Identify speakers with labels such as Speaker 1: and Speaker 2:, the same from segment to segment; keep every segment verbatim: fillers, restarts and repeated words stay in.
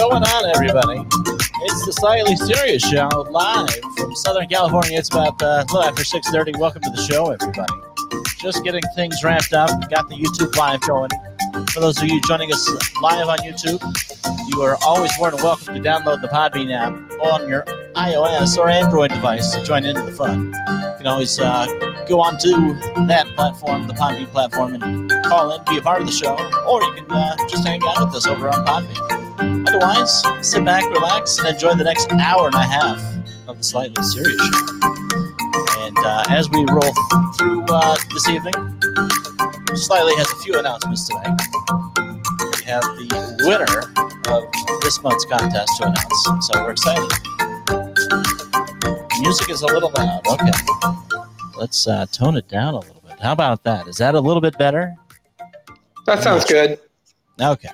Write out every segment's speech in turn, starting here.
Speaker 1: going on, everybody? It's the Slightly Serious Show, live from Southern California. It's about uh, a little after six thirty. Welcome to the show, everybody. Just getting things wrapped up. Got the YouTube Live going. For those of you joining us live on YouTube, you are always more than welcome to download the Podbean app on your iOS or Android device to join into the fun. You can always uh, go on to that platform, the Podbean platform, and call in, be a part of the show, or you can uh, just hang out with us over on Podbean. Otherwise, sit back, relax, and enjoy the next hour and a half of the Slightly Serious Show. And uh, as we roll through uh, this evening, Slightly has a few announcements today. We have the winner of this month's contest to announce, so we're excited. Music is a little loud. Okay. Let's uh, tone it down a little bit. How about that? Is that a little bit better?
Speaker 2: That sounds good.
Speaker 1: Okay.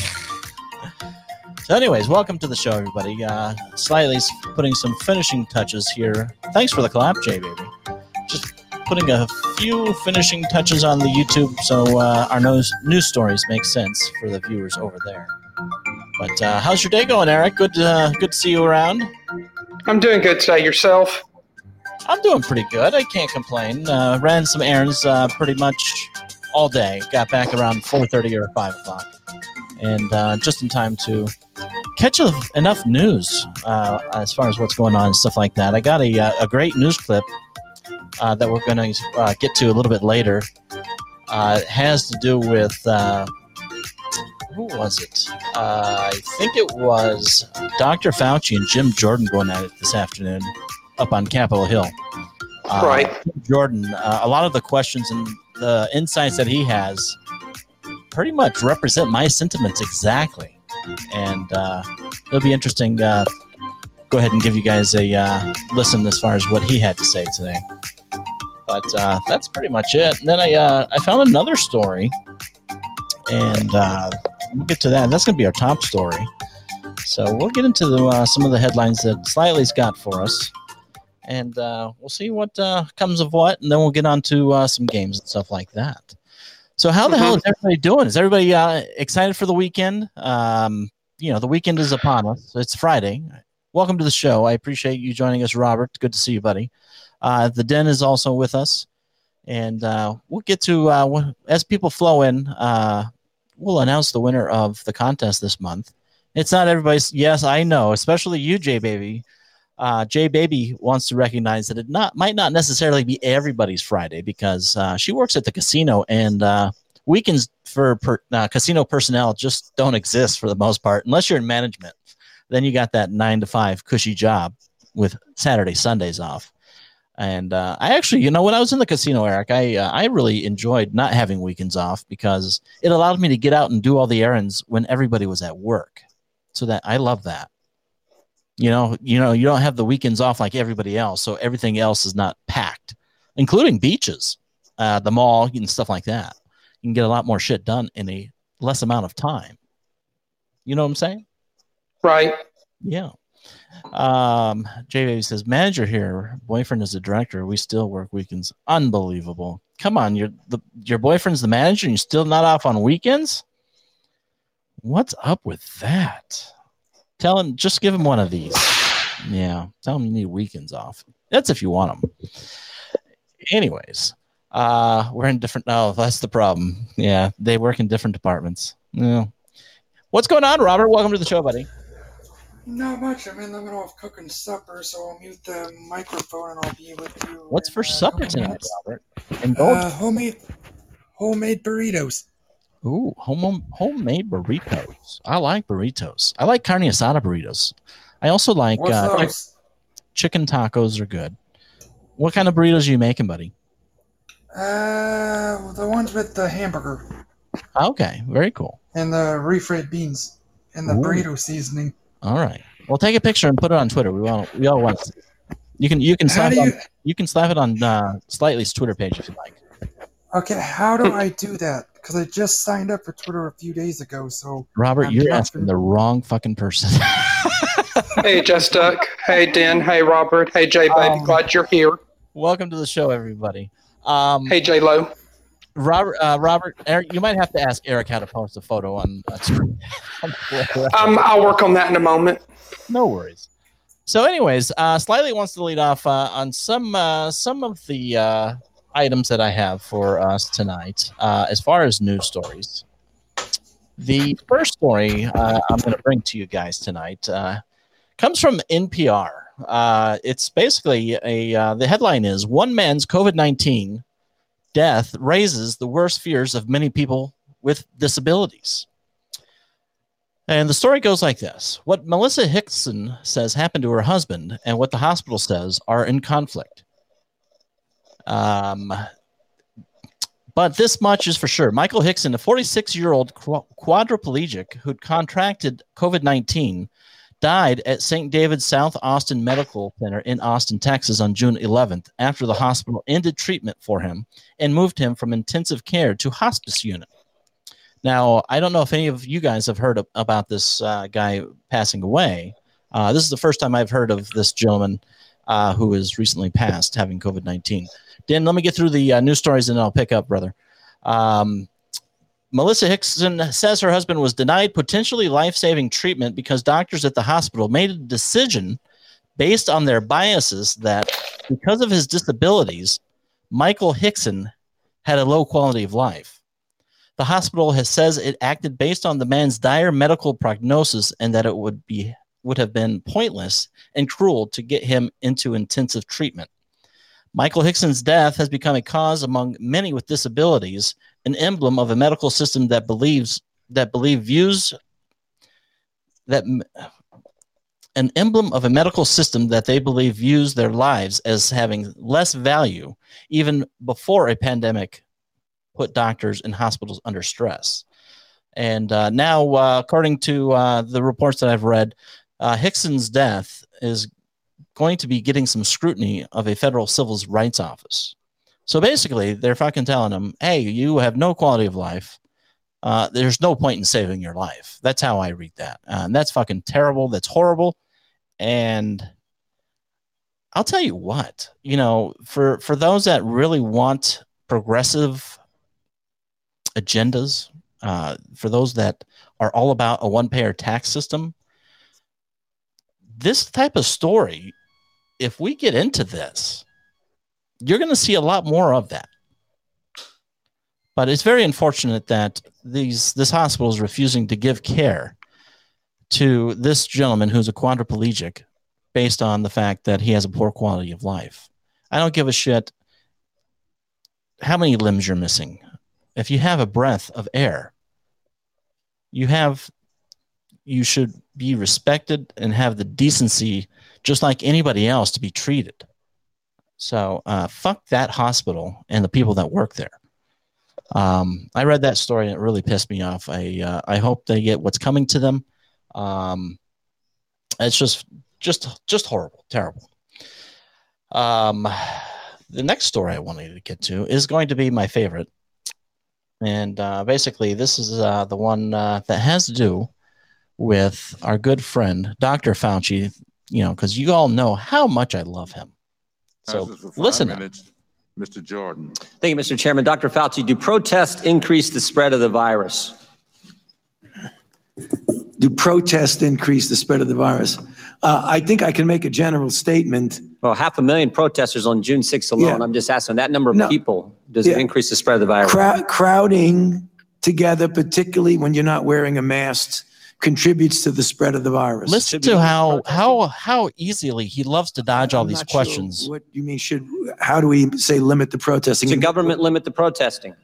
Speaker 1: So anyways, welcome to the show, everybody. Uh, Slightly's putting some finishing touches here. Thanks for the clap, Jay, baby. Just putting a few finishing touches on the YouTube so uh, our news, news stories make sense for the viewers over there. But uh, how's your day going, Eric? Good, uh, good to see you around.
Speaker 2: I'm doing good today. Yourself?
Speaker 1: I'm doing pretty good. I can't complain. Uh, ran some errands uh, pretty much all day. Got back around four thirty or five o'clock. And uh, just in time to catch a, enough news uh, as far as what's going on and stuff like that. I got a, a great news clip uh, that we're going to uh, get to a little bit later. Uh, it has to do with, uh, who was it? Uh, I think it was Doctor Fauci and Jim Jordan going at it this afternoon up on Capitol Hill. Uh,
Speaker 2: right.
Speaker 1: Jim Jordan, uh, a lot of the questions and the insights that he has pretty much represent my sentiments exactly. And uh, it'll be interesting. Uh, go ahead and give you guys a uh, listen as far as what he had to say today. But uh, that's pretty much it. And then I uh, I found another story, and uh, we'll get to that. That's going to be our top story. So we'll get into the, uh, some of the headlines that Slightly's got for us, and uh, we'll see what uh, comes of what, and then we'll get on to uh, some games and stuff like that. So how the mm-hmm. hell is everybody doing? Is everybody uh, excited for the weekend? Um, you know, the weekend is upon us. It's Friday. Welcome to the show. I appreciate you joining us, Robert. Good to see you, buddy. Uh, the Den is also with us. And uh, we'll get to, uh, as people flow in, uh, we'll announce the winner of the contest this month. It's not everybody's. Yes, I know, especially you, Jay Baby. Uh, Jay Baby wants to recognize that it not might not necessarily be everybody's Friday because uh, she works at the casino, and uh, weekends for per, uh, casino personnel just don't exist for the most part, unless you're in management. Then you got that nine to five cushy job with Saturday, Sundays off. And uh, I actually, you know, when I was in the casino, Eric, I uh, I really enjoyed not having weekends off because it allowed me to get out and do all the errands when everybody was at work. So that I love that. You know, you know, you don't have the weekends off like everybody else, so everything else is not packed, including beaches, uh, the mall, and stuff like that. You can get a lot more shit done in a less amount of time. You know what I'm saying?
Speaker 2: Right.
Speaker 1: Yeah. Um, J Baby says, manager here, boyfriend is a director. We still work weekends. Unbelievable. Come on, your the your boyfriend's the manager and you're still not off on weekends? What's up with that? Tell him, just give him one of these. Yeah, tell him you need weekends off. That's if you want them. Anyways, uh, we're in different. Oh, that's the problem. Yeah, they work in different departments. Yeah. What's going on, Robert? Welcome to the show, buddy.
Speaker 3: Not much. I'm in the middle of cooking supper, so I'll mute the microphone and I'll be with you.
Speaker 1: What's for
Speaker 3: uh,
Speaker 1: supper tonight, Robert? And
Speaker 3: uh, homemade, homemade burritos.
Speaker 1: Ooh, home, homemade burritos. I like burritos. I like carne asada burritos. I also like uh, chicken tacos are good. What kind of burritos are you making, buddy?
Speaker 3: Uh, the ones with the hamburger.
Speaker 1: Okay, very cool.
Speaker 3: And the refried beans and the Ooh. burrito seasoning.
Speaker 1: All right. Well, take a picture and put it on Twitter. We all we all want to see. You can you can slap it on, you... you can slap it on uh, Slightly's Twitter page if you like.
Speaker 3: Okay, how do I do that? Because I just signed up for Twitter a few days ago, so...
Speaker 1: Robert, I'm you're asking gonna... the wrong fucking person.
Speaker 2: Hey, Jessica. Hey, Dan. Hey, Robert. Hey, Jay, baby. Um, Glad you're here.
Speaker 1: Welcome to the show, everybody. Um,
Speaker 2: hey, J-Lo.
Speaker 1: Robert, uh, Robert, Eric, you might have to ask Eric how to post a photo on. Uh,
Speaker 2: Um, I'll work on that in a moment.
Speaker 1: No worries. So, anyways, uh, Slightly wants to lead off uh, on some uh, some of the uh, items that I have for us tonight, uh, as far as news stories. The first story uh, I'm going to bring to you guys tonight uh, comes from N P R. Uh, it's basically a uh, the headline is "One man's COVID nineteen death raises the worst fears of many people with disabilities." And the story goes like this. What Melissa Hickson says happened to her husband and what the hospital says are in conflict. Um, but this much is for sure. Michael Hickson, a forty-six-year-old qu- quadriplegic who'd contracted COVID nineteen, died at Saint David's South Austin Medical Center in Austin, Texas on June eleventh after the hospital ended treatment for him and moved him from intensive care to hospice unit. Now, I don't know if any of you guys have heard of, about this uh, guy passing away. Uh, this is the first time I've heard of this gentleman uh, who has recently passed having COVID nineteen. Dan, let me get through the uh, news stories and then I'll pick up, brother. Um, Melissa Hickson says her husband was denied potentially life-saving treatment because doctors at the hospital made a decision based on their biases that because of his disabilities, Michael Hickson had a low quality of life. The hospital has says it acted based on the man's dire medical prognosis and that it would be would have been pointless and cruel to get him into intensive treatment. Michael Hickson's death has become a cause among many with disabilities, an emblem of a medical system that believes that believe views that an emblem of a medical system that they believe views their lives as having less value even before a pandemic put doctors and hospitals under stress. And uh, now, uh, according to uh, the reports that I've read, uh, Hickson's death is going to be getting some scrutiny of a federal civil rights office. So basically, they're fucking telling him, hey, you have no quality of life. Uh, there's no point in saving your life. That's how I read that. Uh, and that's fucking terrible. That's horrible. And I'll tell you what, you know, for, for those that really want progressive agendas, uh, for those that are all about a one-payer tax system, this type of story, if we get into this, you're going to see a lot more of that. But it's very unfortunate that these this hospital is refusing to give care to this gentleman who's a quadriplegic based on the fact that he has a poor quality of life. I don't give a shit how many limbs you're missing. If you have a breath of air, you have, you should be respected and have the decency, just like anybody else, to be treated. So uh, fuck that hospital and the people that work there. Um, I read that story and it really pissed me off. I uh, I hope they get what's coming to them. Um, it's just just just horrible, terrible. Um, the next story I wanted to get to is going to be my favorite. And uh, basically, this is uh, the one uh, that has to do with our good friend, Doctor Fauci, you know, because you all know how much I love him. So listen up.
Speaker 4: Mister Jordan.
Speaker 5: Thank you, Mister Chairman. Doctor Fauci, do protests increase the spread of the virus?
Speaker 6: Do protests increase the spread of the virus? Uh, I think I can make a general statement.
Speaker 5: Well, half a million protesters on June sixth alone.
Speaker 6: Yeah.
Speaker 5: I'm just asking that number of
Speaker 6: No.
Speaker 5: people, does
Speaker 6: Yeah.
Speaker 5: it increase the spread of the virus?
Speaker 6: Crowd, crowding together, particularly when you're not wearing a mask, contributes to the spread of the virus.
Speaker 1: Listen to how how how easily he loves to dodge all
Speaker 6: I'm
Speaker 1: these
Speaker 6: not sure
Speaker 1: questions.
Speaker 6: what you mean? Should how do we say limit the protesting?
Speaker 5: Should government limit the protesting?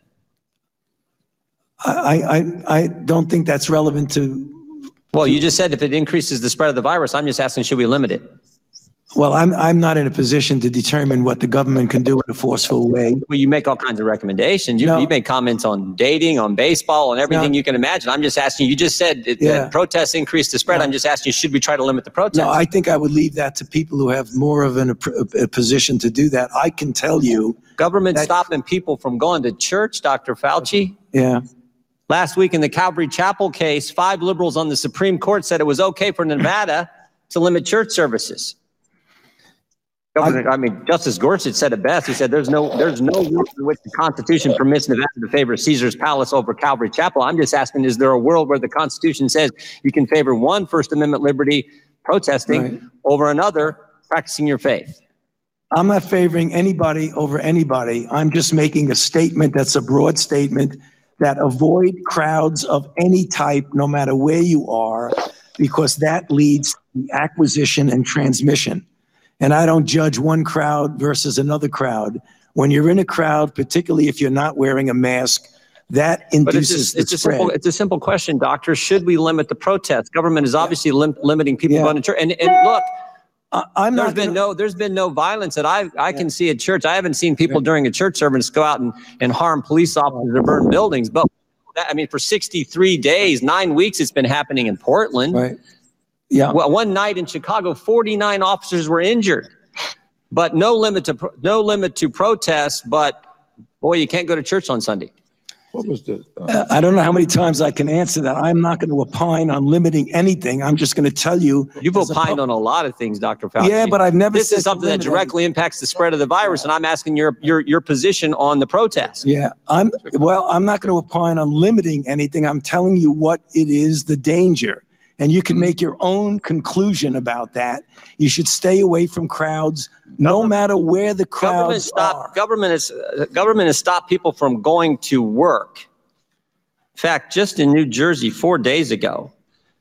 Speaker 6: I, I I don't think that's relevant to.
Speaker 5: Well, you just said if it increases the spread of the virus, I'm just asking, should we limit it?
Speaker 6: Well, I'm I'm not in a position to determine what the government can do in a forceful way.
Speaker 5: Well, you make all kinds of recommendations. You,
Speaker 6: No.
Speaker 5: you make comments on dating, on baseball, on everything
Speaker 6: No.
Speaker 5: you can imagine. I'm just asking you, you just said it,
Speaker 6: Yeah.
Speaker 5: that protests increase the spread.
Speaker 6: No.
Speaker 5: I'm just asking you, should we try to limit the protests?
Speaker 6: No, I think I would leave that to people who have more of an, a, a position to do that. I can tell you,
Speaker 5: Government
Speaker 6: that-
Speaker 5: stopping people from going to church, Doctor Fauci.
Speaker 6: yeah.
Speaker 5: Last week in the Calvary Chapel case, five liberals on the Supreme Court said it was okay for Nevada to limit church services. Governor, I mean, Justice Gorsuch said it best. He said, "There's no, there's no world in which the Constitution permits Nevada to favor Caesar's Palace over Calvary Chapel." I'm just asking: is there a world where the Constitution says you can favor one First Amendment liberty, protesting, right, over another, practicing your faith?
Speaker 6: I'm not favoring anybody over anybody. I'm just making a statement that's a broad statement that avoid crowds of any type, no matter where you are, because that leads to the acquisition and transmission. And I don't judge one crowd versus another crowd. When you're in a crowd, particularly if you're not wearing a mask, that induces
Speaker 5: but it's, just,
Speaker 6: the
Speaker 5: it's, a
Speaker 6: spread.
Speaker 5: simple, it's a simple question, doctor. Should we limit the protests? Government is obviously lim- limiting people
Speaker 6: Yeah.
Speaker 5: going to church. And, and look,
Speaker 6: I- I'm
Speaker 5: there's
Speaker 6: not
Speaker 5: been
Speaker 6: gonna-
Speaker 5: no there's been no violence that I I can see at church. I haven't seen people during a church service go out and, and harm police officers or burn buildings. But that, I mean, for sixty-three days, nine weeks, it's been happening in Portland.
Speaker 6: Right. Yeah.
Speaker 5: Well, one night in Chicago, forty-nine officers were injured. But no limit to pro- no limit to protests. But boy, you can't go to church on Sunday.
Speaker 4: What was the? Uh,
Speaker 6: Uh, I don't know how many times I can answer that. I'm not going to opine on limiting anything. I'm just going to tell you.
Speaker 5: You've
Speaker 6: as a
Speaker 5: opined
Speaker 6: pub-
Speaker 5: on a lot of things, Doctor Fauci.
Speaker 6: Yeah, but I've never
Speaker 5: This
Speaker 6: said
Speaker 5: is something that
Speaker 6: limit
Speaker 5: directly impacts the spread of the virus, and I'm asking your your your position on the protest.
Speaker 6: Yeah, I'm, well, I'm not going to opine on limiting anything. I'm telling you what it is, the danger. And you can make your own conclusion about that. You should stay away from crowds, no matter where the
Speaker 5: Government
Speaker 6: crowds
Speaker 5: stop.
Speaker 6: are.
Speaker 5: Government is uh, government has stopped people from going to work. In fact, just in New Jersey four days ago,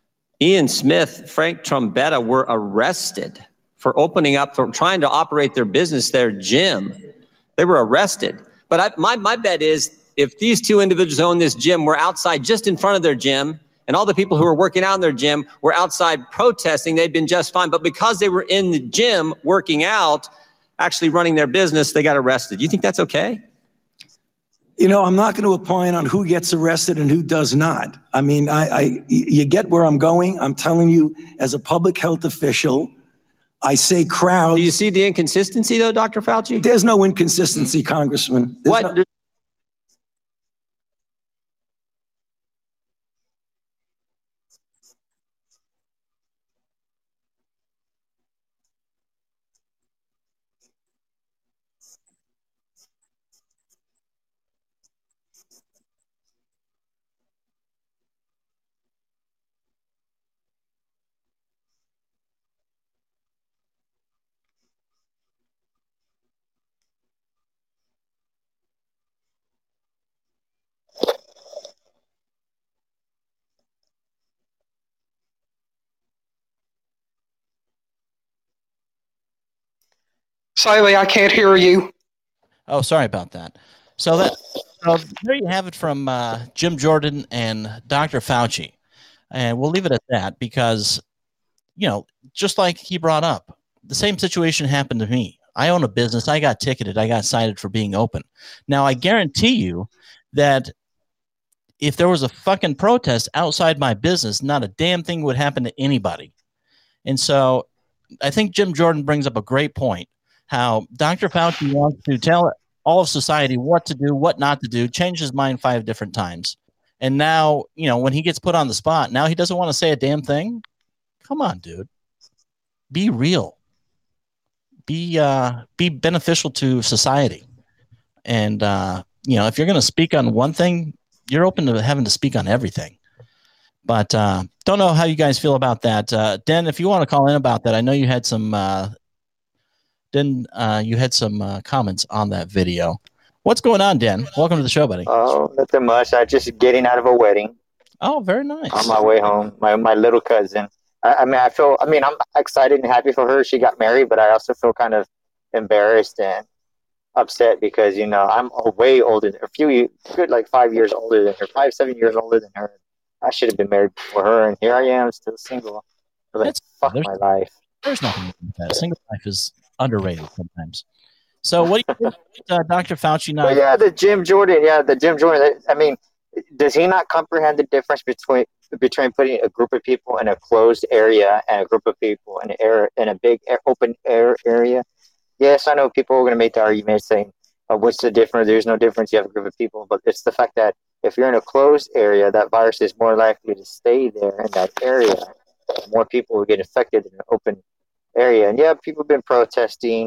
Speaker 5: Ian Smith, Frank Trombetta were arrested for opening up, for trying to operate their business, their gym. They were arrested. But I, my my bet is, if these two individuals own this gym were outside just in front of their gym, and all the people who were working out in their gym were outside protesting, they'd been just fine. But because they were in the gym working out, actually running their business, they got arrested. You think that's okay?
Speaker 6: You know, I'm not going to opine on who gets arrested and who does not. I mean, I, I, you get where I'm going. I'm telling you, as a public health official, I say crowds.
Speaker 5: Do you see the inconsistency, though, Doctor Fauci?
Speaker 6: There's no inconsistency, Congressman. There's
Speaker 5: What?
Speaker 6: no-
Speaker 2: Siley, I can't hear you.
Speaker 1: Oh, sorry about that. So that so there you have it from uh, Jim Jordan and Doctor Fauci, and we'll leave it at that because, you know, just like he brought up, the same situation happened to me. I own a business. I got ticketed. I got cited for being open. Now I guarantee you that if there was a fucking protest outside my business, not a damn thing would happen to anybody. And so I think Jim Jordan brings up a great point. How Doctor Fauci wants to tell all of society what to do, what not to do, change his mind five different times. And now, you know, when he gets put on the spot, now he doesn't want to say a damn thing. Come on, dude. Be real. Be uh, be beneficial to society. And, uh, you know, if you're going to speak on one thing, you're open to having to speak on everything. But uh, don't know how you guys feel about that. Uh, Den, if you want to call in about that, I know you had some uh, Den, uh, you had some uh, comments on that video. What's going on, Den? Welcome to the show, buddy.
Speaker 7: Oh, nothing much. I just getting out of a wedding
Speaker 1: Oh, very nice.
Speaker 7: on my way home. My my little cousin. I, I mean, I feel. I mean, I'm excited and happy for her. She got married, but I also feel kind of embarrassed and upset because you know I'm way older, a few good like five years older than her, five seven years older than her. I should have been married before her, and here I am, still single. Like,
Speaker 1: That's-
Speaker 7: fuck
Speaker 1: there's-
Speaker 7: my life.
Speaker 1: There's nothing wrong with that. Single life is underrated sometimes. So what do you think, uh, Doctor Fauci? Not
Speaker 7: But yeah, the Jim Jordan. Yeah, the Jim Jordan. I mean, does he not comprehend the difference between between putting a group of people in a closed area and a group of people in an air in a big air, open air area? Yes, I know people are going to make the argument saying, oh, "What's the difference? There's no difference. You have a group of people." But it's the fact that if you're in a closed area, that virus is more likely to stay there in that area. More people will get infected in an open area. And yeah, people have been protesting.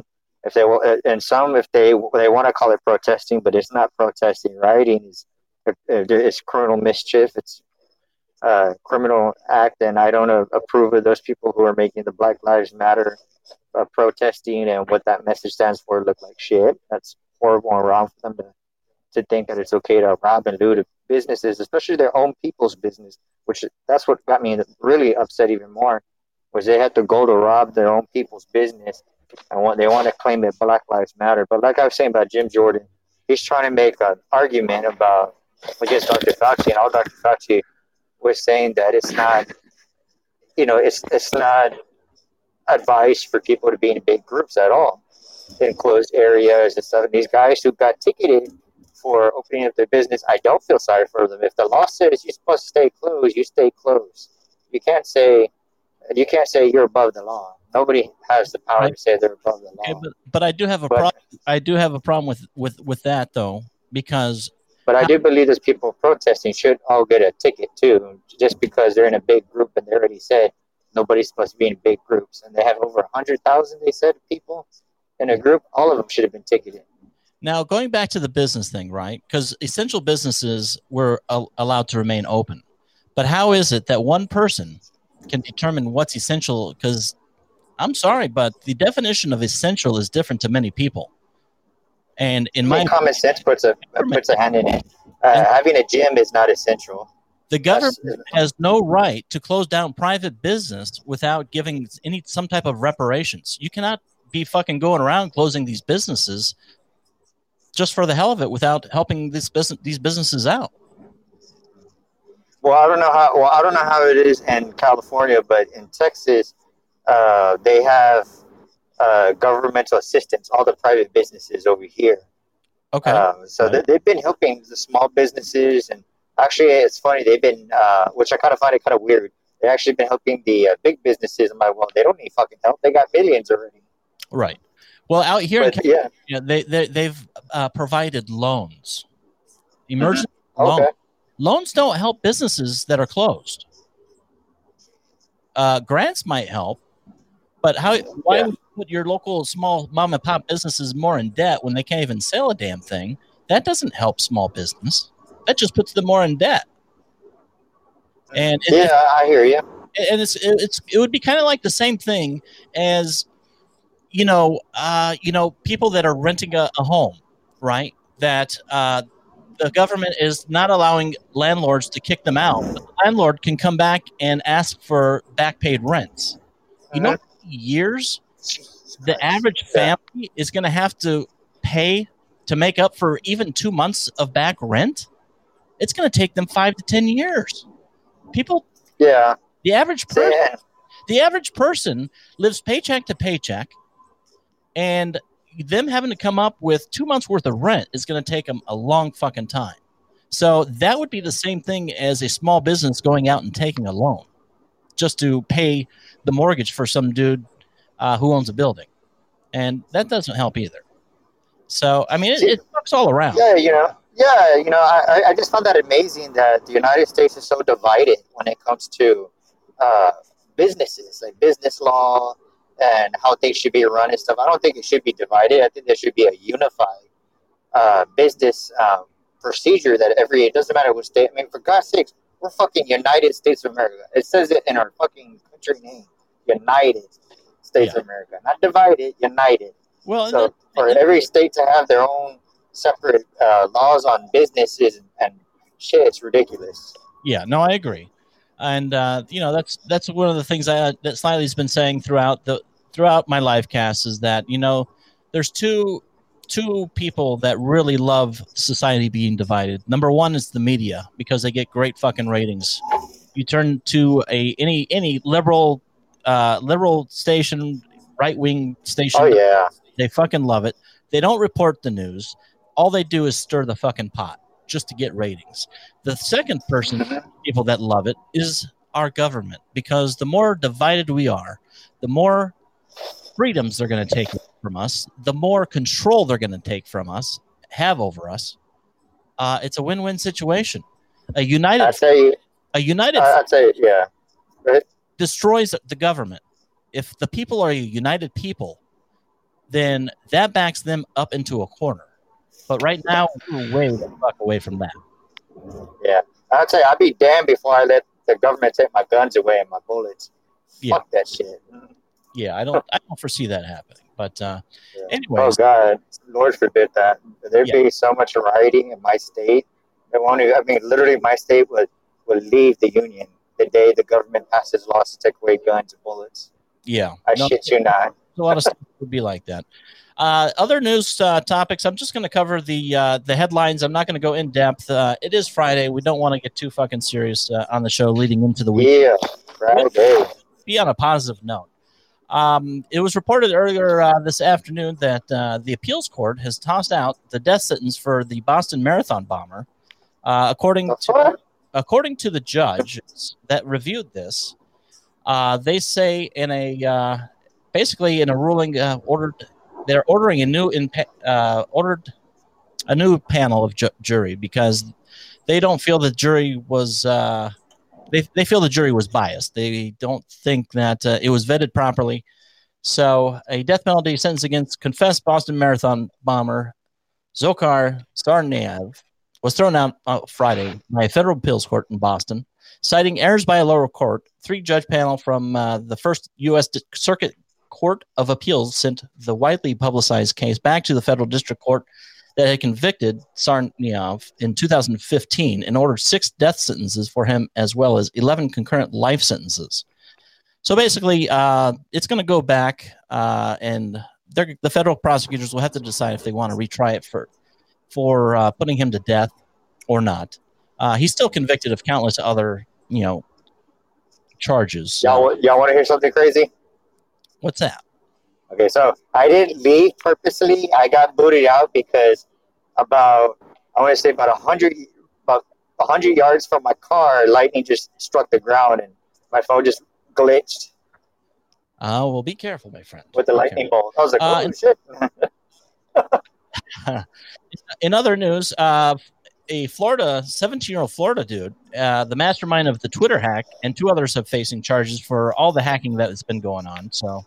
Speaker 7: If they wa- and some, if they they want to call it protesting, but it's not protesting. Rioting is it's criminal mischief. It's a criminal act, and I don't uh, approve of those people who are making the Black Lives Matter uh, protesting and what that message stands for look like shit. That's horrible and wrong for them to to think that it's okay to rob and loot businesses, especially their own people's business. Which that's what got me really upset even more, was they had to go to rob their own people's business. And what they want to claim that Black Lives Matter. But like I was saying about Jim Jordan, he's trying to make an argument about against Doctor Fauci, and all Doctor Fauci was saying that it's not, you know, it's it's not advice for people to be in big groups at all, in closed areas and stuff. And these guys who got ticketed for opening up their business, I don't feel sorry for them. If the law says you're supposed to stay closed, you stay closed. You can't say you can't say you're above the law. Nobody has the power
Speaker 1: Right.
Speaker 7: to say they're above the law.
Speaker 1: Okay, but, but I do have a
Speaker 7: But-
Speaker 1: problem. I do have a problem with, with, with that though, because
Speaker 7: But I do believe those people protesting should all get a ticket too, just because they're in a big group and they already said nobody's supposed to be in big groups, and they have over a hundred thousand. They said people in a group, all of them should have been ticketed.
Speaker 1: now going back to the business thing, right? Because essential businesses were a- allowed to remain open, but how is it that one person can determine what's essential? Because I'm sorry, but the definition of essential is different to many people. And in
Speaker 7: I
Speaker 1: my
Speaker 7: mean, common sense puts a puts a hand in it. Uh, having a gym is not essential.
Speaker 1: the government
Speaker 7: That's-
Speaker 1: has no right to close down private business without giving any some type of reparations. You cannot be fucking going around closing these businesses just for the hell of it without helping this business these businesses out.
Speaker 7: Well, I don't know how. Well, I don't know how it is in California, but in Texas, uh, they have uh, governmental assistance. All the private businesses over here.
Speaker 1: Okay.
Speaker 7: Uh, so
Speaker 1: Right.
Speaker 7: they, they've been helping the small businesses, and actually, it's funny. They've been, uh, which I kind of find it kind of weird. They've actually been helping the uh, big businesses. I'm like, well, they don't need fucking help. They got millions already.
Speaker 1: Right. Well, out here in
Speaker 7: But yeah,
Speaker 1: California, they, they they've uh, provided loans, emergency
Speaker 7: okay.
Speaker 1: loans. Loans don't help businesses that are closed. Uh, grants might help, but how? Why
Speaker 7: Yeah.
Speaker 1: would you put your local small mom and pop businesses more in debt when they can't even sell a damn thing? That doesn't help small business. That just puts them more in debt. And it,
Speaker 7: Yeah, I hear you.
Speaker 1: and it's it's it would be kind of like the same thing as you know uh you know people that are renting a, a home, right? That uh the government is not allowing landlords to kick them out, but the landlord can come back and ask for back paid rents. You know how many years the average
Speaker 7: Yeah.
Speaker 1: family is going to have to pay to make up for even two months of back rent? It's going to take them five to ten years. People,
Speaker 7: Yeah.
Speaker 1: the average person,
Speaker 7: Yeah.
Speaker 1: the average person lives paycheck to paycheck, and them having to come up with two months worth of rent is going to take them a long fucking time. So that would be the same thing as a small business going out and taking a loan just to pay the mortgage for some dude uh, who owns a building, and that doesn't help either. So I mean, it, it sucks all around.
Speaker 7: Yeah, you know, yeah, you know, I, I just found that amazing that the United States is so divided when it comes to uh, businesses, like business law and how things should be run and stuff. I don't think it should be divided. I think there should be a unified uh, business um, procedure that every, it doesn't matter what state. I mean, for God's sakes, we're fucking United States of America. It says it in our fucking country name, United States
Speaker 1: Yeah.
Speaker 7: of America. Not divided, united.
Speaker 1: Well,
Speaker 7: So
Speaker 1: and
Speaker 7: for every state to have their own separate uh, laws on businesses and, and shit, it's ridiculous.
Speaker 1: yeah, no, I agree, and uh, you know that's that's one of the things I, that Slily's been saying throughout the throughout my live cast is that you know there's two two people that really love society being divided. Number one is the media because they get great fucking ratings. You turn to a any any liberal uh, liberal station, right wing station.
Speaker 7: Oh yeah,
Speaker 1: They fucking love it. They don't report the news. All they do is stir the fucking pot just to get ratings. The second person, people that love it, is our government because the more divided we are, the more freedoms they're going to take from us, the more control they're going to take from us, have over us. Uh, it's a win-win situation. A united,
Speaker 7: I'd say,
Speaker 1: a united
Speaker 7: I'd say, yeah. Right?
Speaker 1: destroys the government. If the people are a united people, then that backs them up into a corner. But right now, we're way the fuck away from that.
Speaker 7: Yeah. I'll tell you, I'd be damned before I let the government take my guns away and my bullets.
Speaker 1: Yeah.
Speaker 7: Fuck that shit.
Speaker 1: Yeah, I don't I don't foresee that happening. But uh,
Speaker 7: Yeah.
Speaker 1: anyways.
Speaker 7: Oh, God. Lord forbid that. There'd
Speaker 1: Yeah.
Speaker 7: be so much rioting in my state. They won't even, I mean, literally, my state would, would leave the union the day the government passes laws to take away guns and bullets.
Speaker 1: Yeah.
Speaker 7: I
Speaker 1: No,
Speaker 7: shit you not.
Speaker 1: a lot of stuff would be like that. Uh, other news uh, topics. I'm just going to cover the uh, the headlines. I'm not going to go in depth. Uh, it is Friday. We don't want to get too fucking serious uh, on the show leading into the week.
Speaker 7: Yeah, Friday.
Speaker 1: Be on a positive note. Um, it was reported earlier uh, this afternoon that uh, the appeals court has tossed out the death sentence for the Boston Marathon bomber. Uh, according
Speaker 7: The
Speaker 1: to
Speaker 7: fuck?
Speaker 1: according to the judge that reviewed this, uh, they say in a uh, basically in a ruling uh, ordered they're ordering a new in, uh, ordered a new panel of ju- jury because they don't feel the jury was uh, they they feel the jury was biased. They don't think that uh, it was vetted properly. So a death penalty sentence against confessed Boston Marathon bomber Dzhokhar Tsarnaev was thrown out uh, Friday by a federal appeals court in Boston, citing errors by a lower court. Three-judge panel from uh, the first U S Circuit Court of Appeals sent the widely publicized case back to the federal district court that had convicted Tsarnaev in two thousand fifteen and ordered six death sentences for him as well as eleven concurrent life sentences. So basically, uh, it's going to go back uh, and the federal prosecutors will have to decide if they want to retry it for for uh, putting him to death or not. Uh, he's still convicted of countless other, you know, charges.
Speaker 7: Y'all, wa- y'all want to hear something crazy?
Speaker 1: What's that?
Speaker 7: Okay, so I didn't leave purposely. I got booted out because about, I want to say about a hundred, about a hundred yards from my car, lightning just struck the ground and my phone just glitched
Speaker 1: Uh, well, be careful, my friend.
Speaker 7: with the
Speaker 1: Be
Speaker 7: lightning
Speaker 1: careful.
Speaker 7: bolt. I was like,
Speaker 1: Uh,
Speaker 7: oh
Speaker 1: and-
Speaker 7: shit.
Speaker 1: In other news, uh, a Florida seventeen-year-old Florida dude, uh, the mastermind of the Twitter hack, and two others have facing charges for all the hacking that has been going on. So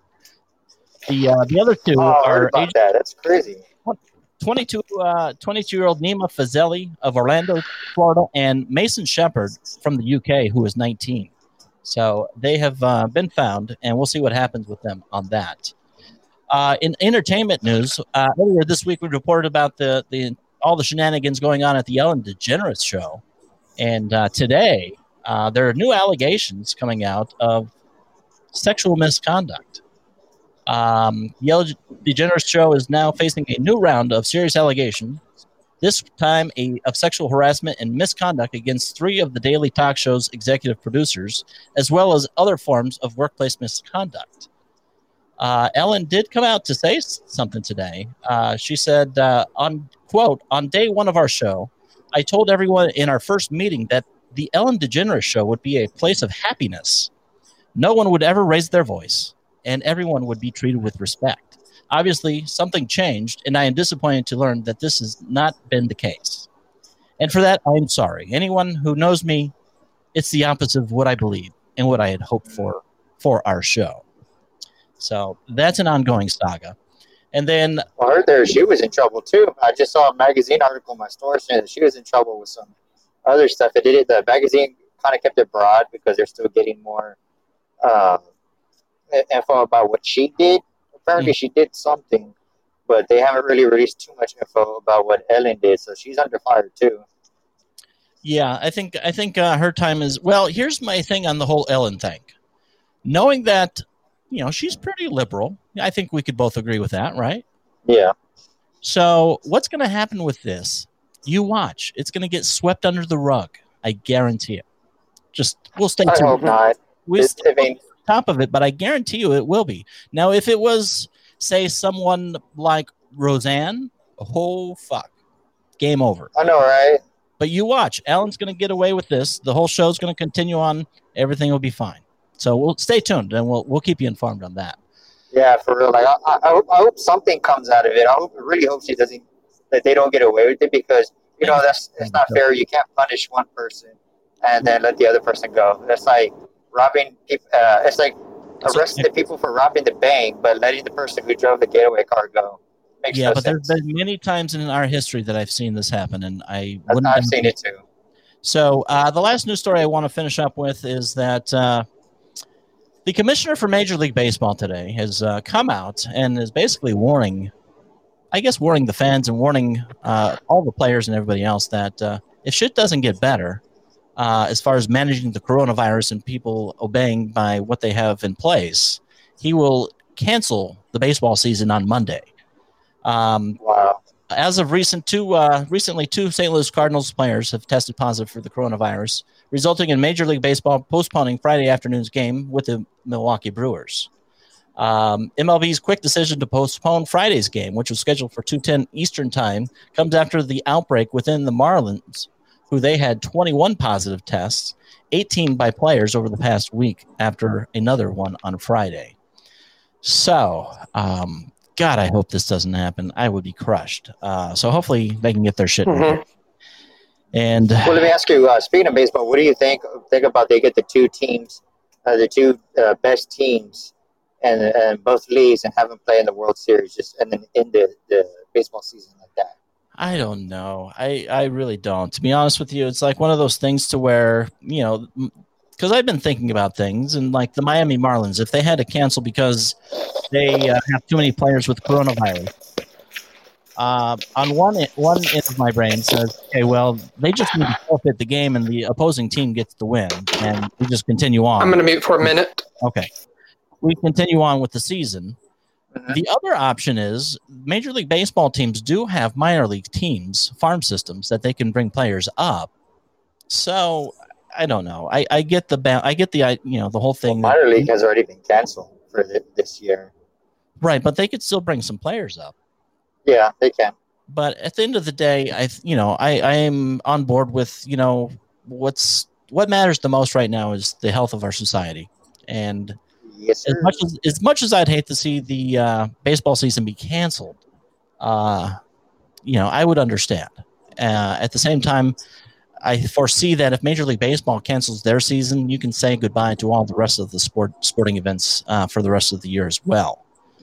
Speaker 1: the uh, the other two
Speaker 7: Oh, I heard
Speaker 1: are
Speaker 7: about
Speaker 1: agent
Speaker 7: that. That's crazy.
Speaker 1: twenty-two, uh, twenty-two-year-old Nima Fazeli of Orlando, Florida, and Mason Shepard from the U K, who is nineteen. So they have uh, been found, and we'll see what happens with them on that. Uh, in entertainment news, uh, earlier this week we reported about the, the all the shenanigans going on at the Ellen DeGeneres show, and uh, today uh, there are new allegations coming out of sexual misconduct. Um, the Ellen DeGeneres show is now facing a new round of serious allegations, this time a, of sexual harassment and misconduct against three of the daily talk show's executive producers, as well as other forms of workplace misconduct. Uh, Ellen did come out to say s- something today. Uh, she said, uh, on quote, on day one of our show, I told everyone in our first meeting that the Ellen DeGeneres show would be a place of happiness. No one would ever raise their voice, and everyone would be treated with respect. Obviously, something changed, and I am disappointed to learn that this has not been the case. And for that, I am sorry. Anyone who knows me, it's the opposite of what I believe and what I had hoped for for our show. So that's an ongoing saga. And then,
Speaker 7: I heard there she was in trouble too. I just saw a magazine article in my store saying that she was in trouble with some other stuff. It did it. The magazine kind of kept it broad because they're still getting more uh, info about what she did. Apparently, she did something, but they haven't really released too much info about what Ellen did. So she's under fire too.
Speaker 1: yeah, I think I think uh, her time is well. Here's my thing on the whole Ellen thing. Knowing that, you know, she's pretty liberal. I think we could both agree with that, right?
Speaker 7: Yeah.
Speaker 1: So what's going to happen with this? You watch. It's going to get swept under the rug. I guarantee it. Just we'll stay
Speaker 7: I
Speaker 1: tuned.
Speaker 7: hope not.
Speaker 1: We'll
Speaker 7: It's,
Speaker 1: stay
Speaker 7: I mean,
Speaker 1: on top of it, but I guarantee you it will be. Now, if it was, say, someone like Roseanne, oh fuck, game over.
Speaker 7: I know, right?
Speaker 1: But you watch. Ellen's going to get away with this. The whole show's going to continue on. Everything will be fine. So we'll stay tuned, and we'll we'll keep you informed on that.
Speaker 7: Yeah, for real. Like, I, I, I hope, I hope something comes out of it. I hope, I really hope she doesn't, that they don't get away with it because, you know, that's it's not fair. You can't punish one person and then let the other person go. That's like robbing people. Uh, it's like
Speaker 1: So-
Speaker 7: arresting the people for robbing the bank, but letting the person who drove the getaway car go. Makes
Speaker 1: Yeah,
Speaker 7: no
Speaker 1: but there's
Speaker 7: sense.
Speaker 1: been many times in our history that I've seen this happen, and I
Speaker 7: I've,
Speaker 1: wouldn't.
Speaker 7: I've seen it too.
Speaker 1: So uh, the last news story I want to finish up with is that uh, the commissioner for Major League Baseball today has uh, come out and is basically warning, I guess, warning the fans and warning uh, all the players and everybody else that uh, if shit doesn't get better, uh, as far as managing the coronavirus and people obeying by what they have in place, he will cancel the baseball season on Monday. Um,
Speaker 7: Wow.
Speaker 1: As of recent, two uh, recently, two Saint Louis Cardinals players have tested positive for the coronavirus, resulting in Major League Baseball postponing Friday afternoon's game with the Milwaukee Brewers. Um, M L B's quick decision to postpone Friday's game, which was scheduled for two ten Eastern Time, comes after the outbreak within the Marlins, who they had twenty-one positive tests, eighteen by players over the past week after another one on Friday. So, um, God, I hope this doesn't happen. I would be crushed. Uh, so hopefully they can get their shit.
Speaker 2: Mhm.
Speaker 1: And
Speaker 7: Well, let me ask you. Uh, speaking of baseball, what do you think? Think about they get the two teams, uh, the two uh, best teams, and and both leagues, and have them play in the World Series, just and then end the, the baseball season like that.
Speaker 1: I don't know. I, I really don't. To be honest with you, it's like one of those things to where, you know, because I've been thinking about things, and like the Miami Marlins, if they had to cancel because they uh, have too many players with coronavirus, uh, on one end, one end of my brain says, okay, well, they just need to forfeit the game and the opposing team gets the win, and we just continue on.
Speaker 2: I'm going to mute for a minute.
Speaker 1: Okay. We continue on with the season.
Speaker 7: Mhm.
Speaker 1: The other option is Major League Baseball teams do have minor league teams, farm systems that they can bring players up. So I don't know. I, I get the ba- I get the I- you know the whole
Speaker 7: Well,
Speaker 1: thing.
Speaker 7: minor league has already been canceled for the, this year.
Speaker 1: Right, but they could still bring some players up.
Speaker 7: Yeah, they can.
Speaker 1: But at the end of the day, I you know I, I am on board with you know what's what matters the most right now is the health of our society. And
Speaker 7: Yes,
Speaker 1: as
Speaker 7: sir.
Speaker 1: much as as much as I'd hate to see the uh, baseball season be canceled, uh, you know, I would understand. Uh, at the same time, I foresee that if Major League Baseball cancels their season, you can say goodbye to all the rest of the sport sporting events uh, for the rest of the year as well.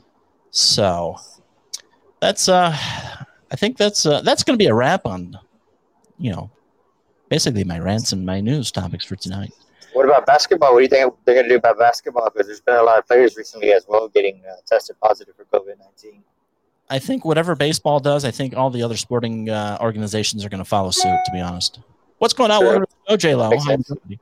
Speaker 1: So that's uh, I think that's uh, that's going to be a wrap on, you know, basically my rants and my news topics for tonight.
Speaker 7: What about basketball? What do you think they're going to do about basketball? Because there's been a lot of players recently as well getting uh, tested positive for COVID nineteen.
Speaker 1: I think whatever baseball does, I think all the other sporting uh, organizations are going to follow suit, to be honest. What's going on?
Speaker 7: Sure.
Speaker 1: Welcome to the show, J-Lo.
Speaker 7: Makes
Speaker 1: How you
Speaker 7: sense.
Speaker 1: doing?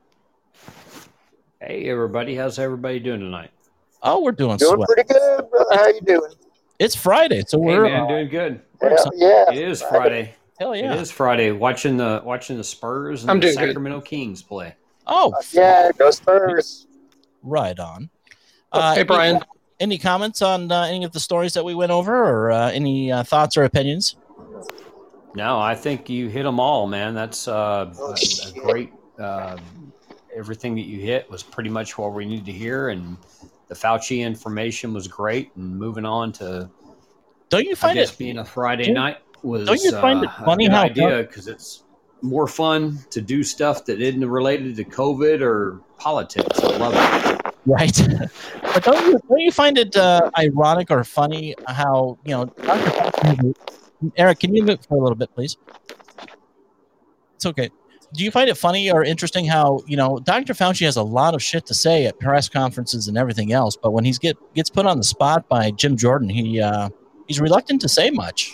Speaker 4: Hey, everybody. How's everybody doing tonight?
Speaker 1: Oh, we're doing
Speaker 7: Doing
Speaker 1: swell.
Speaker 7: pretty good, brother. How you doing?
Speaker 1: It's Friday, so
Speaker 4: Hey,
Speaker 1: we're
Speaker 4: man,
Speaker 1: uh,
Speaker 4: doing good.
Speaker 1: we're
Speaker 7: Hell
Speaker 1: excited.
Speaker 7: yeah.
Speaker 4: It is Friday.
Speaker 1: Hell yeah.
Speaker 4: It is Friday. Watching the watching the Spurs and
Speaker 2: I'm
Speaker 4: the
Speaker 2: doing good.
Speaker 4: Sacramento Kings play.
Speaker 1: Oh,
Speaker 7: Uh, yeah, go Spurs.
Speaker 1: right on.
Speaker 2: Oh,
Speaker 1: Uh,
Speaker 2: hey, Brian.
Speaker 1: Any, any comments on uh, any of the stories that we went over, or uh, any uh, thoughts or opinions?
Speaker 4: No, I think you hit them all, man. That's uh,
Speaker 7: Oh,
Speaker 4: a, a
Speaker 7: shit.
Speaker 4: great. Uh, everything that you hit was pretty much what we needed to hear, and the Fauci information was great. And moving on to,
Speaker 1: Don't you
Speaker 4: I
Speaker 1: find
Speaker 4: guess
Speaker 1: it?
Speaker 4: being a Friday
Speaker 1: Don't-
Speaker 4: night was
Speaker 1: don't you find it
Speaker 4: uh,
Speaker 1: funny
Speaker 4: a good
Speaker 1: how-
Speaker 4: idea because it's more fun to do stuff that isn't related to COVID or politics. I love it.
Speaker 1: Right. But don't you, don't you find it uh, ironic or funny how, you know, Doctor Fauci, Eric, can you move for a little bit, please? It's okay. Do you find it funny or interesting how, you know, Doctor Fauci has a lot of shit to say at press conferences and everything else, but when he's get gets put on the spot by Jim Jordan, he uh, he's reluctant to say much.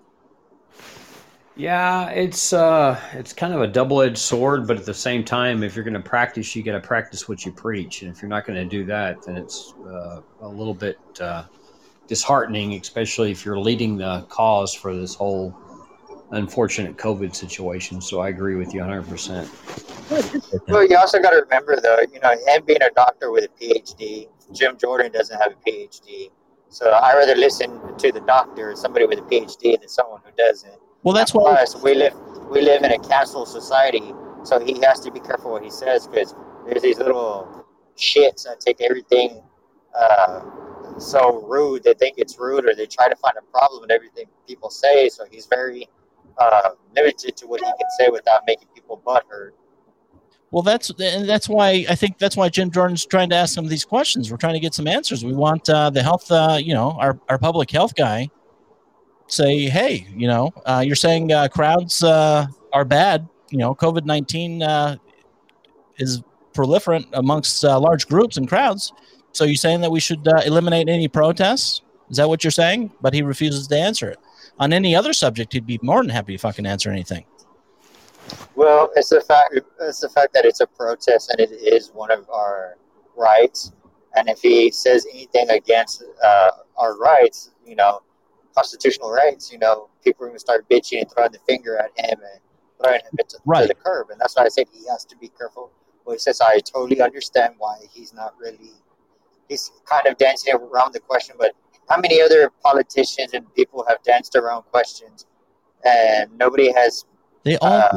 Speaker 4: Yeah, it's uh, it's kind of a double-edged sword, but at the same time, if you're going to practice, you got to practice what you preach, and if you're not going to do that, then it's uh, a little bit uh, disheartening, especially if you're leading the cause for this whole unfortunate COVID situation. So I agree with you one hundred percent.
Speaker 7: Well, you also got to remember, though, you know, him being a doctor with a P H D, Jim Jordan doesn't have a P H D. So I rather listen to the doctor, somebody with a P H D, than someone who doesn't.
Speaker 1: Well, that's why.
Speaker 7: Plus, we live we live in a cancel society, so he has to be careful what he says because there's these little shits that take everything uh, so rude. They think it's rude, or they try to find a problem in everything people say. So he's very uh, limited to what he can say without making people butthurt.
Speaker 1: Well, that's and that's why I think that's why Jim Jordan's trying to ask some of these questions. We're trying to get some answers. We want uh, the health, uh, you know, our, our public health guy say, hey, you know, uh, you're saying uh, crowds uh, are bad. You know, COVID nineteen uh, is proliferant amongst uh, large groups and crowds. So you're saying that we should uh, eliminate any protests? Is that what you're saying? But he refuses to answer it. On any other subject, he'd be more than happy to fucking answer anything.
Speaker 7: Well, it's the fact it's the fact that it's a protest and it is one of our rights. And if he says anything against uh, our rights, you know, constitutional rights, you know, people are going to start bitching and throwing the finger at him and throwing him into
Speaker 1: Right.
Speaker 7: to the curb. And that's why I said he has to be careful. Well, he says I totally understand why he's not really. He's kind of dancing around the question, but how many other politicians and people have danced around questions and nobody has.
Speaker 1: They all
Speaker 7: Uh,
Speaker 1: do.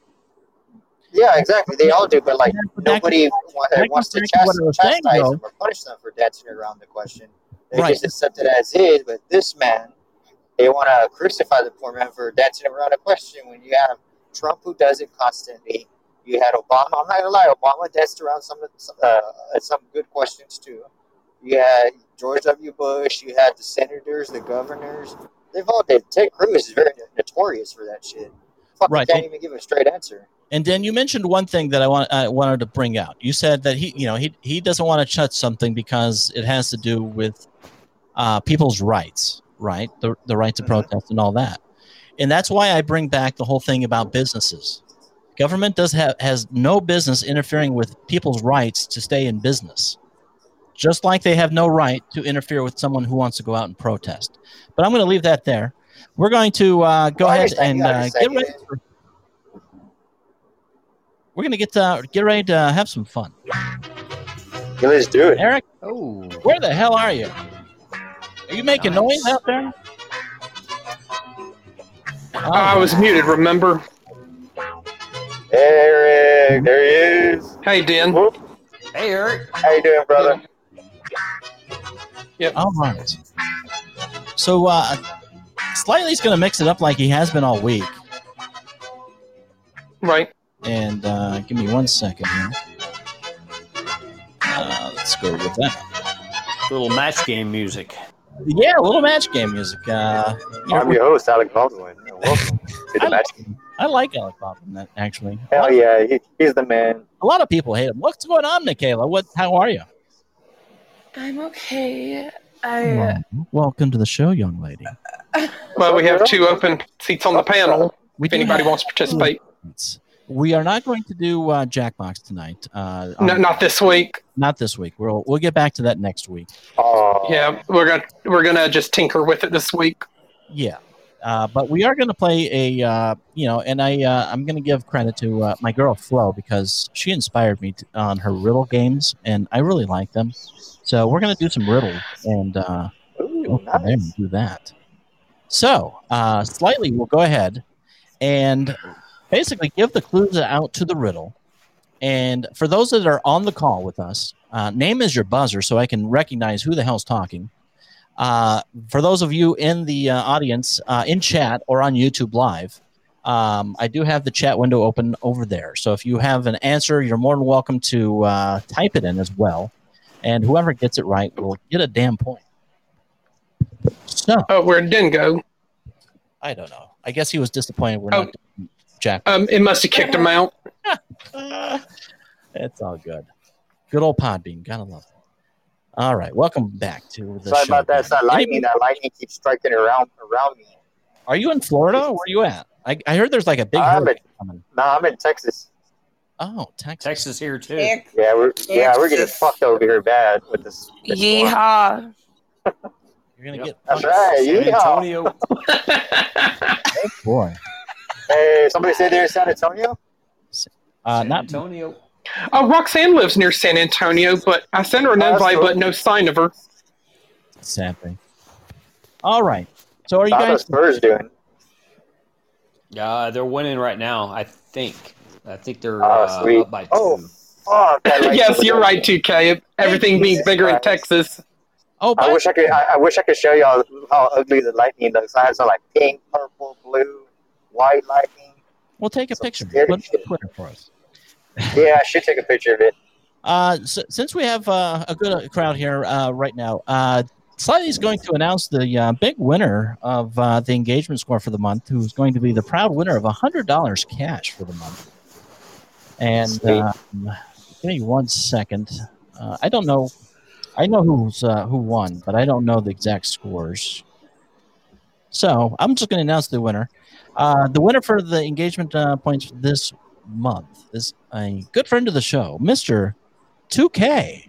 Speaker 7: Yeah, exactly. They all do, but like
Speaker 1: Yeah, but that
Speaker 7: nobody
Speaker 1: goes-
Speaker 7: wa-
Speaker 1: that
Speaker 7: wants to
Speaker 1: goes back to what I
Speaker 7: chast-
Speaker 1: was saying,
Speaker 7: chastise
Speaker 1: though.
Speaker 7: them or punish them for dancing around the question. They
Speaker 1: Right.
Speaker 7: just accept it as is. But this man, they want to crucify the poor man for dancing around a question. When you have Trump who does it constantly, you had Obama. I'm not gonna lie, Obama danced around some uh, some good questions too. You had George W. Bush. You had the senators, the governors. They've all did. Ted Cruz is very notorious for that shit. Fucking
Speaker 1: Right.
Speaker 7: can't even give a straight answer.
Speaker 1: And then you mentioned one thing that I want I wanted to bring out. You said that he, you know, he he doesn't want to touch something because it has to do with uh, people's rights, right? The the right to
Speaker 7: Mhm.
Speaker 1: protest and all that. And that's why I bring back the whole thing about businesses. Government does have has no business interfering with people's rights to stay in business. Just like they have no right to interfere with someone who wants to go out and protest. But I'm going to leave that there. We're going to uh, go
Speaker 7: Well, I
Speaker 1: ahead
Speaker 7: understand.
Speaker 1: and
Speaker 7: You
Speaker 1: uh,
Speaker 7: understand
Speaker 1: get ready.
Speaker 7: it.
Speaker 1: For, we're going to get uh, get ready to have some fun.
Speaker 7: Yeah, let's do it.
Speaker 1: Eric,
Speaker 4: Oh,
Speaker 1: where the hell are you? Are you making
Speaker 4: Nice.
Speaker 1: noise out there?
Speaker 2: I was muted, remember?
Speaker 7: Eric, there he is.
Speaker 2: Hey, Den.
Speaker 7: Whoop.
Speaker 4: hey, Eric.
Speaker 7: How you doing, brother?
Speaker 1: All right. So, uh, Slightly's going to mix it up like he has been all week.
Speaker 2: Right.
Speaker 1: And uh, give me one second here. Uh, let's go with that.
Speaker 4: Little match game music.
Speaker 1: Yeah, a little match game music. Uh, you know,
Speaker 7: I'm your host, Alec Baldwin. Welcome to
Speaker 1: I,
Speaker 7: the match.
Speaker 1: I like Alec Baldwin, that- actually. A
Speaker 7: Hell
Speaker 1: lot,
Speaker 7: yeah, he, he's the man.
Speaker 1: a lot of people hate him. What's going on, Michaela? What? How are you?
Speaker 8: I'm okay. I
Speaker 1: Welcome to the show, young lady.
Speaker 2: Well, we have two open seats on the panel
Speaker 1: We
Speaker 2: if
Speaker 1: do
Speaker 2: anybody
Speaker 1: have-
Speaker 2: wants to participate.
Speaker 1: We are not going to do uh, Jackbox tonight. Uh,
Speaker 2: No,
Speaker 1: um,
Speaker 2: not this week.
Speaker 1: not this week. We'll we'll get back to that next week.
Speaker 7: Oh,
Speaker 2: Yeah, we're gonna we're gonna just tinker with it this week.
Speaker 1: Yeah, uh, but we are going to play a uh, you know, and I uh, I'm going to give credit to uh, my girl Flo because she inspired me to, on her riddle games, and I really like them. So we're going to do some riddles and uh,
Speaker 7: Ooh,
Speaker 1: go from there and
Speaker 7: nice.
Speaker 1: do that. So uh, slightly, we'll go ahead and basically give the clues out to the riddle. And for those that are on the call with us, uh, name is your buzzer so I can recognize who the hell's talking. Uh, for those of you in the uh, audience, uh, in chat or on YouTube Live, um, I do have the chat window open over there. So if you have an answer, you're more than welcome to uh, type it in as well. And whoever gets it right will get a damn point. So,
Speaker 2: Oh, where'd Den go?
Speaker 1: I don't know. I guess he was disappointed we're not doing Jack.
Speaker 2: Um, it must have kicked him out.
Speaker 1: It's all good. Good old Podbean. Gotta love it. All right. Welcome back to the
Speaker 7: Sorry
Speaker 1: show.
Speaker 7: about that. It's that lightning.
Speaker 1: Anybody-
Speaker 7: That lightning keeps striking around around me.
Speaker 1: Are you in Florida? Where are you at? I, I heard there's like a big
Speaker 7: I'm in,
Speaker 1: hurricane coming.
Speaker 7: no, I'm in Texas.
Speaker 1: Oh, Texas.
Speaker 4: Texas here too.
Speaker 7: Yeah, we're yeah we're getting
Speaker 8: Texas.
Speaker 7: fucked over here bad with this. this storm.
Speaker 8: Yeehaw.
Speaker 1: You're gonna
Speaker 4: Yep.
Speaker 1: get
Speaker 7: That's
Speaker 1: fucked.
Speaker 7: right.
Speaker 4: San
Speaker 7: Yeah.
Speaker 4: Antonio.
Speaker 1: Boy.
Speaker 7: Hey, somebody say they're in San Antonio.
Speaker 1: Uh,
Speaker 4: San
Speaker 1: not
Speaker 4: Antonio.
Speaker 2: Oh, Roxanne lives near San Antonio, but I sent her an
Speaker 7: Oh, that's
Speaker 2: invite,
Speaker 7: cool.
Speaker 2: but no sign of her.
Speaker 1: sadly. All right. So are you
Speaker 7: How's the
Speaker 1: guys?
Speaker 7: Spurs doing?
Speaker 4: Uh, they're winning right now. I think. I think they're
Speaker 7: Oh,
Speaker 4: uh,
Speaker 7: sweet.
Speaker 4: up by two.
Speaker 7: Oh, fuck. I like
Speaker 2: Yes,
Speaker 7: it.
Speaker 2: you're right, two K. Everything being
Speaker 7: Jesus
Speaker 2: bigger in
Speaker 7: Christ.
Speaker 2: Texas.
Speaker 1: Oh,
Speaker 7: I
Speaker 1: by,
Speaker 7: wish I could. I, I wish I could show y'all how ugly the lightning looks. I have some like pink, purple, blue, white lightning.
Speaker 1: we'll take a
Speaker 7: So
Speaker 1: picture.
Speaker 7: scared
Speaker 1: Put
Speaker 7: of
Speaker 1: it on
Speaker 7: shit.
Speaker 1: Twitter for us.
Speaker 7: Yeah, I should take a picture of it.
Speaker 1: Uh, so, since we have uh, a good crowd here uh, right now, uh, Slightly is going to announce the uh, big winner of uh, the engagement score for the month, who's going to be the proud winner of one hundred dollars cash for the month. And um, give me one second. Uh, I don't know. I know who's uh, who won, but I don't know the exact scores. So I'm just going to announce the winner. Uh, the winner for the engagement uh, points this month is a good friend of the show, Mister two K.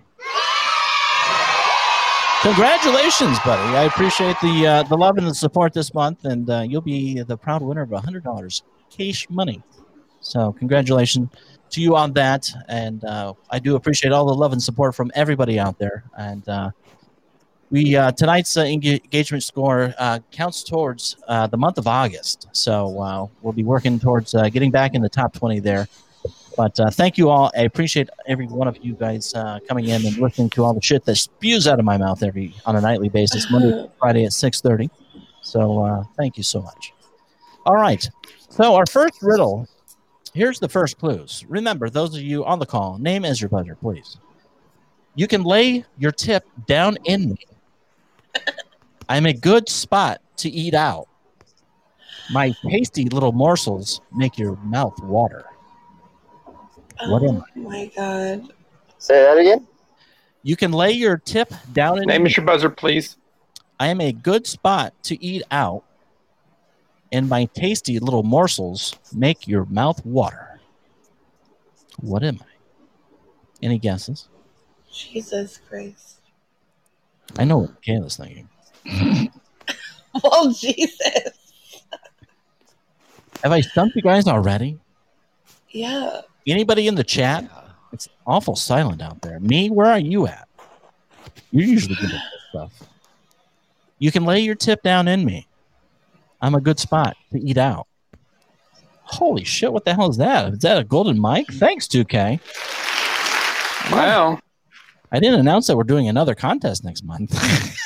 Speaker 1: Congratulations, buddy. I appreciate the uh, the love and the support this month, and uh, you'll be the proud winner of one hundred dollars cash money. So congratulations to you on that, and uh, I do appreciate all the love and support from everybody out there. And uh, we uh, tonight's uh, engagement score uh, counts towards uh, the month of August, so uh, we'll be working towards uh, getting back in the top twenty there. But uh, thank you all. I appreciate every one of you guys uh, coming in and listening to all the shit that spews out of my mouth every on a nightly basis, Monday to Friday at six thirty. So uh, thank you so much. All right. So our first riddle, here's the first clues. Remember, those of you on the call, name as your buzzer, please. You can lay your tip down in me. I'm a good spot to eat out. My tasty little morsels make your mouth water. What am I?
Speaker 8: Oh my god.
Speaker 7: Say that again?
Speaker 1: You can lay your tip down in
Speaker 2: Name is your buzzer, please.
Speaker 1: I am a good spot to eat out, and my tasty little morsels make your mouth water. What am I? Any guesses?
Speaker 8: Jesus Christ.
Speaker 1: I know what Kayla's thinking.
Speaker 8: Well, Jesus.
Speaker 1: Have I stumped you guys already?
Speaker 8: Yeah.
Speaker 1: Anybody in the chat? It's awful silent out there. Me, where are you at? You're usually good at this stuff. You can lay your tip down in me. I'm a good spot to eat out. Holy shit, what the hell is that? Is that a golden mic? Thanks, two K.
Speaker 2: Wow.
Speaker 1: I didn't announce that we're doing another contest next month.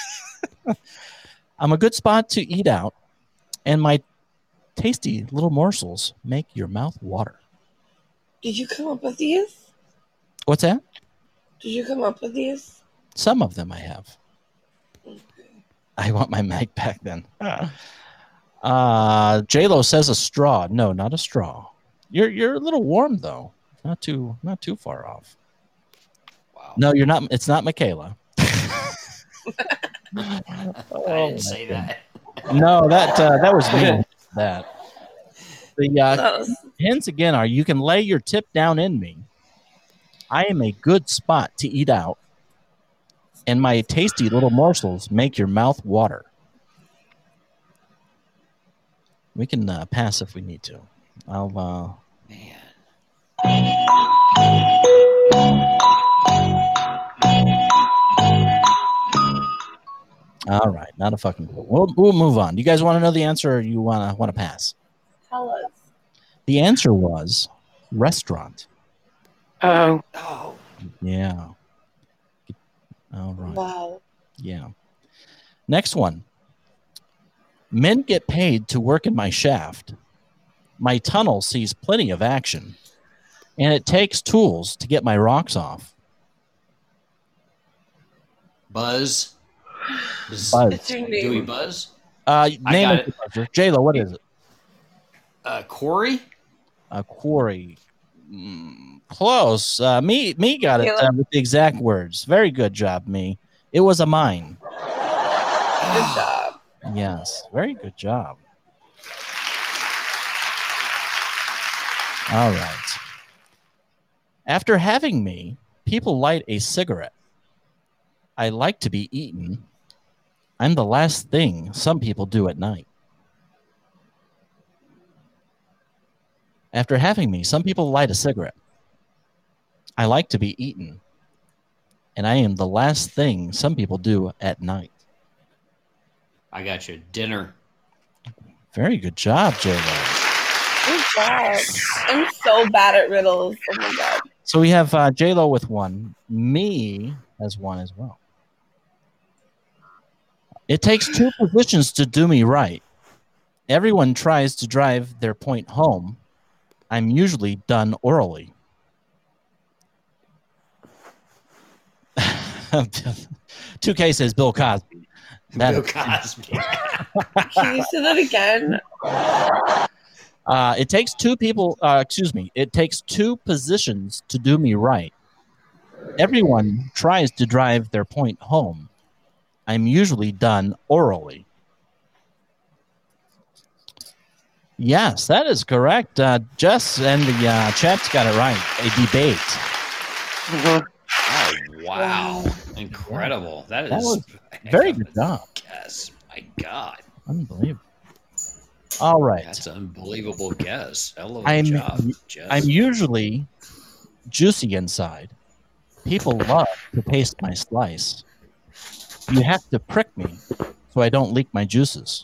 Speaker 1: I'm a good spot to eat out, and my tasty little morsels make your mouth water.
Speaker 8: Did you come up with these?
Speaker 1: What's that?
Speaker 8: Did you come up with these?
Speaker 1: Some of them I have.
Speaker 8: Okay.
Speaker 1: I want my mic back then. Uh, J-Lo says a straw. No, not a straw. You're you're a little warm though. Not too not too far off.
Speaker 4: Wow.
Speaker 1: No, you're not. It's not Michaela.
Speaker 4: I
Speaker 1: Oh,
Speaker 4: didn't say that.
Speaker 1: No, that uh, that was me. That the uh,
Speaker 8: That was-
Speaker 1: hints again are: you can lay your tip down in me. I am a good spot to eat out, and my tasty little morsels make your mouth water. We can uh, pass if we need to. I'll. Uh...
Speaker 4: Man.
Speaker 1: All right, not a fucking clue. We'll, we'll move on. Do you guys want to know the answer, or you want to want to pass?
Speaker 8: Tell us.
Speaker 1: The answer was restaurant.
Speaker 2: Oh.
Speaker 4: Oh.
Speaker 1: Yeah. All right.
Speaker 8: Wow.
Speaker 1: Yeah. Next one. Men get paid to work in my shaft. My tunnel sees plenty of action, and it takes tools to get my rocks off.
Speaker 4: Buzz. Buzz.
Speaker 1: Buzz.
Speaker 8: It's your
Speaker 4: Do we
Speaker 8: name.
Speaker 4: buzz?
Speaker 1: Uh,
Speaker 4: I
Speaker 1: name
Speaker 4: got
Speaker 1: it.
Speaker 4: it.
Speaker 1: J-Lo, what is it?
Speaker 4: Uh, Corey?
Speaker 1: A quarry. Mm, close. Uh, me, me got it
Speaker 8: Caleb.
Speaker 1: uh, with the exact words. Very good job, me. It was a mine.
Speaker 8: Good job.
Speaker 1: Yes, very good job. All right. After having me, people light a cigarette. I like to be eaten. I'm the last thing some people do at night. After having me, some people light a cigarette. I like to be eaten. And I am the last thing some people do at night.
Speaker 4: I got you. Dinner.
Speaker 1: Very good job, J-Lo.
Speaker 8: Good job. I'm so bad at riddles. Oh my god.
Speaker 1: So we have uh, J-Lo with one. Me has one as well. It takes two positions to do me right. Everyone tries to drive their point home. I'm usually done orally. two K says Bill Cosby. That
Speaker 4: Bill
Speaker 1: is-
Speaker 4: Cosby.
Speaker 8: Can you say that again?
Speaker 1: Uh, it takes two people, uh, excuse me, it takes two positions to do me right. Everyone tries to drive their point home. I'm usually done orally. Yes, that is correct. Uh, Jess and the uh, chat's got it right. A debate.
Speaker 2: Mhm.
Speaker 4: Oh, wow. Incredible. That is
Speaker 1: That was
Speaker 4: heck
Speaker 1: very
Speaker 4: of
Speaker 1: good
Speaker 4: a
Speaker 1: job.
Speaker 4: guess. My God.
Speaker 1: Unbelievable. All right.
Speaker 4: That's an unbelievable guess. Hell of a
Speaker 1: I'm-
Speaker 4: job, Jess.
Speaker 1: I'm usually juicy inside. People love to taste my slice. You have to prick me so I don't leak my juices.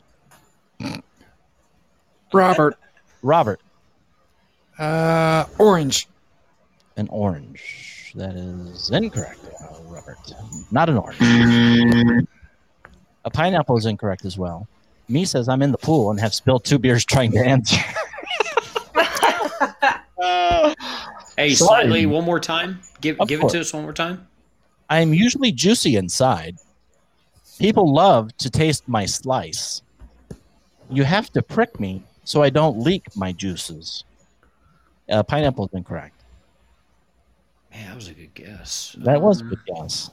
Speaker 3: Robert.
Speaker 1: Robert,
Speaker 3: Uh, orange.
Speaker 1: an orange. That is incorrect, uh, Robert. Not an orange. A pineapple is incorrect as well. Me says I'm in the pool and have spilled two beers trying to answer.
Speaker 4: Hey,
Speaker 1: Sorry.
Speaker 4: slightly one more time. Give
Speaker 1: Of
Speaker 4: give
Speaker 1: course.
Speaker 4: it to us one more time.
Speaker 1: I'm usually juicy inside. People love to taste my slice. You have to prick me so I don't leak my juices. Uh, pineapple is incorrect.
Speaker 4: Man, that was a good guess.
Speaker 1: That was a
Speaker 4: Um,
Speaker 1: good guess.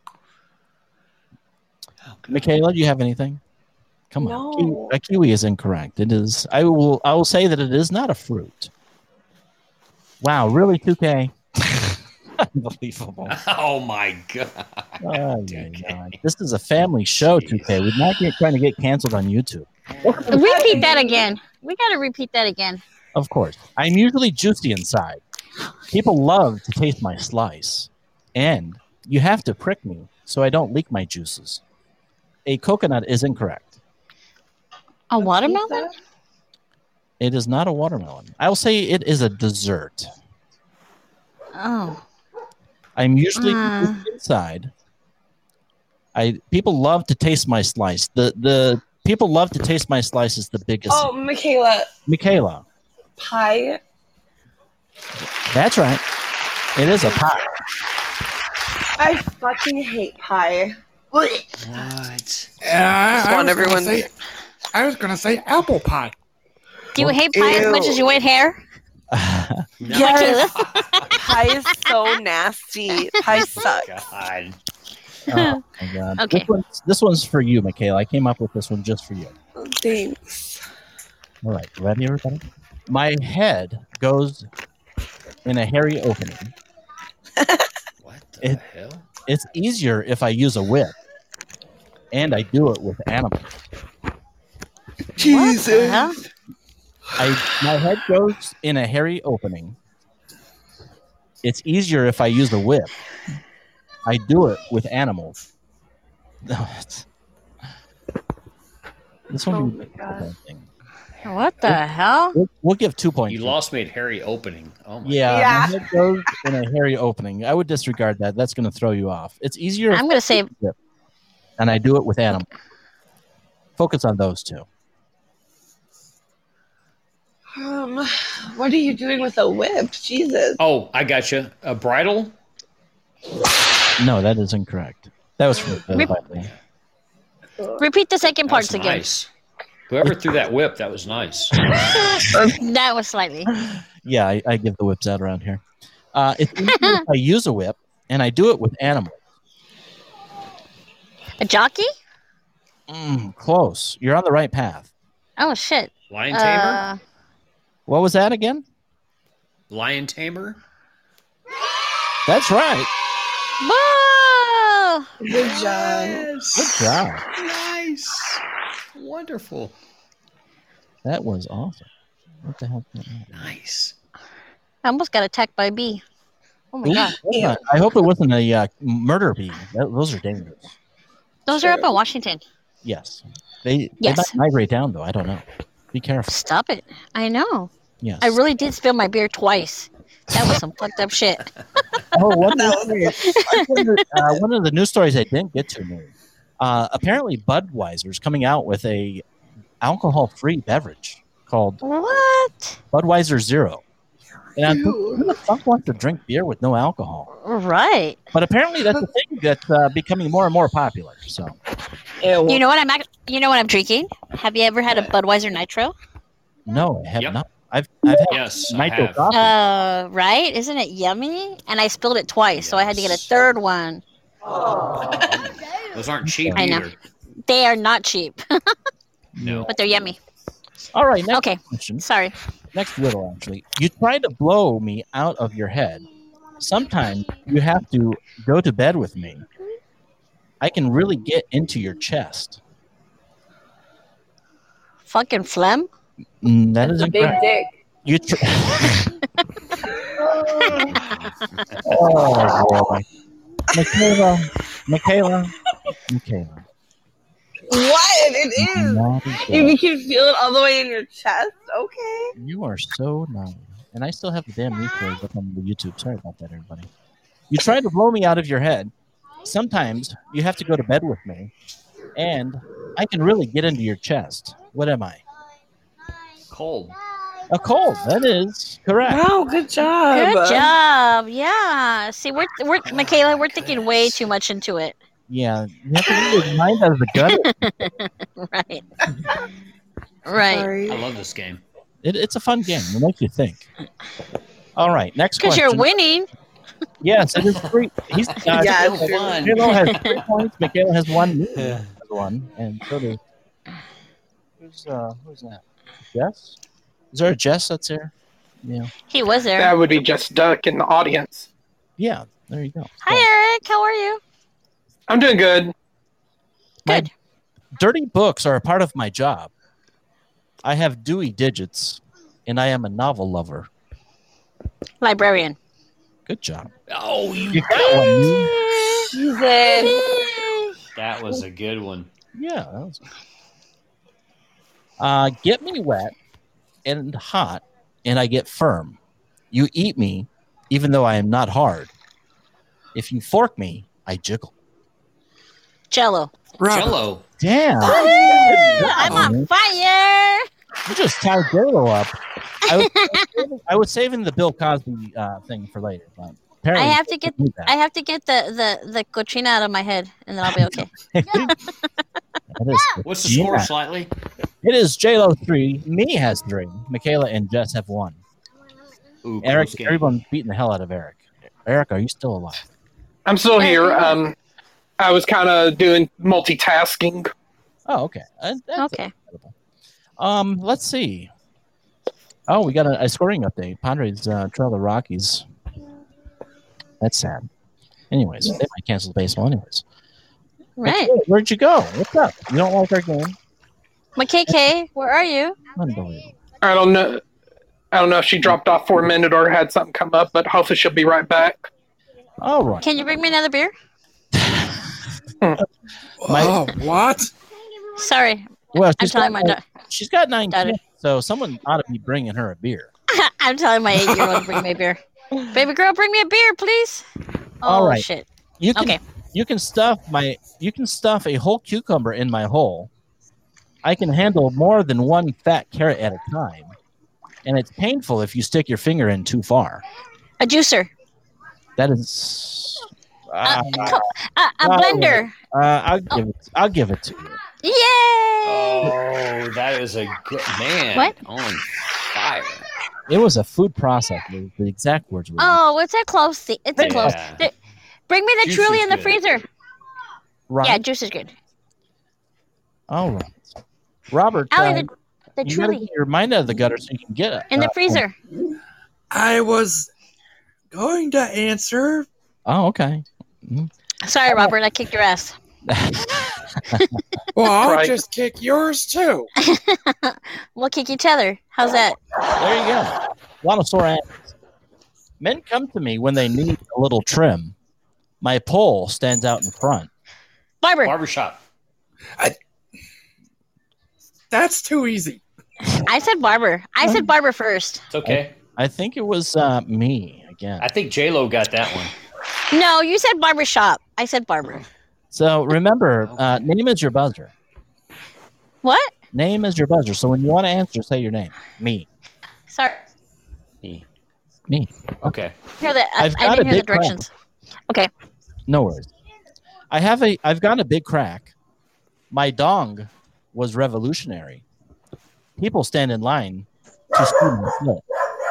Speaker 4: oh, God.
Speaker 1: Michaela, do you have anything? Come on.
Speaker 8: No.
Speaker 1: Kiwi, a kiwi is incorrect. It is. I will. I will say that it is not a fruit. Wow, really, two K? Unbelievable.
Speaker 4: Oh my God.
Speaker 1: Oh, my God. This is a family show, two K. We're not get, trying to get canceled on YouTube.
Speaker 9: Repeat that again. We got to repeat that again.
Speaker 1: Of course. I'm usually juicy inside. People love to taste my slice. And you have to prick me so I don't leak my juices. A coconut is incorrect.
Speaker 9: A watermelon?
Speaker 1: It is not a watermelon. I'll say it is a dessert.
Speaker 9: Oh.
Speaker 1: I'm usually
Speaker 9: Uh.
Speaker 1: juicy inside. I people love to taste my slice. The the people love to taste my slice is the biggest.
Speaker 8: Oh, Michaela,
Speaker 1: Michaela,
Speaker 8: pie.
Speaker 1: that's right. It is a pie.
Speaker 8: I fucking hate pie.
Speaker 4: What?
Speaker 3: Yeah,
Speaker 8: Just
Speaker 3: I, I
Speaker 8: want
Speaker 3: was gonna
Speaker 8: everyone-
Speaker 3: say, I was gonna say apple pie.
Speaker 9: Do you hate pie as much as you hate hair?
Speaker 8: Yes. Pie is so nasty. Pie sucks.
Speaker 4: God.
Speaker 1: Oh my God.
Speaker 9: Okay.
Speaker 1: This one's, this one's for you, Michaela. I came up with this one just for you.
Speaker 8: Thanks.
Speaker 1: All right, ready, everybody? My head goes in a hairy opening.
Speaker 4: What the
Speaker 1: It-
Speaker 4: hell?
Speaker 1: It's easier if I use a whip, and I do it with animals.
Speaker 9: What the hell?
Speaker 1: I my head goes in a hairy opening. It's easier if I use a whip. I do it with animals. No, it's, this one.
Speaker 8: Oh
Speaker 1: will be
Speaker 8: my
Speaker 1: a
Speaker 8: God.
Speaker 1: difficult thing.
Speaker 9: What the hell?
Speaker 1: We'll, we'll give two points.
Speaker 4: You lost me at Harry opening. Oh my
Speaker 1: Yeah,
Speaker 8: Yeah.
Speaker 1: my head goes in a hairy opening. I would disregard that. That's going to throw you off. It's easier.
Speaker 9: I'm
Speaker 1: if
Speaker 9: going to say,
Speaker 1: whip, and I do it with animals. Focus on those two.
Speaker 8: Um, what are you doing with a whip? Jesus.
Speaker 4: Oh, I got you. A bridle?
Speaker 1: No, that is incorrect. That was from the
Speaker 9: Rip-
Speaker 1: Bible.
Speaker 9: repeat the second
Speaker 4: That was
Speaker 9: parts again.
Speaker 4: nice. Whoever threw that whip, that was nice.
Speaker 9: That was slightly.
Speaker 1: Yeah, I, I give the whips out around here. Uh, it's easier if I use a whip, and I do it with animals.
Speaker 9: A jockey?
Speaker 1: Mm, close. You're on the right path.
Speaker 9: Oh, shit.
Speaker 4: Lion tamer?
Speaker 9: Uh,
Speaker 1: What was that again?
Speaker 4: Lion tamer?
Speaker 1: That's right.
Speaker 9: whoa!
Speaker 8: Good job.
Speaker 1: Good job.
Speaker 4: Nice. Wonderful.
Speaker 1: That was awesome. What the hell? is that?
Speaker 4: Nice.
Speaker 9: I almost got attacked by a bee. Oh, my
Speaker 1: Ooh,
Speaker 9: God.
Speaker 1: that's not- I hope it wasn't a uh, murder bee. That, those are dangerous.
Speaker 9: Those are up in Washington.
Speaker 1: Yes. They,
Speaker 9: Yes.
Speaker 1: they might migrate down, though. I don't know. Be careful.
Speaker 9: Stop it. I know.
Speaker 1: Yes.
Speaker 9: I really did spill my beer twice. That was some fucked up shit.
Speaker 1: Oh, one, of the, one, of the, uh, one of the news stories I didn't get to me. Uh, apparently, Budweiser's coming out with a alcohol-free beverage called
Speaker 9: What?
Speaker 1: Budweiser Zero. And I'm thinking, who the fuck wants to drink beer with no alcohol?
Speaker 9: Right.
Speaker 1: But apparently that's a thing that's uh, becoming more and more popular. So,
Speaker 8: Ew.
Speaker 9: You know what I'm act- you know what I'm drinking? Have you ever had a Budweiser Nitro?
Speaker 1: no, I have
Speaker 4: Yep.
Speaker 1: not. I've, I've had
Speaker 4: Yes, I
Speaker 1: nitro
Speaker 4: have.
Speaker 1: coffee.
Speaker 9: Uh, right? Isn't it yummy? And I spilled it twice, so I had to get a
Speaker 4: Yes.
Speaker 9: third one.
Speaker 4: Those aren't cheap
Speaker 9: I know.
Speaker 4: either.
Speaker 9: They are not cheap,
Speaker 4: No.
Speaker 9: but they're yummy.
Speaker 1: All right, next
Speaker 9: Okay.
Speaker 1: question.
Speaker 9: Sorry.
Speaker 1: Next riddle, actually. You try to blow me out of your head. Sometimes you have to go to bed with me. I can really get into your chest.
Speaker 9: Fucking phlegm.
Speaker 1: Mm, that
Speaker 8: That's
Speaker 1: is
Speaker 8: a big
Speaker 1: incorrect.
Speaker 8: dick.
Speaker 1: You tr- oh boy, Michaela, Michaela, Michaela.
Speaker 8: What? It is.
Speaker 1: Naughty
Speaker 8: You
Speaker 1: girl.
Speaker 8: can feel it all the way in your chest. Okay.
Speaker 1: You are so naughty, and I still have the damn replays up on the YouTube. Sorry about that, everybody. You tried to blow me out of your head. Sometimes you have to go to bed with me, and I can really get into your chest. What am I?
Speaker 4: Cold.
Speaker 1: A cold. That is correct.
Speaker 8: Wow, good job.
Speaker 9: Good job. Yeah. See, we're we're Michaela. We're thinking way too much into it.
Speaker 1: Yeah, you have to get your mind out of the gutter.
Speaker 9: Right. Right.
Speaker 8: Sorry.
Speaker 4: I love this game.
Speaker 1: It, it's a fun game. It makes you think. All right, next
Speaker 9: Because
Speaker 1: question.
Speaker 9: you're winning.
Speaker 1: Yes, it is three. He's uh,
Speaker 8: Yeah,
Speaker 1: Michaela
Speaker 8: it's true.
Speaker 1: Michaela has three points. Michaela has one. Me has one, and so does. Who's uh? Who's that? Jess? Is there a Jess that's here? Yeah.
Speaker 9: He was there.
Speaker 2: That would be just Duck in the audience.
Speaker 1: Yeah. There you go.
Speaker 9: Hi, Eric. How are you?
Speaker 2: I'm doing good.
Speaker 1: My
Speaker 9: Good.
Speaker 1: dirty books are a part of my job. I have Dewey Digits, and I am a novel lover.
Speaker 9: Librarian.
Speaker 1: Good job.
Speaker 4: Oh, you,
Speaker 1: You got one. Me.
Speaker 8: Jesus.
Speaker 4: that was a good one.
Speaker 1: Yeah. That was... Uh, get me wet and hot, and I get firm. You eat me, even though I am not hard. If you fork me, I jiggle.
Speaker 9: Jello.
Speaker 3: Robert.
Speaker 4: Jello.
Speaker 1: Damn.
Speaker 9: I'm on fire.
Speaker 1: You just tied Jello up. I was, I was saving the Bill Cosby uh, thing for later, but
Speaker 9: I
Speaker 1: apparently
Speaker 9: have to get
Speaker 1: you did that.
Speaker 9: I have to get the, the, the cochina out of my head, and then I'll be okay.
Speaker 1: That is
Speaker 4: What's the
Speaker 1: Gina.
Speaker 4: score, Slightly?
Speaker 1: It is J-Lo three. Me has three. Michaela and Jess have one.
Speaker 4: Ooh,
Speaker 1: Eric,
Speaker 4: close game.
Speaker 1: everyone's beating the hell out of Eric. Eric, are you still alive?
Speaker 2: I'm still here. Um, I was kind of doing multitasking.
Speaker 1: Oh, okay. Uh, that's
Speaker 9: Okay.
Speaker 1: incredible. Um, let's see. Oh, we got a, a scoring update. Padres uh, trail the Rockies. That's sad. Anyways, they might cancel baseball anyways.
Speaker 9: Right.
Speaker 1: Okay, where'd you go? What's up? You don't like our game?
Speaker 9: My K K, where are you?
Speaker 1: Unbelievable.
Speaker 2: I don't know. I don't know if she dropped off for a minute or had something come up, but hopefully she'll be right back.
Speaker 1: All right.
Speaker 9: Can you bring me another beer?
Speaker 3: Oh, what?
Speaker 9: Sorry.
Speaker 1: Well,
Speaker 9: I'm
Speaker 1: she's
Speaker 9: telling
Speaker 1: got,
Speaker 9: my
Speaker 1: nine, she's got nine
Speaker 9: daughter.
Speaker 1: kids, so someone ought to be bringing her a beer.
Speaker 9: I'm telling my eight-year-old to bring me a beer. Baby girl, bring me a beer, please. Oh
Speaker 1: All right.
Speaker 9: shit.
Speaker 1: You can
Speaker 9: Okay.
Speaker 1: you can stuff my you can stuff a whole cucumber in my hole. I can handle more than one fat carrot at a time, and it's painful if you stick your finger in too far.
Speaker 9: A juicer.
Speaker 1: That is.
Speaker 9: A,
Speaker 1: Uh,
Speaker 9: co- a, a
Speaker 1: uh,
Speaker 9: blender.
Speaker 1: uh, I'll give it. I'll give it to you.
Speaker 9: Yay!
Speaker 4: Oh, that is a good man.
Speaker 9: What?
Speaker 4: On fire.
Speaker 1: It was a food processor. The exact words were.
Speaker 9: Oh, it's a close thing. It's a
Speaker 4: Yeah.
Speaker 9: close. Th- Bring me the
Speaker 4: Juice
Speaker 9: Truly
Speaker 4: is
Speaker 9: in the
Speaker 4: good.
Speaker 9: freezer.
Speaker 1: right.
Speaker 9: Yeah, juice is good.
Speaker 1: All right. Robert,
Speaker 9: Allie,
Speaker 1: uh,
Speaker 9: the, the
Speaker 1: you gotta
Speaker 9: Truly
Speaker 1: get your mind out of the gutter so you can get it.
Speaker 9: in the
Speaker 1: Uh,
Speaker 9: freezer.
Speaker 3: I was going to answer.
Speaker 1: Oh, okay. Mhm.
Speaker 9: Sorry, Robert, I kicked your ass.
Speaker 3: Well, I'll
Speaker 2: Right.
Speaker 3: just kick yours too.
Speaker 9: We'll kick each other. How's that?
Speaker 1: There you go. A lot of sore ankles. Men come to me when they need a little trim. My pole stands out in front.
Speaker 9: Barber.
Speaker 4: Barbershop.
Speaker 3: That's too easy.
Speaker 9: I said barber. I said barber first.
Speaker 4: It's okay.
Speaker 1: I think it was uh, me again.
Speaker 4: I think J Lo got that one.
Speaker 9: No, you said barber shop. I said barber.
Speaker 1: So remember, uh, name is your buzzer.
Speaker 9: What?
Speaker 1: Name is your buzzer. So when you want to answer, say your name. Me.
Speaker 9: Sorry.
Speaker 4: Me.
Speaker 1: Me.
Speaker 4: Okay.
Speaker 9: Hear the, I,
Speaker 1: I've
Speaker 9: I
Speaker 1: got
Speaker 9: didn't
Speaker 1: a
Speaker 9: hear the
Speaker 1: big crack.
Speaker 9: directions. Okay.
Speaker 1: No worries. I have a. I've got a big crack. My dong was revolutionary. People stand in line to see my slit.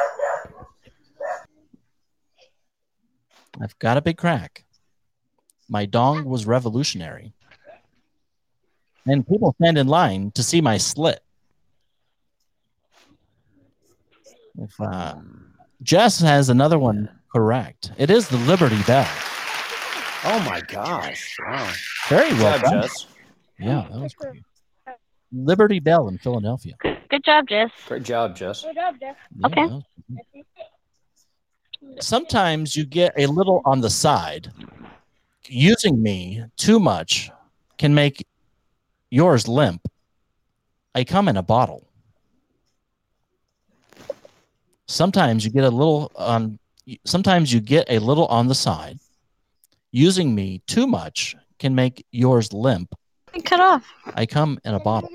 Speaker 1: I've got a big crack. My dong was revolutionary. And people stand in line to see my slit. If uh, Jess has another one correct. It is the Liberty Bell.
Speaker 4: Oh my gosh! Wow.
Speaker 1: Very
Speaker 4: Good
Speaker 1: well
Speaker 4: job,
Speaker 1: done.
Speaker 4: Jess.
Speaker 1: Yeah, that was great. Liberty Bell in Philadelphia.
Speaker 9: Good job, Jess.
Speaker 4: Great job, Jess.
Speaker 1: Yeah,
Speaker 9: Okay.
Speaker 1: that was great. Sometimes you get a little on the side. Using me too much can make yours limp. I come in a bottle. Sometimes you get a little on. Sometimes you get a little on the side. Using me too much can make yours limp.
Speaker 9: Cut off.
Speaker 1: I come in a bottle.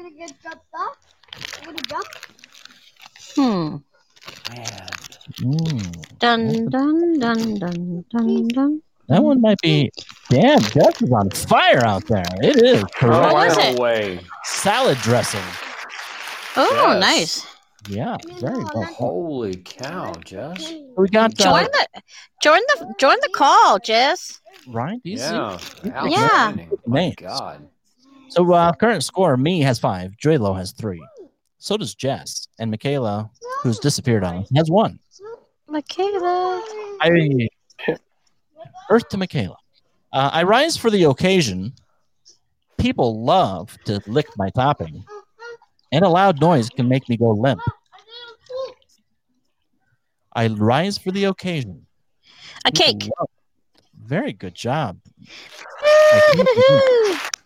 Speaker 9: Hmm.
Speaker 4: Man.
Speaker 1: Mm,
Speaker 9: Dun dun dun dun dun dun.
Speaker 1: that one might be. Damn, Jess is on fire out there. It is correct.
Speaker 9: What was
Speaker 4: no
Speaker 9: it?
Speaker 4: way.
Speaker 1: Salad dressing.
Speaker 9: Oh,
Speaker 4: Yes.
Speaker 9: nice.
Speaker 1: Yeah, very well. done.
Speaker 4: Holy cow, Jess.
Speaker 1: We got uh,
Speaker 9: Join the join the join the call, Jess.
Speaker 1: right. These
Speaker 4: Yeah.
Speaker 9: Yeah.
Speaker 4: Outstanding. My
Speaker 1: Names.
Speaker 4: God.
Speaker 1: So uh, current score: me has five, J-Lo has three. So does Jess, and Michaela, who's disappeared on us, has one.
Speaker 9: Michaela.
Speaker 1: I Earth to Michaela. Uh, I rise for the occasion. People love to lick my topping, and a loud noise can make me go limp. I rise for the occasion.
Speaker 9: A
Speaker 1: People
Speaker 9: cake.
Speaker 1: love- Very good job. I think-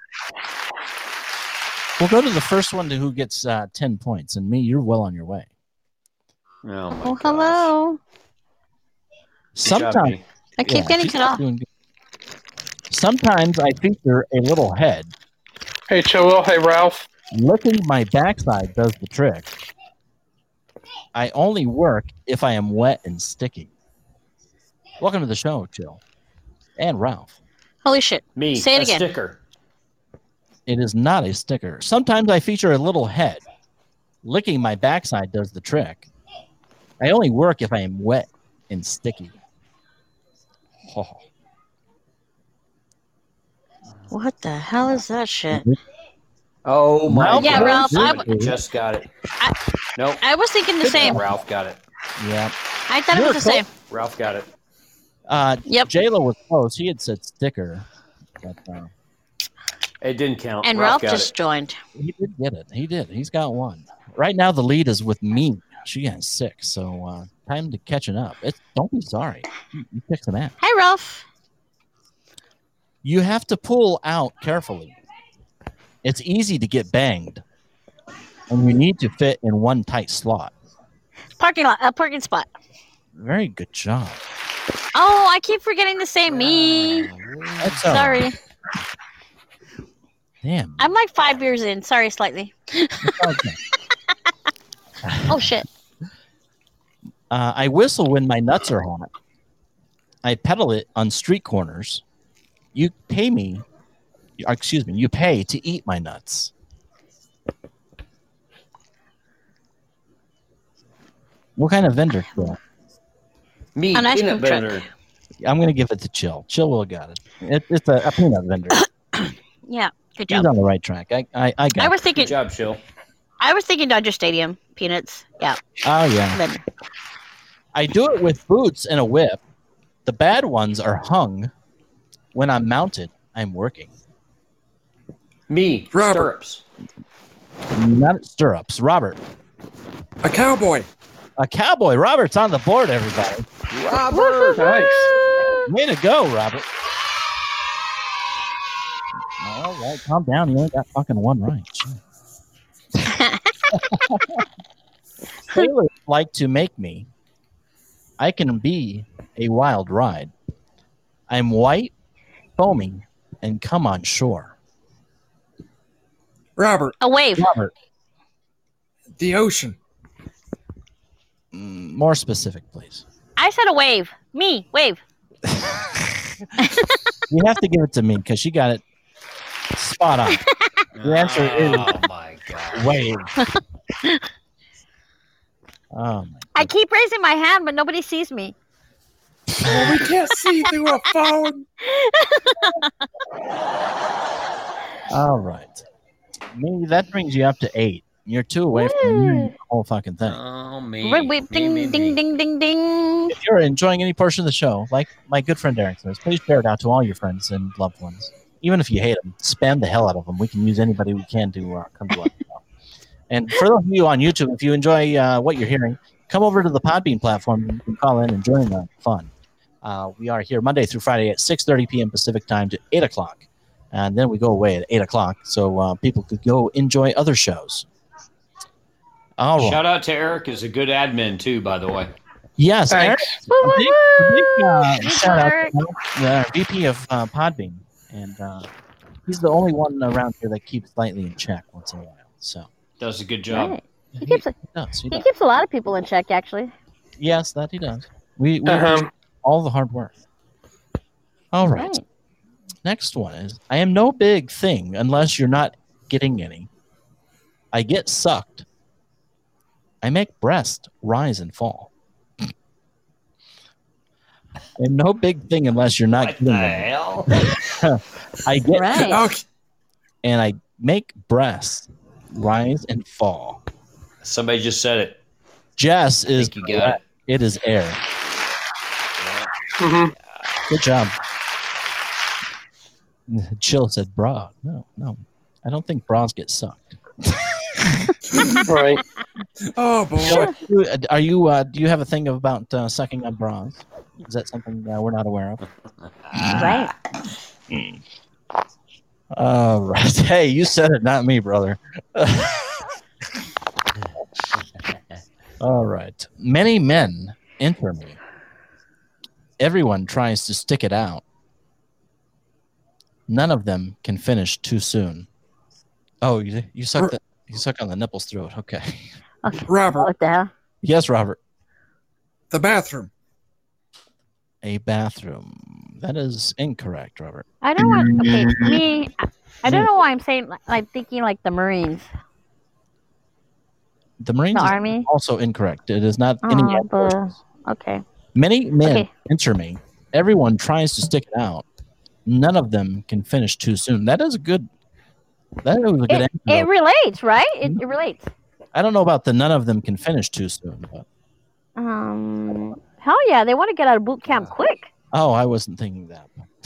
Speaker 1: We'll go to the first one to who gets uh, ten points, and me, you're well on your way.
Speaker 4: Oh, my
Speaker 9: Oh,
Speaker 4: gosh.
Speaker 9: hello.
Speaker 4: Good job,
Speaker 1: Sometimes
Speaker 4: B.
Speaker 9: I keep
Speaker 1: Yeah,
Speaker 9: getting
Speaker 1: she's
Speaker 9: cut off.
Speaker 1: doing good. Sometimes I feature a little head.
Speaker 2: Hey, Joel. Hey, Ralph.
Speaker 1: Licking my backside does the trick. I only work if I am wet and sticky. Welcome to the show, Jill. And Ralph.
Speaker 9: Holy shit.
Speaker 4: Me.
Speaker 9: Say it
Speaker 4: a
Speaker 9: again.
Speaker 4: sticker.
Speaker 1: It is not a sticker. Sometimes I feature a little head. Licking my backside does the trick. I only work if I am wet and sticky. Oh.
Speaker 9: What the hell is that shit?
Speaker 4: Oh, my
Speaker 1: Ralph
Speaker 9: Yeah,
Speaker 4: God.
Speaker 9: Ralph, I
Speaker 1: w-
Speaker 4: Just got it.
Speaker 9: I,
Speaker 4: Nope.
Speaker 9: I was thinking the same.
Speaker 4: Ralph got it.
Speaker 1: Yeah.
Speaker 9: I thought it
Speaker 1: You're
Speaker 9: was the
Speaker 1: close.
Speaker 9: same.
Speaker 4: Ralph got it.
Speaker 1: Uh,
Speaker 9: Yep.
Speaker 1: J-Lo was close. He had said sticker. But, uh,
Speaker 4: It didn't count.
Speaker 9: And
Speaker 4: Ralph
Speaker 9: Ralph
Speaker 4: got
Speaker 9: just
Speaker 4: it.
Speaker 9: joined.
Speaker 1: he did get it. He did. He's got one. Right now, the lead is with me. She has six. So uh, time to catching up. It's, don't be sorry. You, you kick some ass.
Speaker 9: Hi, Ralph.
Speaker 1: You have to pull out carefully. It's easy to get banged. And you need to fit in one tight slot.
Speaker 9: Parking lot. A parking spot.
Speaker 1: Very good job.
Speaker 9: Oh, I keep forgetting to say me.
Speaker 1: That's all right.
Speaker 9: Sorry.
Speaker 1: Damn.
Speaker 9: I'm like five years in. Sorry, slightly.
Speaker 1: Okay.
Speaker 9: Oh, shit.
Speaker 1: Uh, I whistle when my nuts are hot. I pedal it on street corners. You pay me, or excuse me, you pay to eat my nuts. What kind of vendor? Chill?
Speaker 4: Me.
Speaker 9: An ice
Speaker 4: Peanut
Speaker 9: cream truck.
Speaker 4: vendor.
Speaker 1: I'm going to give it to Chill. Chill will got it. it it's a, a peanut vendor.
Speaker 9: Yeah. Good
Speaker 1: He's
Speaker 9: job.
Speaker 1: on the right track. I I, I got
Speaker 9: I
Speaker 1: it.
Speaker 9: was thinking.
Speaker 4: Good job, Chill.
Speaker 9: I was thinking Dodger Stadium peanuts. Yeah.
Speaker 1: Oh, yeah.
Speaker 9: Then
Speaker 1: I do it with boots and a whip. The bad ones are hung. When I'm mounted, I'm working.
Speaker 4: Me.
Speaker 3: Robert.
Speaker 4: Stirrups.
Speaker 1: Not stirrups. Robert.
Speaker 3: A cowboy.
Speaker 1: A cowboy. Robert's on the board, everybody.
Speaker 4: Robert.
Speaker 2: Nice.
Speaker 1: Way to go, Robert. All right, calm down. You only got fucking one right. Sailors like to make me. I can be a wild ride. I'm white, foaming, and come on shore.
Speaker 3: Robert.
Speaker 9: a wave.
Speaker 1: Robert,
Speaker 3: The ocean.
Speaker 1: mm, more specific, please.
Speaker 9: I said a wave. Me, wave.
Speaker 1: You have to give it to me because she got it spot on. The answer is
Speaker 4: Oh my god.
Speaker 1: wave. Oh my.
Speaker 9: I keep raising my hand, but nobody sees me.
Speaker 3: Well, we can't see through a phone.
Speaker 1: All right. Me, that brings you up to eight. You're two away from the whole fucking thing.
Speaker 4: Oh me.
Speaker 9: Wait, wait,
Speaker 4: me,
Speaker 9: ding,
Speaker 4: me,
Speaker 9: ding,
Speaker 4: me.
Speaker 9: ding, ding, ding.
Speaker 1: If you're enjoying any portion of the show, like my good friend Eric says, please share it out to all your friends and loved ones. Even if you hate them, spam the hell out of them. We can use anybody we can to uh, come to our show. And for those of you on YouTube, if you enjoy uh, what you're hearing, come over to the Podbean platform. You can call in and join the fun. Uh, we are here Monday through Friday at six thirty p.m. Pacific time to eight o'clock. And then we go away at eight o'clock so uh, people could go enjoy other shows. All right.
Speaker 4: Shout out to Eric, is a good admin too, by the way.
Speaker 1: Yes, Eric.
Speaker 2: Thanks.
Speaker 1: A big, a big, uh,
Speaker 9: Thanks,
Speaker 1: shout out
Speaker 9: Eric.
Speaker 1: to the V P of uh, Podbean. And uh, he's the only one around here that keeps slightly in check once in a while. So
Speaker 4: Does a good job.
Speaker 9: Right.
Speaker 1: he,
Speaker 9: He keeps,
Speaker 1: he does. He
Speaker 9: he
Speaker 1: does.
Speaker 9: keeps a lot of people in check, actually.
Speaker 1: Yes, that he does. We, we
Speaker 2: Uh-huh.
Speaker 1: appreciate all the hard work. All right.
Speaker 9: Right.
Speaker 1: Next one is I am no big thing unless you're not getting any. I get sucked. I make breast rise and fall. I am no big thing unless you're not
Speaker 4: What
Speaker 1: getting
Speaker 4: the
Speaker 1: any.
Speaker 4: hell?
Speaker 1: I get
Speaker 9: Right.
Speaker 3: Okay.
Speaker 1: and I make breasts rise and fall.
Speaker 4: Somebody just said it.
Speaker 1: Jess
Speaker 4: I
Speaker 1: is
Speaker 4: think you got it.
Speaker 1: it is air.
Speaker 2: Mhm.
Speaker 1: Good job. Chill said bra. No, no. I don't think bras get sucked.
Speaker 2: Right.
Speaker 3: Oh boy.
Speaker 1: Jill, you- are you uh, do you have a thing about uh, sucking on bras? Is that something uh, we're not aware of?
Speaker 9: Right.
Speaker 1: All right. Hey, you said it, not me, brother. All right. Many men enter me. Everyone tries to stick it out. None of them can finish too soon. Oh, you you suck the, you suck on the nipples through it. Okay.
Speaker 9: Okay.
Speaker 3: Robert,
Speaker 9: What the hell?
Speaker 1: Yes, Robert.
Speaker 3: the bathroom.
Speaker 1: A bathroom. That is incorrect, Robert.
Speaker 9: I don't want. Okay, me. I- I don't know why I'm saying. like, I'm thinking like the Marines,
Speaker 1: The Marines
Speaker 9: the
Speaker 1: is
Speaker 9: Army.
Speaker 1: also incorrect. It is not any.
Speaker 9: Oh, the, okay.
Speaker 1: Many men
Speaker 9: Okay.
Speaker 1: enter me. Everyone tries to stick it out. None of them can finish too soon. That is a good. That was a good
Speaker 9: It,
Speaker 1: answer.
Speaker 9: it
Speaker 1: though.
Speaker 9: relates, right? It, it relates.
Speaker 1: I don't know about the none of them can finish too soon. But,
Speaker 9: Um. Hell yeah, they want to get out of boot camp quick.
Speaker 1: oh, I wasn't thinking that.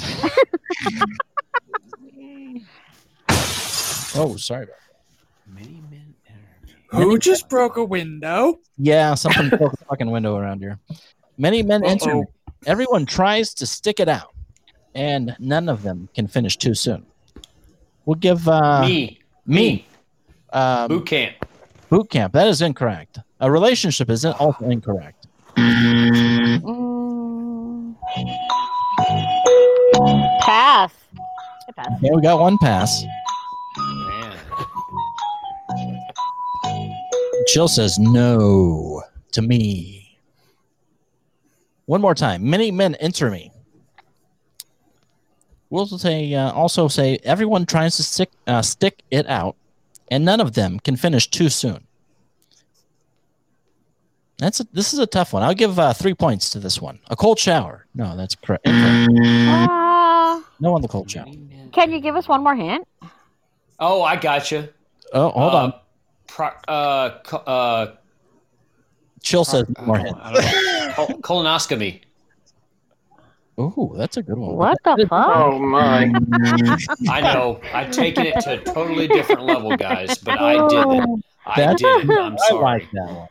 Speaker 1: oh, sorry. About that.
Speaker 4: Many men enter.
Speaker 3: Who just broke a window?
Speaker 1: Yeah, something broke the fucking window around here. Many men enter.
Speaker 3: Uh-oh.
Speaker 1: me. Everyone tries to stick it out, and none of them can finish too soon. We'll give uh,
Speaker 4: Me.
Speaker 1: me um,
Speaker 4: Boot camp.
Speaker 1: boot camp. That is incorrect. A relationship is also incorrect.
Speaker 9: Mm. Pass. I pass.
Speaker 1: Okay, we got one pass.
Speaker 4: Man.
Speaker 1: Jill says no to me. One more time. Many men enter me. We'll say uh, also say everyone tries to stick uh, stick it out, and none of them can finish too soon. That's a, this is a tough one. I'll give uh, three points to this one. A cold shower. No, that's correct. incorrect.
Speaker 9: Uh,
Speaker 1: No on the cold shower.
Speaker 4: Many men-
Speaker 9: can you give us one more hint?
Speaker 4: Oh, I got you.
Speaker 1: Oh, hold
Speaker 4: uh,
Speaker 1: on.
Speaker 4: Pro, uh, co- uh,
Speaker 1: Chill says
Speaker 4: pro-
Speaker 1: more
Speaker 4: uh,
Speaker 1: hint.
Speaker 4: I don't know. Col- colonoscopy.
Speaker 1: Ooh, that's a good one.
Speaker 9: What the fuck?
Speaker 2: Oh my.
Speaker 4: I know. I've taken it to a totally different level, guys, but I did it. I
Speaker 1: That-
Speaker 4: did it. I'm
Speaker 1: I
Speaker 4: sorry.
Speaker 1: like that one.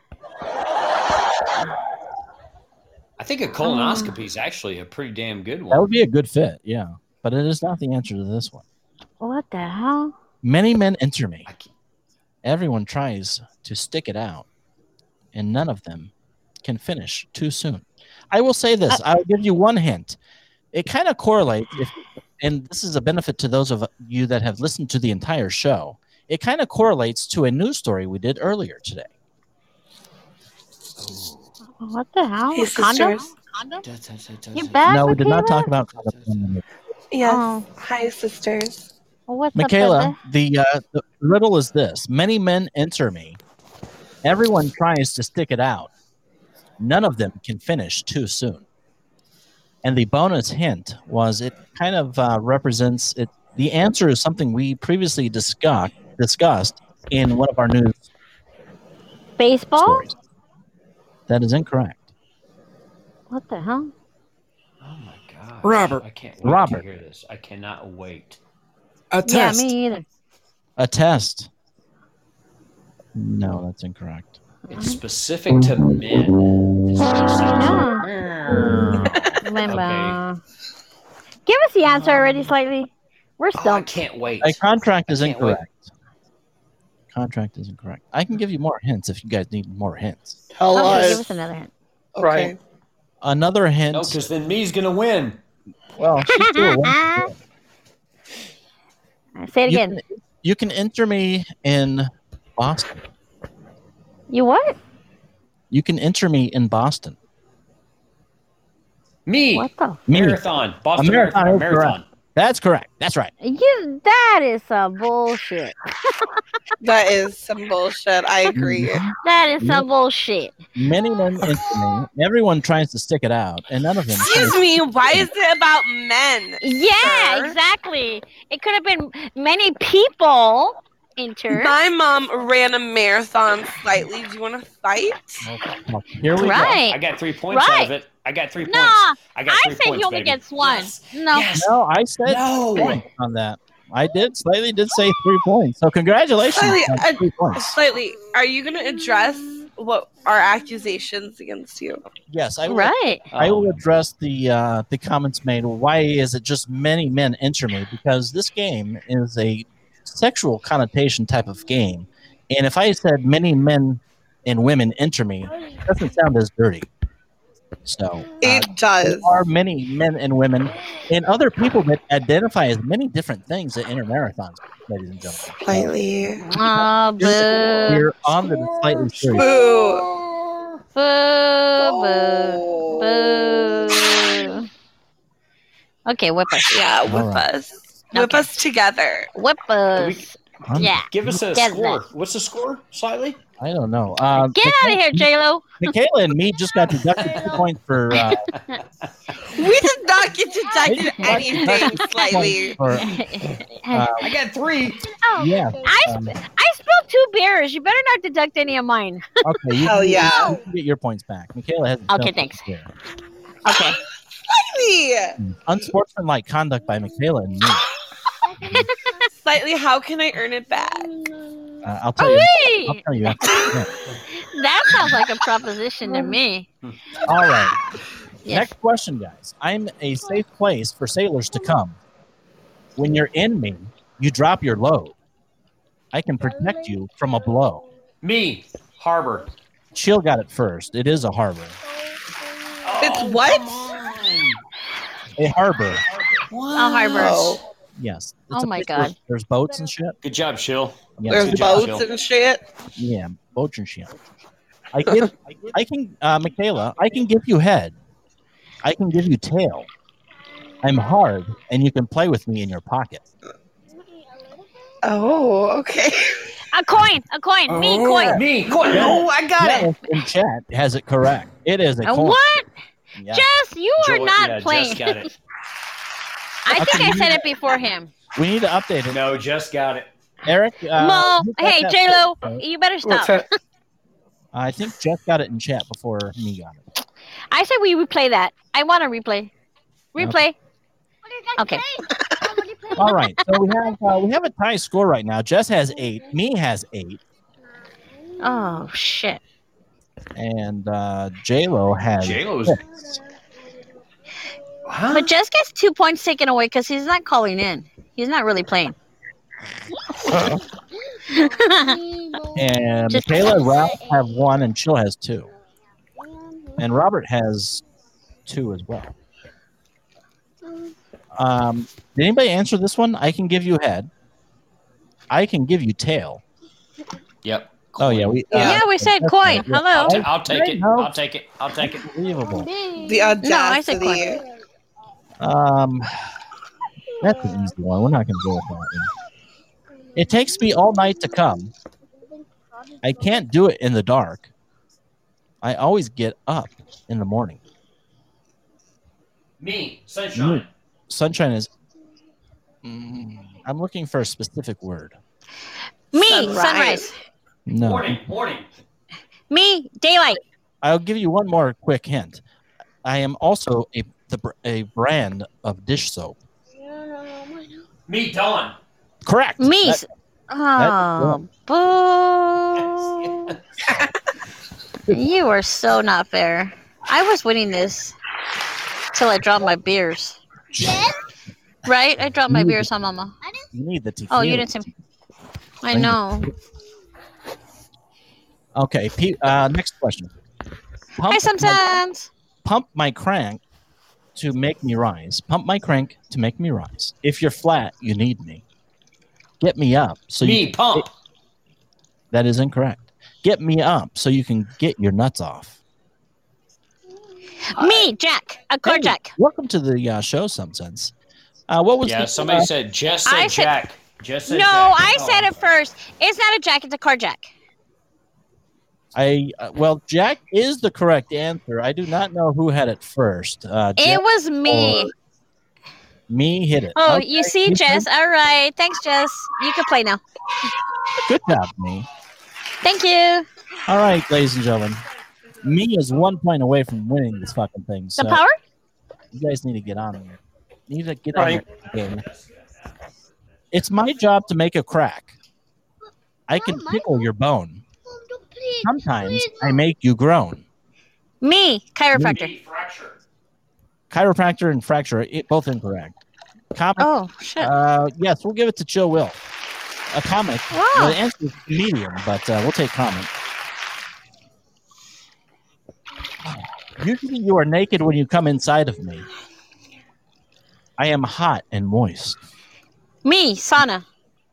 Speaker 4: I think a colonoscopy is actually a pretty damn good
Speaker 1: That
Speaker 4: one.
Speaker 1: would be a good fit, yeah. But it is not the answer to this one.
Speaker 9: What the hell?
Speaker 1: Many men enter me.
Speaker 4: I can't-
Speaker 1: Everyone tries to stick it out, and none of them can finish too soon. I will say this. I'll give you one hint. It kind of correlates, if, and this is a benefit to those of you that have listened to the entire show. It kind of correlates to a news story we did earlier today.
Speaker 9: What the hell?
Speaker 8: Hey,
Speaker 9: Condom?
Speaker 8: sisters.
Speaker 9: You back,
Speaker 1: No, we did not
Speaker 9: Michaela?
Speaker 1: talk about condoms.
Speaker 8: Yes.
Speaker 9: Oh.
Speaker 8: Hi, sisters.
Speaker 9: What's
Speaker 1: Michaela,
Speaker 9: up,
Speaker 1: the, uh, the riddle is this. Many men enter me. Everyone tries to stick it out. None of them can finish too soon. And the bonus hint was it kind of uh, represents it. The answer is something we previously discussed discussed in one of our news
Speaker 9: Baseball?
Speaker 1: stories. That is incorrect.
Speaker 9: What the hell?
Speaker 4: Oh my god.
Speaker 3: Robert.
Speaker 4: I can't wait
Speaker 1: Robert.
Speaker 4: to hear this. I cannot wait.
Speaker 3: A test.
Speaker 9: Yeah, me either.
Speaker 1: A test. No, that's incorrect.
Speaker 4: It's specific to men. It's just
Speaker 9: Yeah.
Speaker 4: like,
Speaker 9: Limbo. Give us the answer already, slightly. We're
Speaker 4: oh, I
Speaker 9: stumped.
Speaker 4: can't wait.
Speaker 1: A contract is
Speaker 4: I can't wait.
Speaker 1: incorrect. Contract is incorrect. I can give you more hints if you guys need more hints.
Speaker 8: Tell
Speaker 9: Okay, give
Speaker 8: us.
Speaker 9: us another hint.
Speaker 8: Okay.
Speaker 2: Right.
Speaker 1: Another hint.
Speaker 4: No, because then me's gonna win.
Speaker 1: Well, she's still one.
Speaker 9: Say it
Speaker 1: You
Speaker 9: again.
Speaker 1: can, you can enter me in Boston.
Speaker 9: You what?
Speaker 1: You can enter me in Boston.
Speaker 4: Me.
Speaker 9: What the?
Speaker 1: Me.
Speaker 4: Marathon. Boston
Speaker 1: A marathon
Speaker 4: Marathon.
Speaker 1: is
Speaker 4: Marathon.
Speaker 1: correct. That's correct. That's right.
Speaker 9: You. That is some bullshit.
Speaker 8: That is some bullshit. I agree.
Speaker 9: That is some bullshit.
Speaker 1: Many men enter me. Everyone tries to stick it out, and none of them.
Speaker 8: Excuse me. Why is it about men?
Speaker 9: Yeah,
Speaker 8: Sir?
Speaker 9: exactly. It could have been many people enter.
Speaker 8: My mom ran a marathon slightly. Do you want to fight?
Speaker 1: Here we
Speaker 9: Right.
Speaker 4: I got three points
Speaker 9: Right.
Speaker 4: out of it. I got three points.
Speaker 9: Nah,
Speaker 4: I got
Speaker 9: I
Speaker 4: three
Speaker 9: said
Speaker 4: points,
Speaker 9: he only
Speaker 4: baby.
Speaker 9: gets one.
Speaker 4: Yes.
Speaker 9: No.
Speaker 4: Yes.
Speaker 1: go. No, I said
Speaker 4: No.
Speaker 1: three points on that. I did. Slightly did say three points. So congratulations.
Speaker 8: Slightly,
Speaker 1: on
Speaker 8: uh,
Speaker 1: three points.
Speaker 8: Slightly. Are you going to address what our accusations against you?
Speaker 1: Yes, I will.
Speaker 9: Right.
Speaker 1: I will
Speaker 4: Oh.
Speaker 1: address the uh, the comments made. Why is it just many men enter me? Because this game is a sexual connotation type of game, and if I said many men and women enter me, it doesn't sound as dirty. So uh,
Speaker 8: It does.
Speaker 1: there are many men and women and other people that identify as many different things that enter marathons, ladies and gentlemen.
Speaker 8: Slightly.
Speaker 9: Oh, boo.
Speaker 1: We're on to the slightly serious.
Speaker 8: Boo.
Speaker 9: Boo. Boo. Boo. Okay, whip us.
Speaker 8: Yeah, whip
Speaker 1: All right.
Speaker 8: us. Whip
Speaker 9: Okay.
Speaker 8: us together.
Speaker 9: Whip
Speaker 4: Do
Speaker 9: us.
Speaker 4: we-
Speaker 1: I'm-
Speaker 9: Yeah.
Speaker 4: Give us a
Speaker 9: Get
Speaker 4: score.
Speaker 9: that.
Speaker 4: What's the score? Slightly.
Speaker 1: I don't know. Uh,
Speaker 9: Get out of here, J-Lo.
Speaker 1: Michaela and me just got deducted two points for. Uh,
Speaker 8: We did not get
Speaker 1: we
Speaker 8: deducted
Speaker 1: just got
Speaker 8: anything
Speaker 1: deducted
Speaker 8: slightly.
Speaker 1: for, uh,
Speaker 4: I got three.
Speaker 9: Oh,
Speaker 1: yeah.
Speaker 9: I,
Speaker 1: um,
Speaker 9: sp- I spilled two beers. You better not deduct any of mine.
Speaker 1: Okay. You
Speaker 8: Hell
Speaker 1: can,
Speaker 8: yeah.
Speaker 1: you can get your points back. Michaela has.
Speaker 9: Okay, thanks. Okay.
Speaker 8: Slightly.
Speaker 1: Unsportsmanlike conduct by Michaela and me.
Speaker 8: Slightly, how can I earn it back?
Speaker 1: Uh, I'll tell you. I'll
Speaker 9: Wait.
Speaker 1: tell you after. Yeah.
Speaker 9: That sounds like a proposition to me.
Speaker 1: All right.
Speaker 9: Yes.
Speaker 1: Next question, guys. I'm a safe place for sailors to come. When you're in me, you drop your load. I can protect you from a blow.
Speaker 4: Me. Harbor.
Speaker 1: Chill got it first. It is a harbor.
Speaker 8: It's what?
Speaker 1: A harbor.
Speaker 9: A harbor.
Speaker 8: Oh,
Speaker 1: Yes.
Speaker 9: Oh
Speaker 1: It's a
Speaker 9: my
Speaker 1: place where
Speaker 9: God.
Speaker 1: There's boats and shit.
Speaker 4: Good job, Shill.
Speaker 1: Yes.
Speaker 8: there's
Speaker 4: good job,
Speaker 8: boats
Speaker 4: Jill.
Speaker 8: and shit.
Speaker 1: Yeah, boats and shit. I can, I can, uh, Michaela, I can give you head. I can give you tail. I'm hard, and you can play with me in your pocket.
Speaker 8: Oh, okay.
Speaker 9: A coin. A coin. Me,
Speaker 3: Oh.
Speaker 9: coin.
Speaker 4: Me. Go on.
Speaker 8: Oh, I got it.
Speaker 1: Yes, in chat has it correct. It is a
Speaker 9: Uh,
Speaker 1: coin.
Speaker 9: what?
Speaker 1: Yeah.
Speaker 9: Jess, you are
Speaker 4: Joy-
Speaker 9: not
Speaker 4: yeah,
Speaker 9: playing.
Speaker 4: Just got it.
Speaker 9: I think I said it before him.
Speaker 1: We need to update it.
Speaker 4: No, just got it.
Speaker 1: Eric. Uh,
Speaker 9: Mo,
Speaker 1: you got
Speaker 9: hey,
Speaker 1: that
Speaker 9: J-Lo,
Speaker 1: first, right?
Speaker 9: you better
Speaker 2: What's
Speaker 9: stop.
Speaker 2: that?
Speaker 1: I think Jeff got it in chat before me got it.
Speaker 9: I said we replay that. I want to replay. Replay. Okay.
Speaker 1: All right. So we have uh, we have a tie score right now. Jess has eight. Me has eight,
Speaker 9: Oh, shit.
Speaker 1: and uh, J Lo has
Speaker 4: J-Lo's.
Speaker 1: six.
Speaker 4: Huh?
Speaker 9: But Jess gets two points taken away because he's not calling in. He's not really playing.
Speaker 1: And
Speaker 9: Just-
Speaker 1: Michaela, Ralph have one, and Chill has two, and Robert has two as well. Um, did anybody answer this one? I can give you head. I can give you tail.
Speaker 4: Yep.
Speaker 1: Oh yeah, we. Uh,
Speaker 9: Yeah, we said coin. Hello.
Speaker 4: I'll, ta- I'll take it.
Speaker 1: No.
Speaker 4: I'll take it. I'll take it.
Speaker 1: Unbelievable.
Speaker 8: The
Speaker 9: No, I said
Speaker 8: audacity.
Speaker 9: coin.
Speaker 1: Um, that's an easy one. We're not going to go with that one. It takes me all night to come. I can't do it in the dark. I always get up in the morning.
Speaker 4: Me, sunshine.
Speaker 1: Sunshine is. Mm, I'm looking for a specific word.
Speaker 9: Me,
Speaker 8: Sunrise.
Speaker 9: sunrise.
Speaker 1: No.
Speaker 4: Morning, morning.
Speaker 9: Me, daylight.
Speaker 1: I'll give you one more quick hint. I am also a the br- a brand of dish soap.
Speaker 4: Me, Dawn.
Speaker 1: Correct.
Speaker 9: Me.
Speaker 1: That-
Speaker 9: oh, boo. You are so not fair. I was winning this till I dropped my beers. Right? I dropped my beers on Mama.
Speaker 1: you need the tequila.
Speaker 9: Oh, you didn't see. I know.
Speaker 1: Okay. P- uh, next question. Pump
Speaker 9: Hi, sometimes.
Speaker 1: pump my crank to make me rise. Pump my crank to make me rise. If you're flat, you need me. Get me up. So
Speaker 4: Me,
Speaker 1: you
Speaker 4: pump.
Speaker 1: That is incorrect. Get me up so you can get your nuts off.
Speaker 9: Me, Jack. A car
Speaker 1: Hey,
Speaker 9: Jack.
Speaker 1: Welcome to the uh, show, some sense. Uh, what was
Speaker 4: Yeah,
Speaker 1: the,
Speaker 4: somebody
Speaker 1: uh,
Speaker 4: said Jess said
Speaker 9: I said-
Speaker 4: Jack. Jess said
Speaker 9: No,
Speaker 4: Jack.
Speaker 9: I
Speaker 4: Oh.
Speaker 9: said it first. It's not a Jack, it's a car Jack.
Speaker 1: I uh, well, Jack is the correct answer. I do not know who had it first. Uh,
Speaker 9: It
Speaker 1: Jack
Speaker 9: was me.
Speaker 1: or me hit it.
Speaker 9: Oh,
Speaker 1: Okay,
Speaker 9: you see,
Speaker 1: you
Speaker 9: Jess.
Speaker 1: did.
Speaker 9: All right. Thanks, Jess. You can play now.
Speaker 1: Good job, me.
Speaker 9: Thank you.
Speaker 1: All right, ladies and gentlemen. Me is one point away from winning this fucking thing. So
Speaker 9: The power?
Speaker 1: you guys need to get on there. You need to get
Speaker 2: Right.
Speaker 1: on the game. It's my job to make a crack. I can tickle your bone. Sometimes I make you groan.
Speaker 9: Me, chiropractor.
Speaker 4: Me, fracture.
Speaker 1: Chiropractor and fracture, it, both incorrect. Comic,
Speaker 9: Oh, shit.
Speaker 1: uh, yes, we'll give it to Chill Will. A comic.
Speaker 9: Wow.
Speaker 1: Well, the answer is medium, but uh, we'll take comic. Usually you are naked when you come inside of me. I am hot and moist.
Speaker 9: Me, sauna.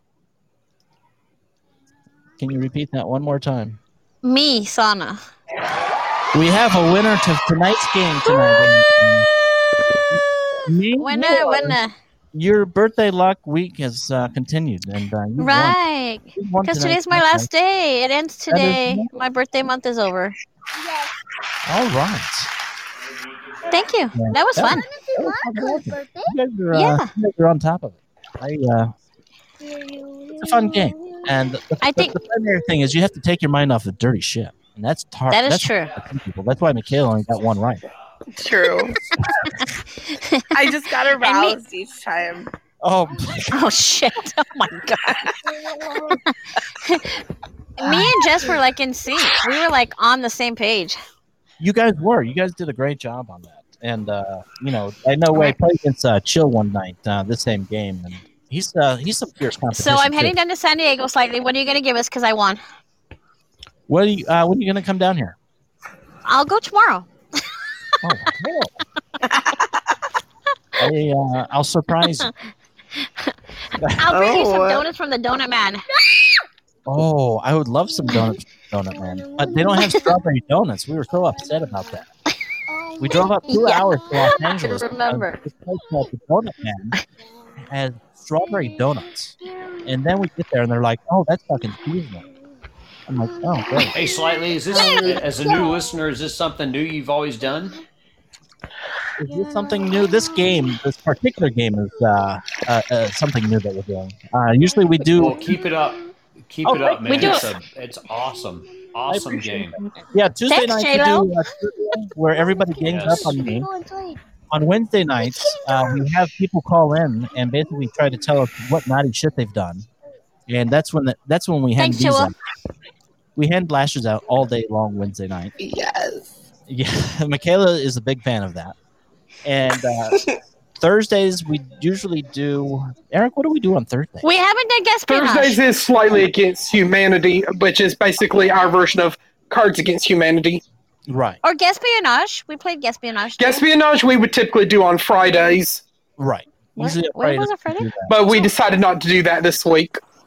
Speaker 1: Can you repeat that one more time?
Speaker 9: Me, sauna.
Speaker 1: We have a winner to tonight's game tonight. Me,
Speaker 9: Winner,
Speaker 1: you are-
Speaker 9: winner.
Speaker 1: Your birthday luck week has uh, continued, and uh, you won.
Speaker 9: Right.
Speaker 1: You won
Speaker 9: Because
Speaker 1: tonight.
Speaker 9: today's my last day. It ends
Speaker 1: That is
Speaker 9: today.
Speaker 1: amazing.
Speaker 9: My birthday month is over.
Speaker 1: All right.
Speaker 9: Thank you. That was fun.
Speaker 1: You guys are, uh,
Speaker 9: Yeah.
Speaker 1: you guys are on top of it. I, uh, it's a fun game, and the,
Speaker 9: I
Speaker 1: the-
Speaker 9: think-
Speaker 1: the primary thing is you have to take your mind off the dirty shit, and that's tar-
Speaker 9: That is
Speaker 1: that's
Speaker 9: true.
Speaker 1: hard for people. That's why Michaela only got one right.
Speaker 8: True. I just got aroused each time.
Speaker 1: Oh,
Speaker 9: Oh, shit. Oh, my God. Me and Jess were like in sync. We were like on the same page.
Speaker 1: you guys were. You guys did a great job on that, and uh, you know, I know I played against uh, Chill one night, uh, this same game, and he's uh, he's some fierce competition.
Speaker 9: So I'm
Speaker 1: too.
Speaker 9: heading down to San Diego slightly. What are you going to give us? Because I won.
Speaker 1: What are you? Uh, when are you going to come down here?
Speaker 9: I'll go tomorrow.
Speaker 1: Oh, cool. I, uh, I'll surprise you.
Speaker 9: I'll bring you some
Speaker 8: Oh.
Speaker 9: donuts from the Donut Man.
Speaker 1: Oh, I would love some donuts, from Donut Man, but they don't have strawberry donuts. We were so upset about that. We drove up two
Speaker 9: Yeah,
Speaker 1: hours to Los
Speaker 9: I
Speaker 1: Angeles.
Speaker 9: remember.
Speaker 1: because This place called the Donut Man has strawberry donuts, and then we get there and they're like, "Oh, that's fucking seasonal." I'm like, "Oh, great."
Speaker 4: Hey, slightly. Is this as a new listener? Is this something new you've always done?
Speaker 1: Is this something new? This game, this particular game, is uh, uh, uh, something new that we're doing. Uh, usually we do.
Speaker 4: Well, keep it up. Keep
Speaker 1: Oh,
Speaker 4: it up, man.
Speaker 9: we do
Speaker 4: it's,
Speaker 9: it.
Speaker 4: a, it's awesome. Awesome game.
Speaker 1: Yeah, Tuesday
Speaker 9: Thanks,
Speaker 1: nights
Speaker 9: J-Lo.
Speaker 1: we do uh, trivia where everybody gangs
Speaker 4: Yes.
Speaker 1: up on me. On Wednesday nights, uh, we have people call in and basically try to tell us what naughty shit they've done, and that's when the, that's when we hand
Speaker 9: Thanks,
Speaker 1: these
Speaker 9: Joel.
Speaker 1: out. We hand lashes out all day long Wednesday night.
Speaker 8: Yes.
Speaker 1: Yeah, Michaela is a big fan of that. And uh, Thursdays we usually do. Eric, what do we do on Thursday?
Speaker 9: We haven't done guest
Speaker 2: Thursdays
Speaker 9: espionage.
Speaker 2: is Slightly Against Humanity, which is basically our version of Cards Against Humanity.
Speaker 1: Right,
Speaker 9: Or guest espionage. We played guest espionage. too.
Speaker 2: Espionage we would typically do on Fridays,
Speaker 1: right.
Speaker 9: Where-
Speaker 1: Usually on
Speaker 9: where was
Speaker 1: Fridays
Speaker 9: it Friday?
Speaker 1: we do that.
Speaker 2: but we decided not to do that this week.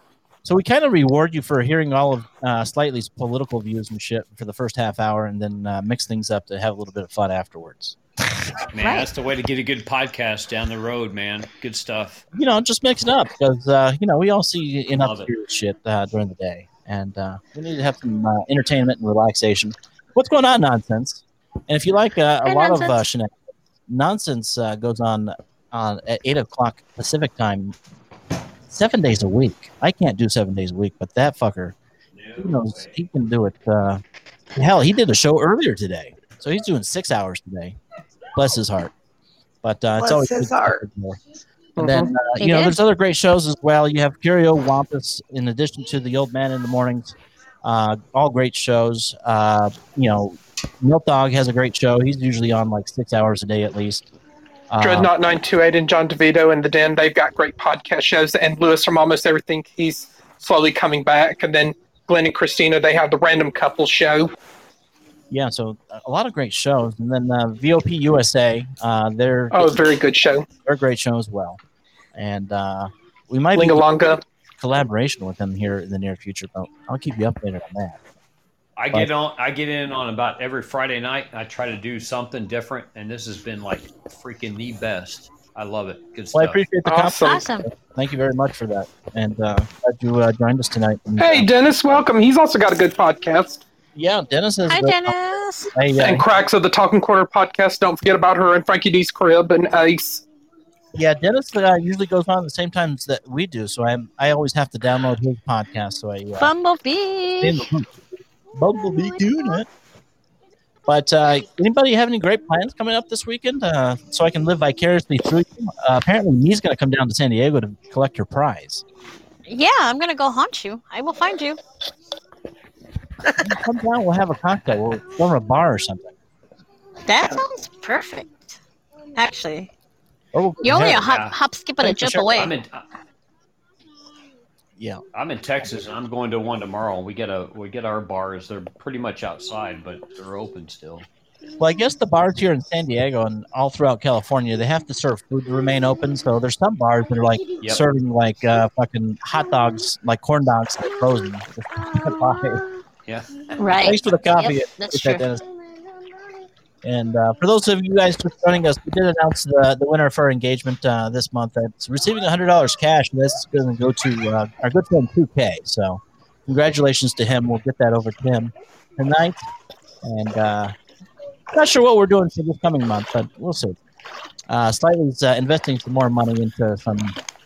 Speaker 1: So we kind of reward you for hearing all of uh, Slightly's political views and shit for the first half hour, and then uh, mix things up to have a little bit of fun afterwards.
Speaker 4: Man,
Speaker 9: Right.
Speaker 4: that's the way to get a good podcast down the road, man. Good stuff.
Speaker 1: You know, just mix it up because uh, you know we all see enough
Speaker 4: Love it.
Speaker 1: serious shit uh, during the day, and uh, we need to have some uh, entertainment and relaxation. What's going on, nonsense? And if you like uh, a
Speaker 9: Hey,
Speaker 1: lot of uh,
Speaker 9: Nonsense.
Speaker 1: shenanigans, nonsense uh, goes on on at eight o'clock Pacific time, seven days a week. I can't do seven days a week, but that fucker, he knows he can do it. Uh, hell, he did a show earlier today, so he's doing six hours today. Bless his heart. But uh, it's
Speaker 3: Bless
Speaker 1: always
Speaker 3: his
Speaker 1: good to
Speaker 3: heart.
Speaker 1: have more. And then uh,
Speaker 9: He
Speaker 1: you know,
Speaker 9: did.
Speaker 1: there's other great shows as well. You have Curio Wampus in addition to the Old Man in the Mornings. Uh, all great shows. Uh, you know, Milk Dog has a great show. He's usually on like six hours a day at least. Uh,
Speaker 2: Dreadnought nine two eight and John DeVito and The Den, they've got great podcast shows. And Lewis from Almost Everything, he's slowly coming back. And then Glenn and Christina, they have the Random Couple show.
Speaker 1: yeah, so a lot of great shows. And then uh, V O P U S A, uh, they're
Speaker 2: Oh, very good show.
Speaker 1: they're a great show as well. And uh, we might be
Speaker 2: Lingalonga.
Speaker 1: collaboration with them here in the near future, but I'll keep you updated on that.
Speaker 4: I get on. I get in on about every Friday night. I try to do something different, and this has been like freaking the best. I love it. Good stuff.
Speaker 1: Well, I appreciate the
Speaker 2: Awesome.
Speaker 1: compliment.
Speaker 9: Awesome.
Speaker 1: Thank you very much for that. And uh, glad you uh, joined us tonight. And, uh,
Speaker 2: Hey, Dennis, welcome. He's also got a good podcast.
Speaker 1: yeah, Dennis has.
Speaker 9: Hi,
Speaker 1: the-
Speaker 9: Dennis.
Speaker 1: I, uh,
Speaker 2: And Cracks of the Talking Corner podcast. Don't forget about her and Frankie D's Crib and Ace.
Speaker 1: yeah, Dennis uh, usually goes on at the same times that we do, so I I always have to download his podcast. So I uh, stay in
Speaker 9: Bumblebee.
Speaker 1: the loop. Bumblebee doing it. But uh, anybody have any great plans coming up this weekend? Uh, so I can live vicariously through you. Uh, apparently, Me's going to come down to San Diego to collect her prize.
Speaker 9: Yeah, I'm gonna go haunt you. I will find you.
Speaker 1: Come down, we'll have a cocktail. We'll form a bar or something.
Speaker 9: That sounds perfect. Actually,
Speaker 1: Or we'll
Speaker 9: you're only a
Speaker 4: Yeah.
Speaker 9: hop, hop, skip, and a
Speaker 1: Thanks for
Speaker 9: jump
Speaker 1: sharing.
Speaker 9: away.
Speaker 4: I'm in.
Speaker 1: Yeah.
Speaker 4: I'm in Texas, and I'm going to one tomorrow. We get a we get our bars. They're pretty much outside, but they're open still.
Speaker 1: Well, I guess the bars here in San Diego and all throughout California, they have to serve food to remain open. So there's some bars that are like
Speaker 4: Yep.
Speaker 1: serving like uh, fucking hot dogs, like corn dogs, like frozen.
Speaker 4: Yeah.
Speaker 9: Right.
Speaker 1: Thanks for the coffee.
Speaker 9: Yep, that's
Speaker 1: Appreciate
Speaker 9: true.
Speaker 1: that, Dennis. And uh, for those of you guys just joining us, we did announce the, the winner for our engagement uh, this month. It's receiving one hundred dollars cash. And this is going to go to uh, our good friend two K. So congratulations to him. We'll get that over to him tonight. And uh, not sure what we're doing for this coming month, but we'll see. Uh, Slightly's uh, investing some more money into some,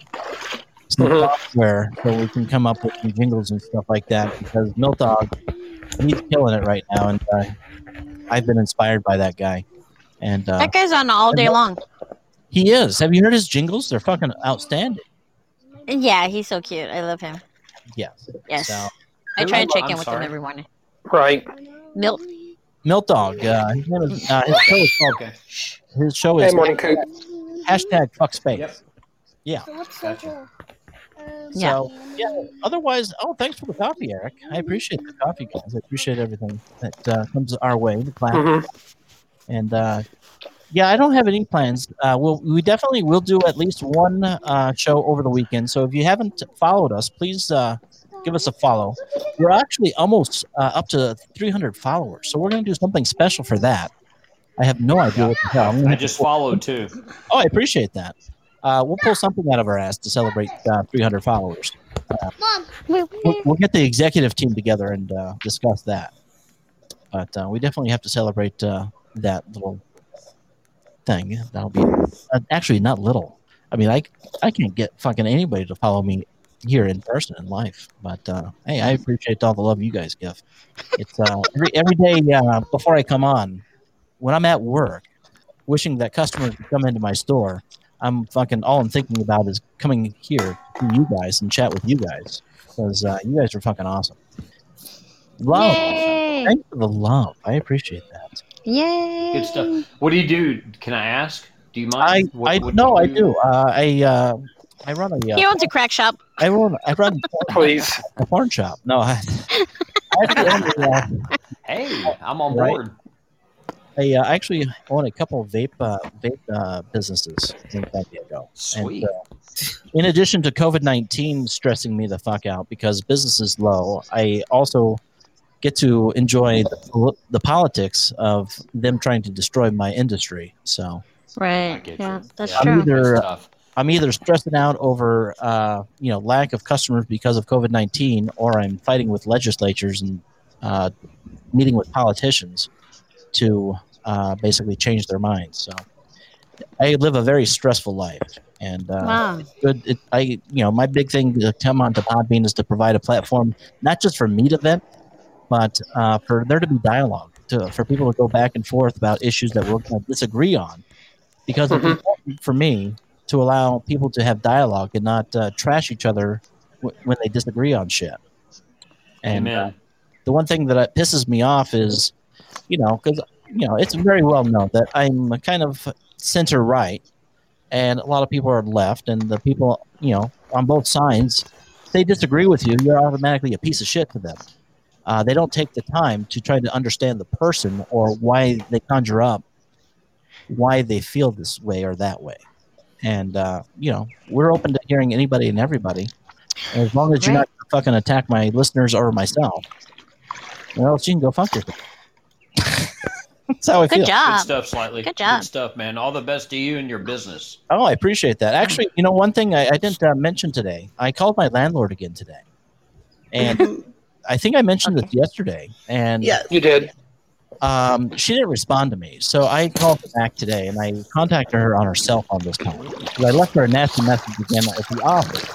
Speaker 1: some
Speaker 2: Mhm.
Speaker 1: software so we can come up with some jingles and stuff like that because Milk Dog, he's killing it right now. And uh, I've been inspired by that guy. And uh,
Speaker 9: That guy's on all day long.
Speaker 1: he is. Have you heard his jingles? They're fucking outstanding.
Speaker 9: Yeah, he's so cute. I love him.
Speaker 1: Yes.
Speaker 9: Yes.
Speaker 1: So,
Speaker 9: I try to check
Speaker 4: I'm
Speaker 9: in with
Speaker 4: sorry.
Speaker 9: him every morning.
Speaker 2: Right.
Speaker 9: Milk.
Speaker 1: Milk Dog. Uh, his, name is, uh, his show is called.
Speaker 4: Okay.
Speaker 1: His show
Speaker 2: Hey,
Speaker 1: is
Speaker 2: Morning Coop.
Speaker 1: hashtag fuck space.
Speaker 4: Yep.
Speaker 1: Yeah.
Speaker 4: Gotcha.
Speaker 9: Yeah.
Speaker 1: So yeah. Otherwise, oh, thanks for the coffee, Eric. I appreciate the coffee, guys. I appreciate everything that uh, comes our way. The class.
Speaker 2: Mhm.
Speaker 1: And uh, yeah, I don't have any plans. Uh, we'll, we definitely will do at least one uh, show over the weekend. So if you haven't followed us, please uh, give us a follow. We're actually almost uh, up to three hundred followers. So we're going to do something special for that. I have no idea what the hell. I'm gonna
Speaker 4: I
Speaker 1: have to
Speaker 4: just
Speaker 1: pull-
Speaker 4: followed too.
Speaker 1: Oh, I appreciate that. Uh, we'll pull something out of our ass to celebrate uh, three hundred followers. Uh, we'll, we'll get the executive team together and uh, discuss that. But uh, we definitely have to celebrate uh, that little thing. That'll be uh, actually not little. I mean, I I can't get fucking anybody to follow me here in person in life. But uh, hey, I appreciate all the love you guys give. It's uh, every every day uh, before I come on, when I'm at work, wishing that customers would come into my store. I'm fucking all I'm thinking about is coming here to you guys and chat with you guys because uh, you guys are fucking awesome. Love,
Speaker 9: Yay!
Speaker 1: thanks for the love. I appreciate that.
Speaker 9: Yay!
Speaker 4: Good stuff. What do you do? Can I ask? Do you
Speaker 1: I
Speaker 4: mind? What-
Speaker 1: I
Speaker 4: what
Speaker 1: no,
Speaker 4: you
Speaker 1: I do. Uh, I uh, I run a
Speaker 9: He
Speaker 1: uh,
Speaker 9: owns a crack shop.
Speaker 1: I run I run
Speaker 2: Please.
Speaker 1: a porn shop. No, I, I actually own a, uh,
Speaker 4: Hey, I'm on
Speaker 1: Right.
Speaker 4: board.
Speaker 1: I uh, actually own a couple of vape uh, vape uh, businesses in San Diego.
Speaker 4: Sweet.
Speaker 1: And, uh, in addition to COVID nineteen stressing me the fuck out because business is low, I also get to enjoy the, the politics of them trying to destroy my industry. So,
Speaker 9: Right. Yeah, that's
Speaker 4: Yeah,
Speaker 1: I'm
Speaker 9: true.
Speaker 1: either
Speaker 4: that's tough.
Speaker 1: I'm either stressing out over uh, you know lack of customers because of COVID nineteen, or I'm fighting with legislatures and uh, meeting with politicians to uh, basically change their minds. So I live a very stressful life, and uh,
Speaker 9: Wow.
Speaker 1: it's good. It, I you know my big thing to come onto Podbean is to provide a platform not just for me to vent, but uh, for there to be dialogue, to for people to go back and forth about issues that we're going to disagree on, because it's
Speaker 2: Mhm.
Speaker 1: important for me to allow people to have dialogue and not uh, trash each other w- when they disagree on shit. And uh,
Speaker 4: Amen.
Speaker 1: the one thing that pisses me off is, you know, because you know it's very well known that I'm a kind of center right, and a lot of people are left, and the people you know on both sides, if they disagree with you, you're automatically a piece of shit to them. Uh, they don't take the time to try to understand the person or why they conjure up why they feel this way or that way. And uh, you know, we're open to hearing anybody and everybody, and as long as you're
Speaker 9: Right.
Speaker 1: not fucking attack my listeners or myself, or else you can go fuck yourself. That's how I
Speaker 9: Good
Speaker 1: feel.
Speaker 9: job.
Speaker 4: Good stuff, Slightly.
Speaker 9: Good job.
Speaker 4: Good stuff, man. All the best to you and your business.
Speaker 1: Oh, I appreciate that. Actually, you know, one thing I, I didn't uh, mention today, I called my landlord again today, and I think I mentioned this yesterday, and
Speaker 10: Yes.
Speaker 2: You did.
Speaker 1: um, she didn't respond to me. So I called her back today, and I contacted her on her cell phone this time. So I left her a nasty message again at the office.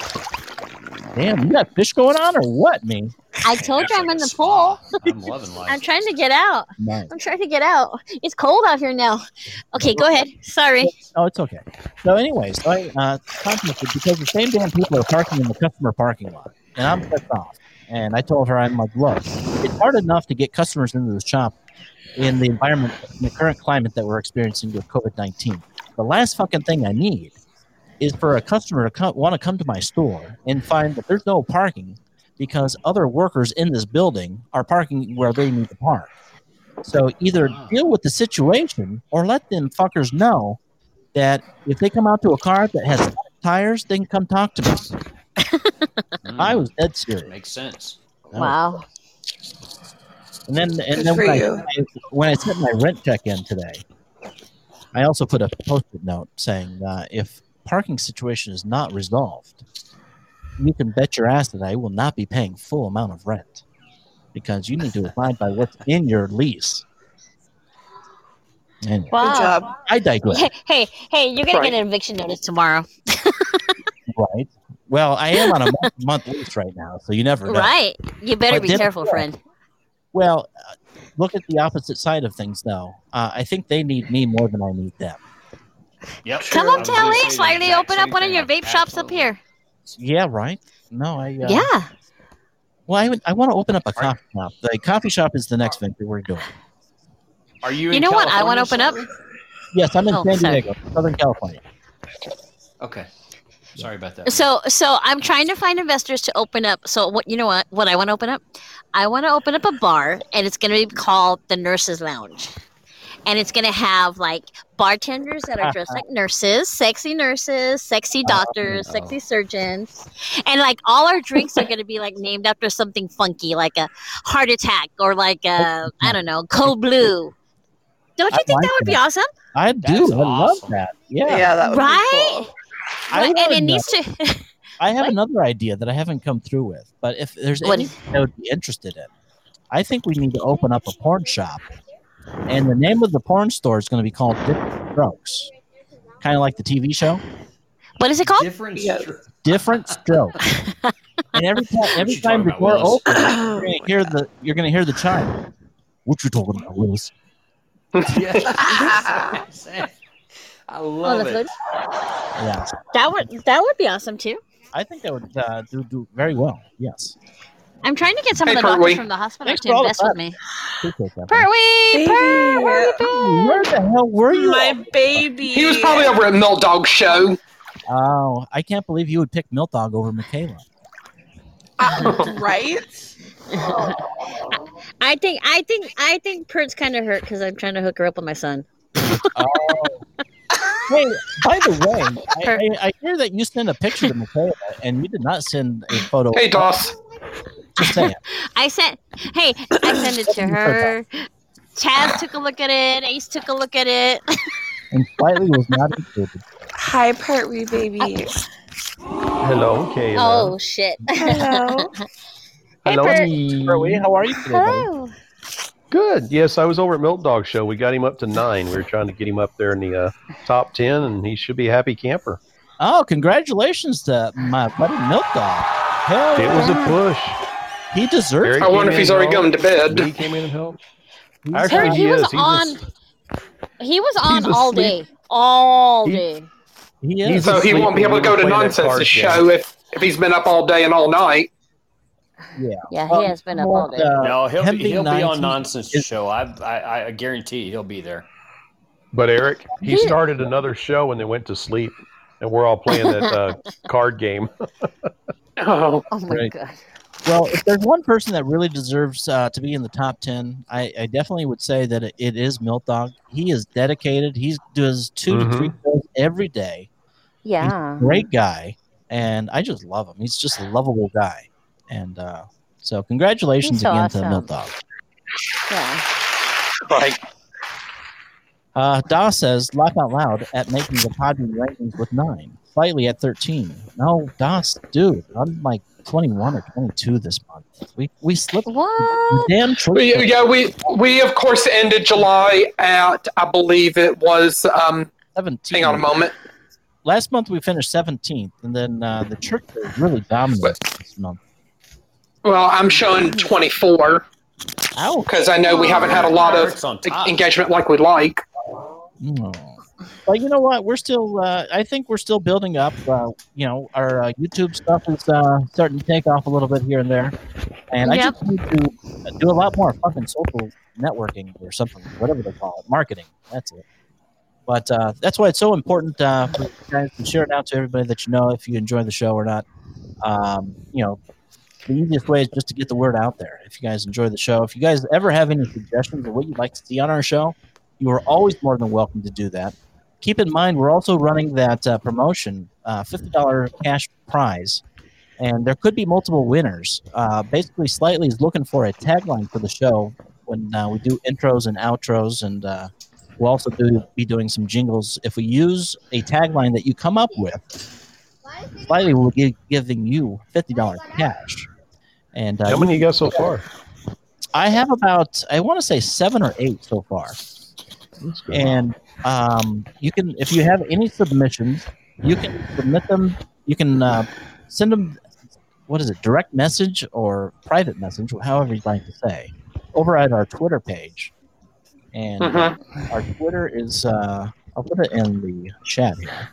Speaker 1: Damn, you got fish going on or what, me?
Speaker 9: I told you
Speaker 4: That's
Speaker 9: I'm
Speaker 4: like
Speaker 9: in
Speaker 4: a
Speaker 9: the
Speaker 4: spa.
Speaker 9: pool.
Speaker 4: I'm loving life.
Speaker 9: I'm trying to get out.
Speaker 1: Nice.
Speaker 9: I'm trying to get out. It's cold out here now. Okay, go ahead. Sorry.
Speaker 1: Oh, it's okay. So, anyways, so I uh, contacted because the same damn people are parking in the customer parking lot, and I'm pissed off. And I told her, I'm like, look, it's hard enough to get customers into the shop in the environment, in the current climate that we're experiencing with COVID nineteen. The last fucking thing I need is for a customer to come, want to come to my store and find that there's no parking because other workers in this building are parking where they need to park. So either deal with the situation or let them fuckers know that if they come out to a car that has tires, they can come talk to me.
Speaker 4: Mm,
Speaker 1: I was dead serious.
Speaker 4: makes sense.
Speaker 1: I was-
Speaker 9: Wow.
Speaker 1: And then, and
Speaker 10: Good
Speaker 1: then
Speaker 10: for
Speaker 1: when I,
Speaker 10: you.
Speaker 1: I, when I sent my rent check in today, I also put a post-it note saying, uh, if parking situation is not resolved, you can bet your ass that I will not be paying full amount of rent because you need to abide by what's in your lease. Anyway,
Speaker 9: Wow.
Speaker 10: Good job.
Speaker 1: I digress.
Speaker 9: Hey, hey, hey, you're going to
Speaker 2: Right.
Speaker 9: get an eviction notice tomorrow.
Speaker 1: Right. Well, I am on a month, month lease right now, so you never know.
Speaker 9: Right. You better
Speaker 1: But
Speaker 9: be
Speaker 1: then-
Speaker 9: careful, friend.
Speaker 1: Well, uh, look at the opposite side of things, though. Uh, I think they need me more than I need them.
Speaker 4: Yep.
Speaker 9: Come
Speaker 4: I
Speaker 9: up
Speaker 4: was
Speaker 9: to
Speaker 4: gonna
Speaker 9: L A,
Speaker 4: say the
Speaker 9: slightly
Speaker 4: exact
Speaker 9: open up
Speaker 4: same
Speaker 9: one of
Speaker 4: thing.
Speaker 9: your vape shops up
Speaker 4: Absolutely.
Speaker 9: here.
Speaker 1: Yeah, right. No, I. Uh,
Speaker 9: Yeah.
Speaker 1: Well, I, would- I want to open up a coffee shop. The coffee shop is the next venture we're doing.
Speaker 4: Are you?
Speaker 9: You
Speaker 4: in
Speaker 9: know what I want to
Speaker 4: California,
Speaker 9: open up?
Speaker 4: Slightly?
Speaker 1: Yes, I'm in
Speaker 9: Oh,
Speaker 1: San
Speaker 9: sorry.
Speaker 1: Diego, Southern California.
Speaker 4: Okay. Sorry about that.
Speaker 9: So, so I'm trying to find investors to open up. So, what you know what? What I want to open up? I want to open up a bar, and it's going to be called the Nurses Lounge, and it's going to have like bartenders that are dressed like nurses, sexy nurses, sexy doctors,
Speaker 4: Oh.
Speaker 9: sexy surgeons, and like all our drinks are going to be like named after something funky, like a heart attack or like a I don't know, cold blue. Don't you
Speaker 1: I
Speaker 9: think
Speaker 1: like
Speaker 9: that would be
Speaker 1: that.
Speaker 9: awesome?
Speaker 1: I do.
Speaker 4: That's
Speaker 1: I love
Speaker 4: awesome.
Speaker 1: that. Yeah.
Speaker 10: Yeah, that would
Speaker 9: Right?
Speaker 10: be cool.
Speaker 1: I
Speaker 9: Right, and
Speaker 1: wanna
Speaker 9: it
Speaker 1: know-
Speaker 9: needs to.
Speaker 1: I have
Speaker 9: What?
Speaker 1: another idea that I haven't come through with, but if there's
Speaker 9: What
Speaker 1: anything I would be interested in, I think we need to open up a porn shop, and the name of the porn store is going to be called Different Strokes, kind of like the T V show,
Speaker 9: What is it called?
Speaker 4: Different.
Speaker 10: Yeah.
Speaker 4: str-
Speaker 1: Different Strokes. And every time, every
Speaker 4: you
Speaker 1: time
Speaker 4: talking about,
Speaker 1: before it
Speaker 4: Willis?
Speaker 1: opens, you're going to hear the you're going to hear the chime. What you talking about, Willis?
Speaker 4: Yeah. I
Speaker 9: Oh,
Speaker 4: love
Speaker 9: the
Speaker 4: it.
Speaker 9: food.
Speaker 1: Yeah,
Speaker 9: That would that would be awesome too.
Speaker 1: I think that would uh, do do very well. Yes,
Speaker 9: I'm trying to get some
Speaker 2: Hey,
Speaker 9: of the doctors
Speaker 2: Pertwee.
Speaker 9: from the hospital
Speaker 1: Thanks
Speaker 9: to
Speaker 1: for all the
Speaker 9: invest with
Speaker 1: fun.
Speaker 9: me.
Speaker 1: appreciate that.
Speaker 9: Pertwee,
Speaker 10: Baby.
Speaker 9: Per, where you been?
Speaker 1: Where the hell were you?
Speaker 10: My baby.
Speaker 2: He was probably over at Milk Dog Show.
Speaker 1: Oh, I can't believe you would pick Milk Dog over Michaela.
Speaker 8: Uh, right?
Speaker 9: I think I think I think Pert's kind of hurt because I'm trying to hook her up with my son.
Speaker 1: Oh. Hey, by the way, I, I, I hear that you sent a picture to Michaela, and you did not send a photo.
Speaker 2: Hey, Doss.
Speaker 1: Just saying.
Speaker 9: I sent. Hey, I sent it to her. Chaz took a look at it. Ace took a look at it.
Speaker 1: And Slightly was not included.
Speaker 8: Hi, Pertwee baby.
Speaker 10: Hello, Kayla.
Speaker 9: Oh shit.
Speaker 8: Hello.
Speaker 9: Hey,
Speaker 10: Hello.
Speaker 9: Pert.
Speaker 1: Pertwee, how are you today, buddy?
Speaker 8: Hello.
Speaker 10: Good. Yes, I was over at Milk Dog Show. We got him up to nine. We were trying to get him up there in the uh, top ten, and he should be a happy camper.
Speaker 1: Oh, congratulations to my buddy Milk Dog. Hell
Speaker 10: It was a
Speaker 1: yeah.
Speaker 10: push.
Speaker 1: He deserves
Speaker 10: Eric
Speaker 2: I wonder
Speaker 10: came
Speaker 2: if he's
Speaker 10: in
Speaker 2: already
Speaker 10: and
Speaker 2: going to bed.
Speaker 10: He came in and helped.
Speaker 1: He's-
Speaker 10: Actually,
Speaker 9: Pert,
Speaker 10: he,
Speaker 9: he was
Speaker 10: is. He's
Speaker 9: on.
Speaker 10: as-
Speaker 9: He was on
Speaker 10: he's
Speaker 9: all
Speaker 10: asleep.
Speaker 9: day. All
Speaker 10: He-
Speaker 9: day.
Speaker 1: He is.
Speaker 10: He's
Speaker 2: So he
Speaker 10: asleep
Speaker 2: won't be
Speaker 10: when
Speaker 2: able to
Speaker 10: we
Speaker 2: go
Speaker 10: were
Speaker 2: to
Speaker 10: playing that
Speaker 2: Nonsense's
Speaker 10: card
Speaker 2: show if, if he's been up all day and all night.
Speaker 1: Yeah.
Speaker 9: Yeah, he
Speaker 1: Um,
Speaker 9: has been up all day.
Speaker 1: uh,
Speaker 4: No, he'll
Speaker 1: him
Speaker 4: be,
Speaker 1: being
Speaker 4: he'll be on
Speaker 1: nineteen
Speaker 4: Nonsense
Speaker 1: is-
Speaker 4: show. I, I I guarantee he'll be there.
Speaker 10: But Eric, he
Speaker 9: He-
Speaker 10: started another show and then went to sleep, and we're all playing that uh, card game.
Speaker 2: Oh,
Speaker 9: Oh my
Speaker 1: Right.
Speaker 9: god.
Speaker 1: Well, if there's one person that really deserves uh, to be in the top ten, I, I definitely would say that it, it is Milk Dog. He is dedicated. He does 2
Speaker 10: Mhm.
Speaker 1: to three shows every day.
Speaker 9: Yeah.
Speaker 1: Great guy, and I just love him. He's just a lovable guy. And uh, so congratulations
Speaker 9: He's so
Speaker 1: again to
Speaker 9: awesome.
Speaker 1: Milk Dog.
Speaker 9: Yeah.
Speaker 2: right.
Speaker 1: Uh, Da says, laugh out loud at making the Podbean rankings with nine. Slightly at thirteen. No, Das, dude, I'm like twenty-one or twenty-two this month. We we slipped.
Speaker 9: What?
Speaker 1: Damn
Speaker 2: We,
Speaker 1: true.
Speaker 2: yeah, we we of course ended July at I believe it was. Um,
Speaker 1: seventeen.
Speaker 2: hang on a moment.
Speaker 1: Last month we finished seventeenth, and then uh, the church was really dominated this month.
Speaker 2: Well, I'm showing twenty-four
Speaker 1: Ow.
Speaker 2: because I know we haven't had a lot
Speaker 4: Eric's
Speaker 2: of
Speaker 4: on top.
Speaker 2: engagement like we'd like.
Speaker 1: No. But you know what? We're still. Uh, I think we're still building up. Uh, you know, our uh, YouTube stuff is uh, starting to take off a little bit here and there, and I
Speaker 9: Yep.
Speaker 1: just need to do a lot more fucking social networking or something, whatever they call it, marketing. That's it. But uh, that's why it's so important uh, for you guys to share it out to everybody that you know if you enjoy the show or not. Um, you know, the easiest way is just to get the word out there. If you guys enjoy the show, if you guys ever have any suggestions of what you'd like to see on our show, you are always more than welcome to do that. Keep in mind, we're also running that uh, promotion, uh, fifty dollars cash prize, and there could be multiple winners. Uh, basically, Slightly is looking for a tagline for the show when uh, we do intros and outros, and uh, we'll also do be doing some jingles. If we use a tagline that you come up with, Slightly will be giving you fifty dollars cash. And uh,
Speaker 10: How many you got so far?
Speaker 1: I have about, I want to say seven or eight so far.
Speaker 10: That's good.
Speaker 1: And um, you can, if you have any submissions, you can submit them. You can uh, send them, what is it, direct message or private message, however you'd like to say, over at our Twitter page. And uh, our Twitter is, uh, I'll put it in the chat here.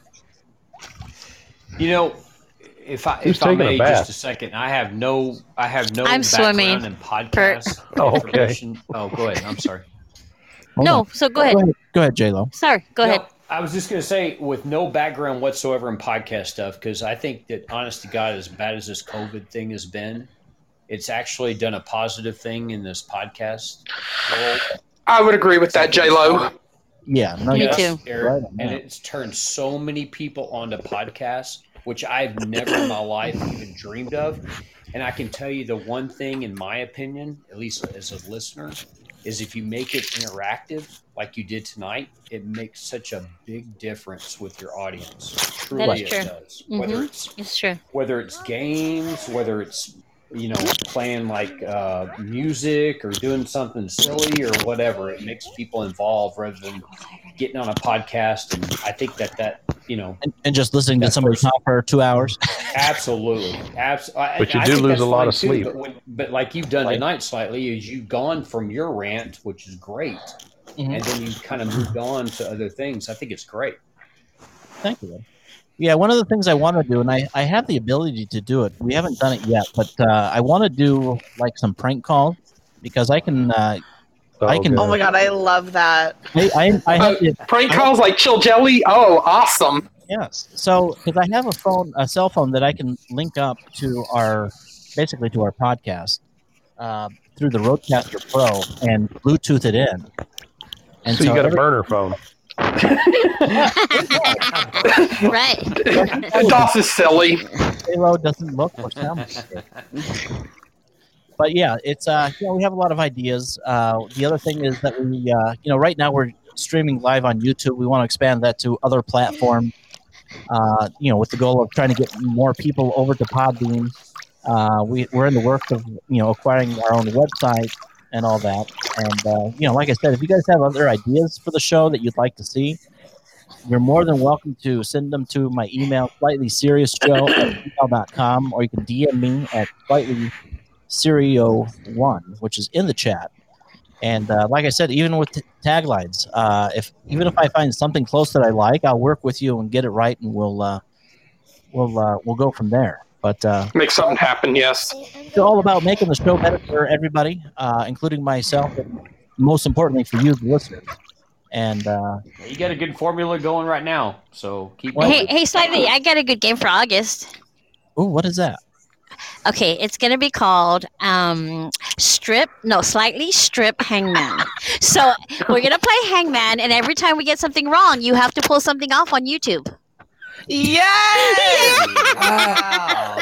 Speaker 4: You know, if I
Speaker 10: Who's
Speaker 4: if I
Speaker 10: taking a
Speaker 4: may
Speaker 10: bath?
Speaker 4: just a second, I have no I have no
Speaker 9: I'm
Speaker 4: background
Speaker 9: swimming.
Speaker 4: in podcast
Speaker 10: Oh, okay.
Speaker 4: information. Oh, go ahead. I'm sorry.
Speaker 1: Hold
Speaker 9: No,
Speaker 1: on.
Speaker 9: so go ahead.
Speaker 1: Go ahead, go ahead J-Lo.
Speaker 9: Sorry, go
Speaker 4: No,
Speaker 9: ahead.
Speaker 4: I was just going to say, with no background whatsoever in podcast stuff, because I think that, honest to God, as bad as this COVID thing has been, it's actually done a positive thing in this podcast world.
Speaker 2: I would agree with that, J Lo.
Speaker 1: Yeah, no,
Speaker 9: Me
Speaker 1: you're-
Speaker 9: too.
Speaker 4: Eric,
Speaker 1: Right on
Speaker 4: and
Speaker 1: that.
Speaker 4: it's turned so many people onto podcasts, which I've never in my life even dreamed of. And I can tell you the one thing, in my opinion, at least as a listener, is if you make it interactive, like you did tonight, it makes such a big difference with your audience. Truly,
Speaker 9: That is
Speaker 4: it
Speaker 9: true.
Speaker 4: does. Whether
Speaker 9: Mhm.
Speaker 4: it's
Speaker 9: It's true.
Speaker 4: whether it's games, whether it's you know playing like uh, music or doing something silly or whatever, it makes people involved rather than getting on a podcast. And I think that that you know
Speaker 1: and, and just listening to
Speaker 4: That
Speaker 1: somebody
Speaker 4: person-
Speaker 1: talk for two hours.
Speaker 4: absolutely, absolutely.
Speaker 10: But you do lose a lot of sleep.
Speaker 4: But, when, but like you've done
Speaker 1: Right.
Speaker 4: tonight, slightly, is you've gone from your rant, which is great,
Speaker 1: Mhm.
Speaker 4: and then you kind of moved on to other things. I think it's great.
Speaker 1: Thank you. Yeah, one of the things I want to do, and I, I have the ability to do it. We haven't done it yet, but uh, I want to do like some prank calls because I can. Uh, I can-
Speaker 8: Oh my god, I love that.
Speaker 1: I, I, I have the,
Speaker 2: Prank calls like Chill Jelly. Oh, awesome.
Speaker 1: yes. So because I have a phone, a cell phone that I can link up to our basically to our podcast uh, through the Rodecaster Pro and Bluetooth it in. And
Speaker 10: so, you got
Speaker 1: every-
Speaker 10: a burner phone.
Speaker 9: Right.
Speaker 2: DOS is silly.
Speaker 1: Halo doesn't look for sound. But yeah, it's uh, you know, we have a lot of ideas. Uh, the other thing is that we, uh, you know, right now we're streaming live on YouTube. We want to expand that to other platforms. Uh, you know, with the goal of trying to get more people over to Podbean. Uh, we we're in the works of you know acquiring our own website and all that. And uh, you know, like I said, if you guys have other ideas for the show that you'd like to see, you're more than welcome to send them to my email, slightly serious show at gmail dot com, or you can D M me at slightly serio one, which is in the chat. And uh, like I said, even with t- taglines, uh, if even if I find something close that I like, I'll work with you and get it right, and we'll uh, we'll uh, we'll go from there. But uh,
Speaker 2: Make something happen, yes.
Speaker 1: it's all about making the show better for everybody, uh, including myself, and most importantly for you, the listeners. And uh,
Speaker 4: You got a good formula going right now, so keep
Speaker 1: Well,
Speaker 9: Hey, hey, slightly. I got a good game for August.
Speaker 1: oh, what is that?
Speaker 9: Okay, it's gonna be called um, Strip. No, slightly Strip Hangman. So we're gonna play Hangman, and every time we get something wrong, you have to pull something off on YouTube.
Speaker 8: Yes!
Speaker 9: yeah,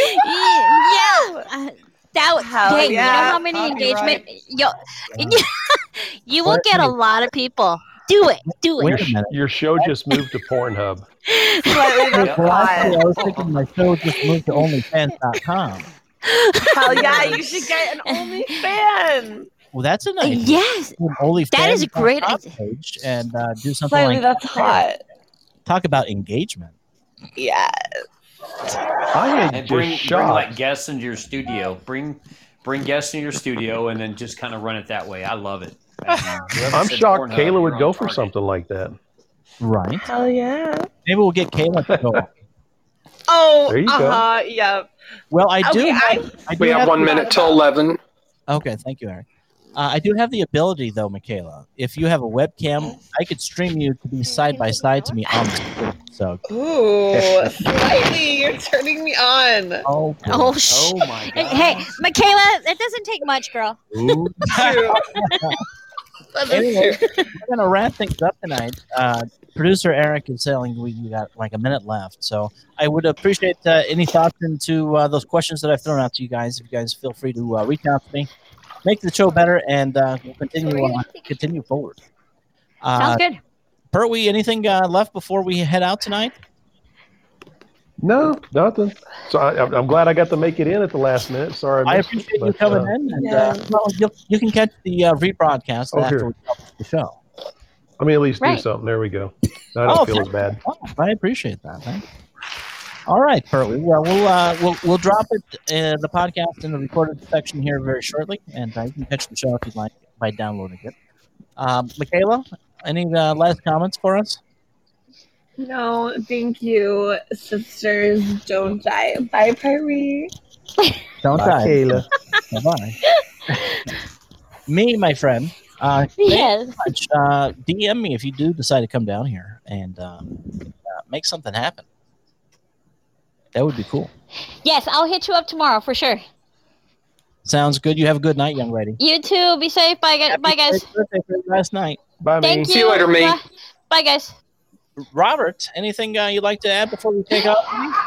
Speaker 9: uh, that
Speaker 8: Hell
Speaker 9: hey, you know
Speaker 8: yeah.
Speaker 9: how many
Speaker 8: Copyright.
Speaker 9: engagement? Yo, you will get a lot of people. Do it, do
Speaker 1: Wait
Speaker 9: it.
Speaker 1: a minute.
Speaker 10: Your show just moved to Pornhub.
Speaker 8: Slightly, that's
Speaker 1: Well,
Speaker 8: hot.
Speaker 1: actually, I was thinking my show just moved to only fans dot com.
Speaker 8: Hell yeah, you should get an OnlyFans.
Speaker 1: Well, that's an idea.
Speaker 9: Yes,
Speaker 1: OnlyFans
Speaker 9: that is a great
Speaker 1: dot com
Speaker 9: idea.
Speaker 1: page and uh, do something
Speaker 8: Slightly,
Speaker 1: like
Speaker 8: that's hot.
Speaker 1: talk about engagement.
Speaker 8: Yes.
Speaker 10: I am
Speaker 4: And
Speaker 10: just
Speaker 4: bring, bring
Speaker 10: shocked.
Speaker 4: like guests into your studio. Bring bring guests in your studio, and then just kind of run it that way. I love it. I mean, whoever
Speaker 10: I'm
Speaker 4: said
Speaker 10: shocked
Speaker 4: Pornhub,
Speaker 10: Kayla
Speaker 4: you're
Speaker 10: would
Speaker 4: on
Speaker 10: go for
Speaker 4: target.
Speaker 10: something like that.
Speaker 1: Right.
Speaker 8: Hell yeah.
Speaker 1: Maybe we'll get Kayla to go on.
Speaker 8: Oh,
Speaker 10: There you go.
Speaker 8: uh-huh, yep.
Speaker 1: Well, I do.
Speaker 8: Okay,
Speaker 1: have,
Speaker 8: I-
Speaker 1: I do
Speaker 2: We have one
Speaker 1: the-
Speaker 2: minute till eleven.
Speaker 1: Okay, thank you, Eric. Uh, I do have the ability, though, Michaela. If you have a webcam, I could stream you to be side by side to me on the screen. So,
Speaker 8: Ooh, slightly, you're turning me on.
Speaker 1: oh, cool.
Speaker 9: Oh, sh-
Speaker 4: Oh my
Speaker 9: Hey,
Speaker 4: god!
Speaker 9: hey, Michaela, that doesn't take much, girl.
Speaker 1: Ooh.
Speaker 8: True. That is
Speaker 1: Anyway,
Speaker 8: true.
Speaker 1: we're gonna wrap things up tonight. Uh, producer Eric is saying we we got like a minute left, so I would appreciate uh, any thoughts into uh, those questions that I've thrown out to you guys. If you guys feel free to uh, reach out to me, make the show better, and uh, we'll continue uh, continue forward. Uh,
Speaker 9: Sounds good.
Speaker 1: Pertwee, anything uh, left before we head out tonight?
Speaker 10: No, nothing. So I, I'm I'm glad I got to make it in at the last minute. Sorry,
Speaker 1: I
Speaker 10: missed it,
Speaker 1: appreciate you
Speaker 10: but,
Speaker 1: coming
Speaker 10: uh,
Speaker 1: in, and
Speaker 8: Yeah.
Speaker 1: uh, well, you, you can catch the uh, rebroadcast
Speaker 10: Oh,
Speaker 1: after
Speaker 10: here.
Speaker 1: we publish the show.
Speaker 10: Let me at least
Speaker 9: Right.
Speaker 10: do something. There we go. I don't
Speaker 1: Oh,
Speaker 10: feel as
Speaker 1: thank
Speaker 10: bad.
Speaker 1: Oh, I appreciate that. Thank you. All right, Pertwee. Well, we'll uh, we'll we'll drop it uh, the podcast in the recorded section here very shortly, and uh, you can catch the show if you'd like by downloading it. Um, Michaela, any uh, last comments for us?
Speaker 8: No, thank you, sisters. Don't die. Bye, Perry.
Speaker 1: Don't
Speaker 10: Bye,
Speaker 1: die.
Speaker 10: Kayla.
Speaker 1: Bye. Me, my friend. Uh, thank you
Speaker 9: Yes.
Speaker 1: so much. Uh, D M me if you do decide to come down here and uh, uh, make something happen. That would be cool.
Speaker 9: Yes, I'll hit you up tomorrow for sure.
Speaker 1: Sounds good. You have a good night, young lady.
Speaker 9: You too. Be safe. Bye, guys. Bye, guys.
Speaker 1: Happy birthday for last night.
Speaker 10: Bye, me.
Speaker 9: Thank you.
Speaker 2: See you later, me.
Speaker 9: Bye, Bye, guys.
Speaker 1: Robert, anything uh, you'd like to add before we take off?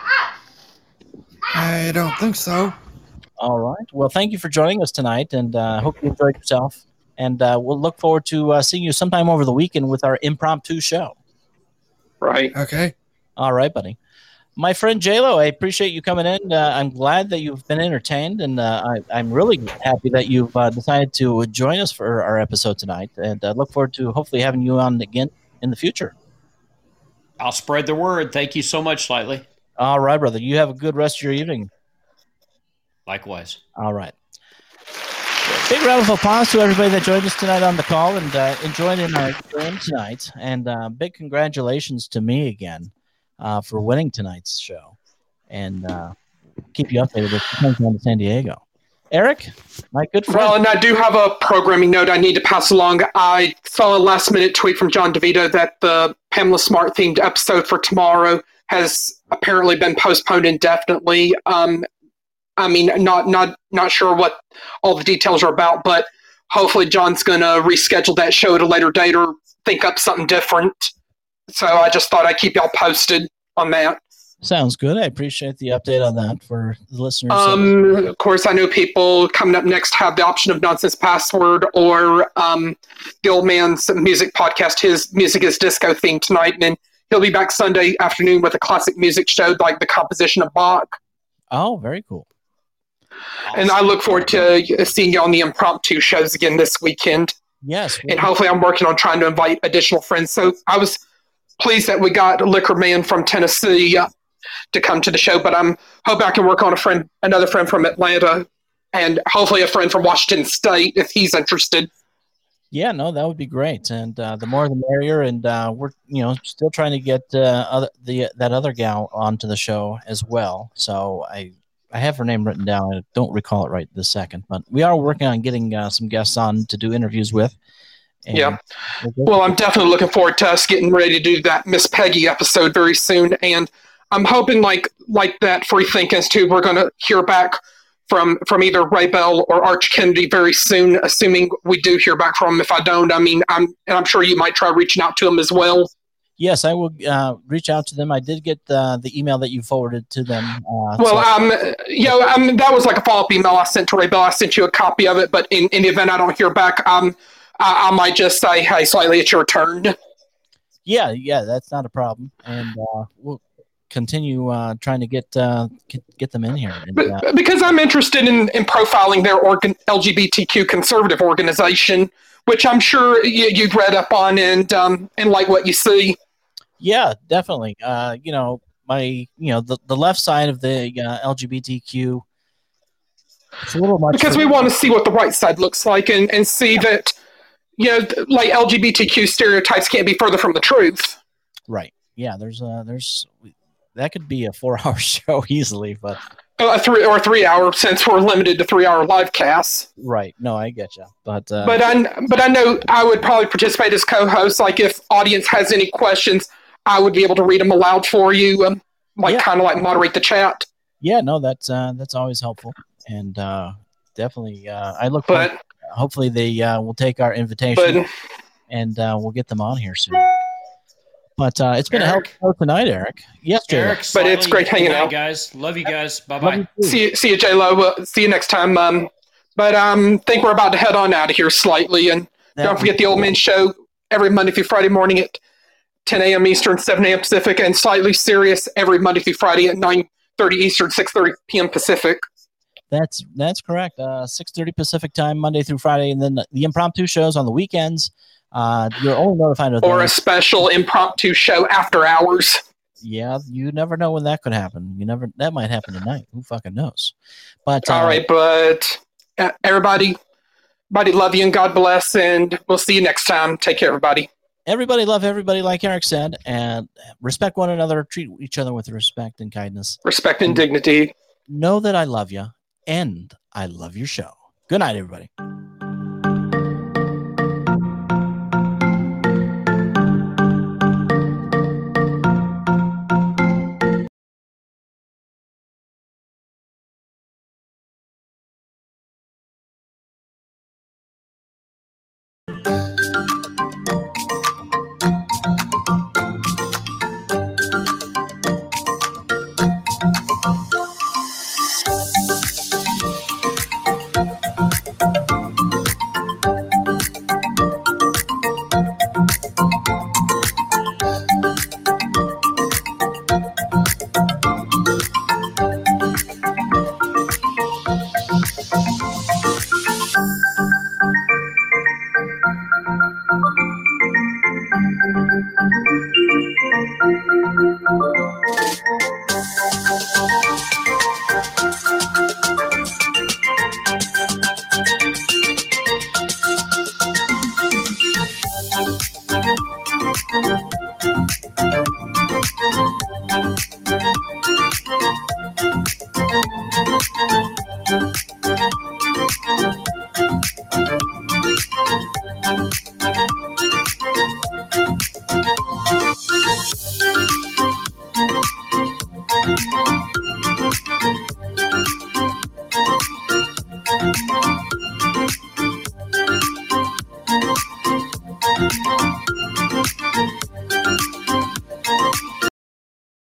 Speaker 3: I don't think so.
Speaker 1: All right. Well, thank you for joining us tonight, and I uh, hope you enjoyed yourself. And uh, we'll look forward to uh, seeing you sometime over the weekend with our impromptu show.
Speaker 2: Right.
Speaker 3: Okay.
Speaker 1: All right, buddy. My friend J-Lo, I appreciate you coming in. Uh, I'm glad that you've been entertained, and uh, I, I'm really happy that you've uh, decided to join us for our episode tonight, and uh, look forward to hopefully having you on again in the future.
Speaker 4: I'll spread the word. Thank you so much, Slightly.
Speaker 1: All right, brother. You have a good rest of your evening.
Speaker 4: Likewise.
Speaker 1: All right. Big round of applause to everybody that joined us tonight on the call and uh, enjoyed in our game tonight. And uh, big congratulations to me again uh, for winning tonight's show. And uh, keep you updated as it comes down to San Diego. Eric, my good friend.
Speaker 2: Well, and I do have a programming note I need to pass along. I saw a last minute tweet from John DeVito that the Pamela Smart themed episode for tomorrow has apparently been postponed indefinitely. Um, I mean, not not not sure what all the details are about, but hopefully John's going to reschedule that show at a later date or think up something different. So I just thought I'd keep y'all posted on that.
Speaker 1: Sounds good. I appreciate the update on that for the listeners.
Speaker 2: Um, of course, I know people coming up next have the option of Nonsense Password or um, the Old Man's Music Podcast. His music is disco themed tonight, and then he'll be back Sunday afternoon with a classic music show like the composition of Bach.
Speaker 1: Oh, very cool.
Speaker 2: And I look forward to seeing you on the impromptu shows again this weekend.
Speaker 1: Yes.
Speaker 2: And hopefully I'm working on trying to invite additional friends. So I was pleased that we got Liquor Man from Tennessee uh, to come to the show, but I'm hoping I can work on a friend, another friend from Atlanta, and hopefully a friend from Washington State if he's interested.
Speaker 1: Yeah, no, that would be great, and uh, the more the merrier. And uh, we're, you know, still trying to get uh, other, the that other gal onto the show as well. So I I have her name written down. I don't recall it right this second, but we are working on getting uh, some guests on to do interviews with. And
Speaker 2: yeah. Well, I'm definitely looking forward to us getting ready to do that Miss Peggy episode very soon, and I'm hoping like like that Free Think Institute, we're going to hear back from from either Ray Bell or Arch Kennedy very soon, assuming we do hear back from them. If I don't, I mean, I'm and I'm sure you might try reaching out to them as well.
Speaker 1: Yes, I will uh, reach out to them. I did get uh, the email that you forwarded to them. Uh,
Speaker 2: well,
Speaker 1: so.
Speaker 2: um, you know, um, that was like a follow-up email I sent to Ray Bell. I sent you a copy of it, but in, in the event I don't hear back, um, I, I might just say, hey, slightly, it's your turn.
Speaker 1: Yeah, yeah, that's not a problem. And uh, we'll continue uh, trying to get uh, get, get them in here. And, uh,
Speaker 2: because I'm interested in, in profiling their organ, L G B T Q conservative organization, which I'm sure you, you've read up on and um, and like what you see.
Speaker 1: Yeah, definitely. Uh, you know, my you know the, the left side of the uh, L G B T Q. It's a little much
Speaker 2: because we want to see what the right side looks like and, and see that, you know, like L G B T Q stereotypes can't be further from the truth.
Speaker 1: Right. Yeah. There's uh there's that could be a four hour show easily, but
Speaker 2: a three or three hour since we're limited to three hour live casts.
Speaker 1: Right. No, I get you. But uh,
Speaker 2: but I but I know I would probably participate as co-host. Like if audience has any questions, I would be able to read them aloud for you, um, like
Speaker 1: yeah.
Speaker 2: kind of like moderate the chat.
Speaker 1: Yeah. No, that's uh, that's always helpful, and uh, definitely uh, I look.
Speaker 2: But
Speaker 1: forward, hopefully they uh, will take our invitation,
Speaker 2: but,
Speaker 1: and uh, we'll get them on here soon. But uh, it's been Eric. a hell of a show tonight, Eric. Yes,
Speaker 4: Eric.
Speaker 2: But it's great hanging out,
Speaker 4: guys. Love you guys. Bye bye.
Speaker 2: See you, see you, J Lo. We'll see you next time. Um, but um, think we're about to head on out of here slightly, and that don't forget the Old Man Show every Monday through Friday morning at ten a.m. Eastern, seven a.m. Pacific, and Slightly Serious every Monday through Friday at nine thirty Eastern, six thirty p.m. Pacific.
Speaker 1: That's that's correct. Uh, six thirty Pacific time, Monday through Friday, and then the impromptu shows on the weekends. Uh, you're only notified of
Speaker 2: or
Speaker 1: those.
Speaker 2: A special impromptu show after hours.
Speaker 1: Yeah, you never know when that could happen. You never that might happen tonight. Who fucking knows? But
Speaker 2: all
Speaker 1: uh,
Speaker 2: right, but uh, everybody, everybody, love you and God bless, and we'll see you next time. Take care, everybody.
Speaker 1: Everybody love everybody, like Eric said, and respect one another. Treat each other with respect and kindness,
Speaker 2: respect and, and dignity.
Speaker 1: Know that I love you, and I love your show. Good night, everybody.